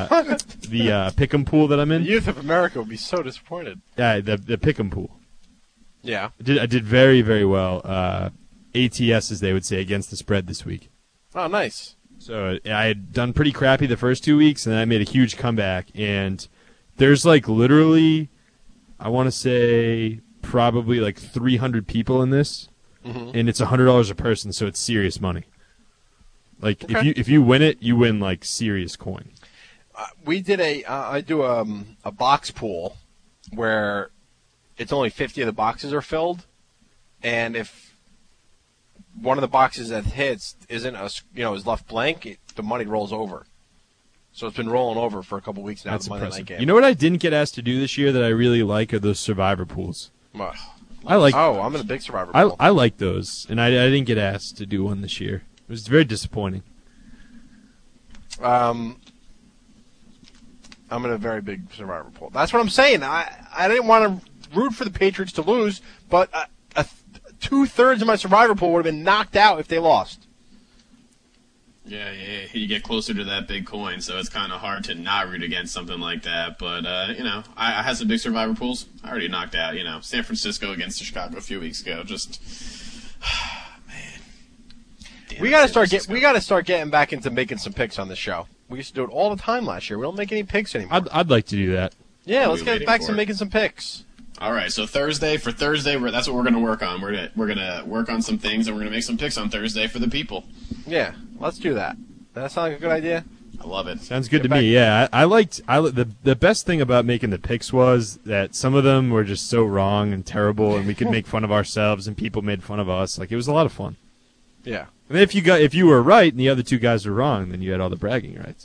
the pick'em pool that I'm in. The Youth of America would be so disappointed. Yeah, the pick'em pool. Yeah. I did very, very well. ATS, as they would say, against the spread this week. Oh, nice. So I had done pretty crappy the first 2 weeks, and then I made a huge comeback. And there's like literally, I want to say probably like 300 people in this, and it's $100 a person, so it's serious money. Like if you win it, you win like serious coin. We did I do a box pool where it's only 50 of the boxes are filled, and if one of the boxes that hits isn't is left blank, the money rolls over. So it's been rolling over for a couple weeks now. That's the Monday impressive. night game. You know what I didn't get asked to do this year that I really like are those survivor pools. I like. Oh, I'm in a big survivor pool. I like those, and I didn't get asked to do one this year. It was very disappointing. I'm in a very big survivor pool. That's what I'm saying. I didn't want to root for the Patriots to lose, but 2/3 of my survivor pool would have been knocked out if they lost. Yeah, you get closer to that big coin, so it's kind of hard to not root against something like that. But, I had some big survivor pools. I already knocked out, San Francisco against Chicago a few weeks ago. Just, man. We got to start getting back into making some picks on this show. We used to do it all the time last year. We don't make any picks anymore. I'd like to do that. Yeah, let's get back to making some picks. All right, so Thursday, that's what we're going to work on. We're going to work on some things, and we're going to make some picks on Thursday for the people. Yeah, let's do that. Does that sound like a good idea? I love it. Sounds good to me. Yeah, the best thing about making the picks was that some of them were just so wrong and terrible, and we could make fun of ourselves, and people made fun of us. Like, it was a lot of fun. Yeah. And then if you were right and the other two guys were wrong, then you had all the bragging rights.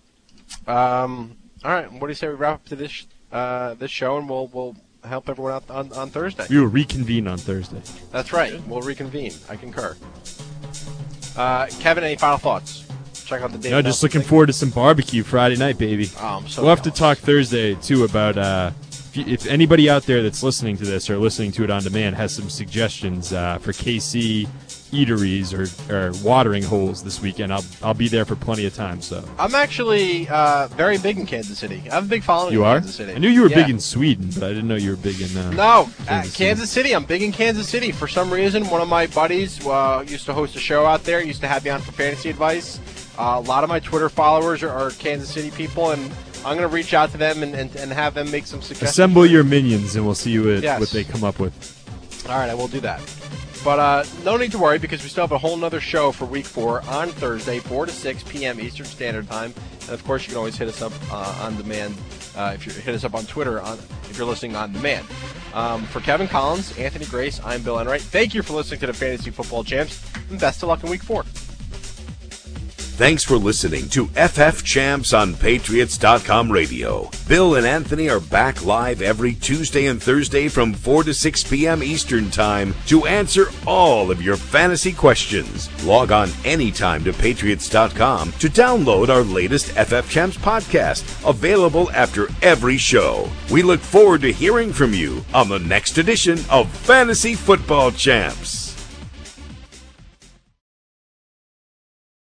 All right. What do you say we wrap up to this show, and we'll help everyone out on Thursday. We will reconvene on Thursday. That's right. We'll reconvene. I concur. Kevin, any final thoughts? Check out the date. No, just looking forward to some barbecue Friday night, baby. Oh, I'm so we'll have to talk Thursday, too, about if anybody out there that's listening to this or listening to it on demand has some suggestions for KC eateries or watering holes this weekend. I'll be there for plenty of time. So I'm actually very big in Kansas City. I have a big following in Kansas City. I knew you were big in Sweden, but I didn't know you were big in Kansas City. I'm big in Kansas City. For some reason, one of my buddies used to host a show out there, used to have me on for fantasy advice. A lot of my Twitter followers are Kansas City people, and I'm going to reach out to them and have them make some suggestions. Assemble your minions, and we'll see what they come up with. All right, I will do that. But no need to worry, because we still have a whole nother show for Week 4 on Thursday, 4 to 6 p.m. Eastern Standard Time. And, of course, you can always hit us up on demand if you hit us up on Twitter if you're listening on demand. For Kevin Collins, Anthony Grace, I'm Bill Enright. Thank you for listening to the Fantasy Football Champs, and best of luck in Week 4. Thanks for listening to FF Champs on Patriots.com radio. Bill and Anthony are back live every Tuesday and Thursday from 4 to 6 p.m. Eastern Time to answer all of your fantasy questions. Log on anytime to Patriots.com to download our latest FF Champs podcast, available after every show. We look forward to hearing from you on the next edition of Fantasy Football Champs.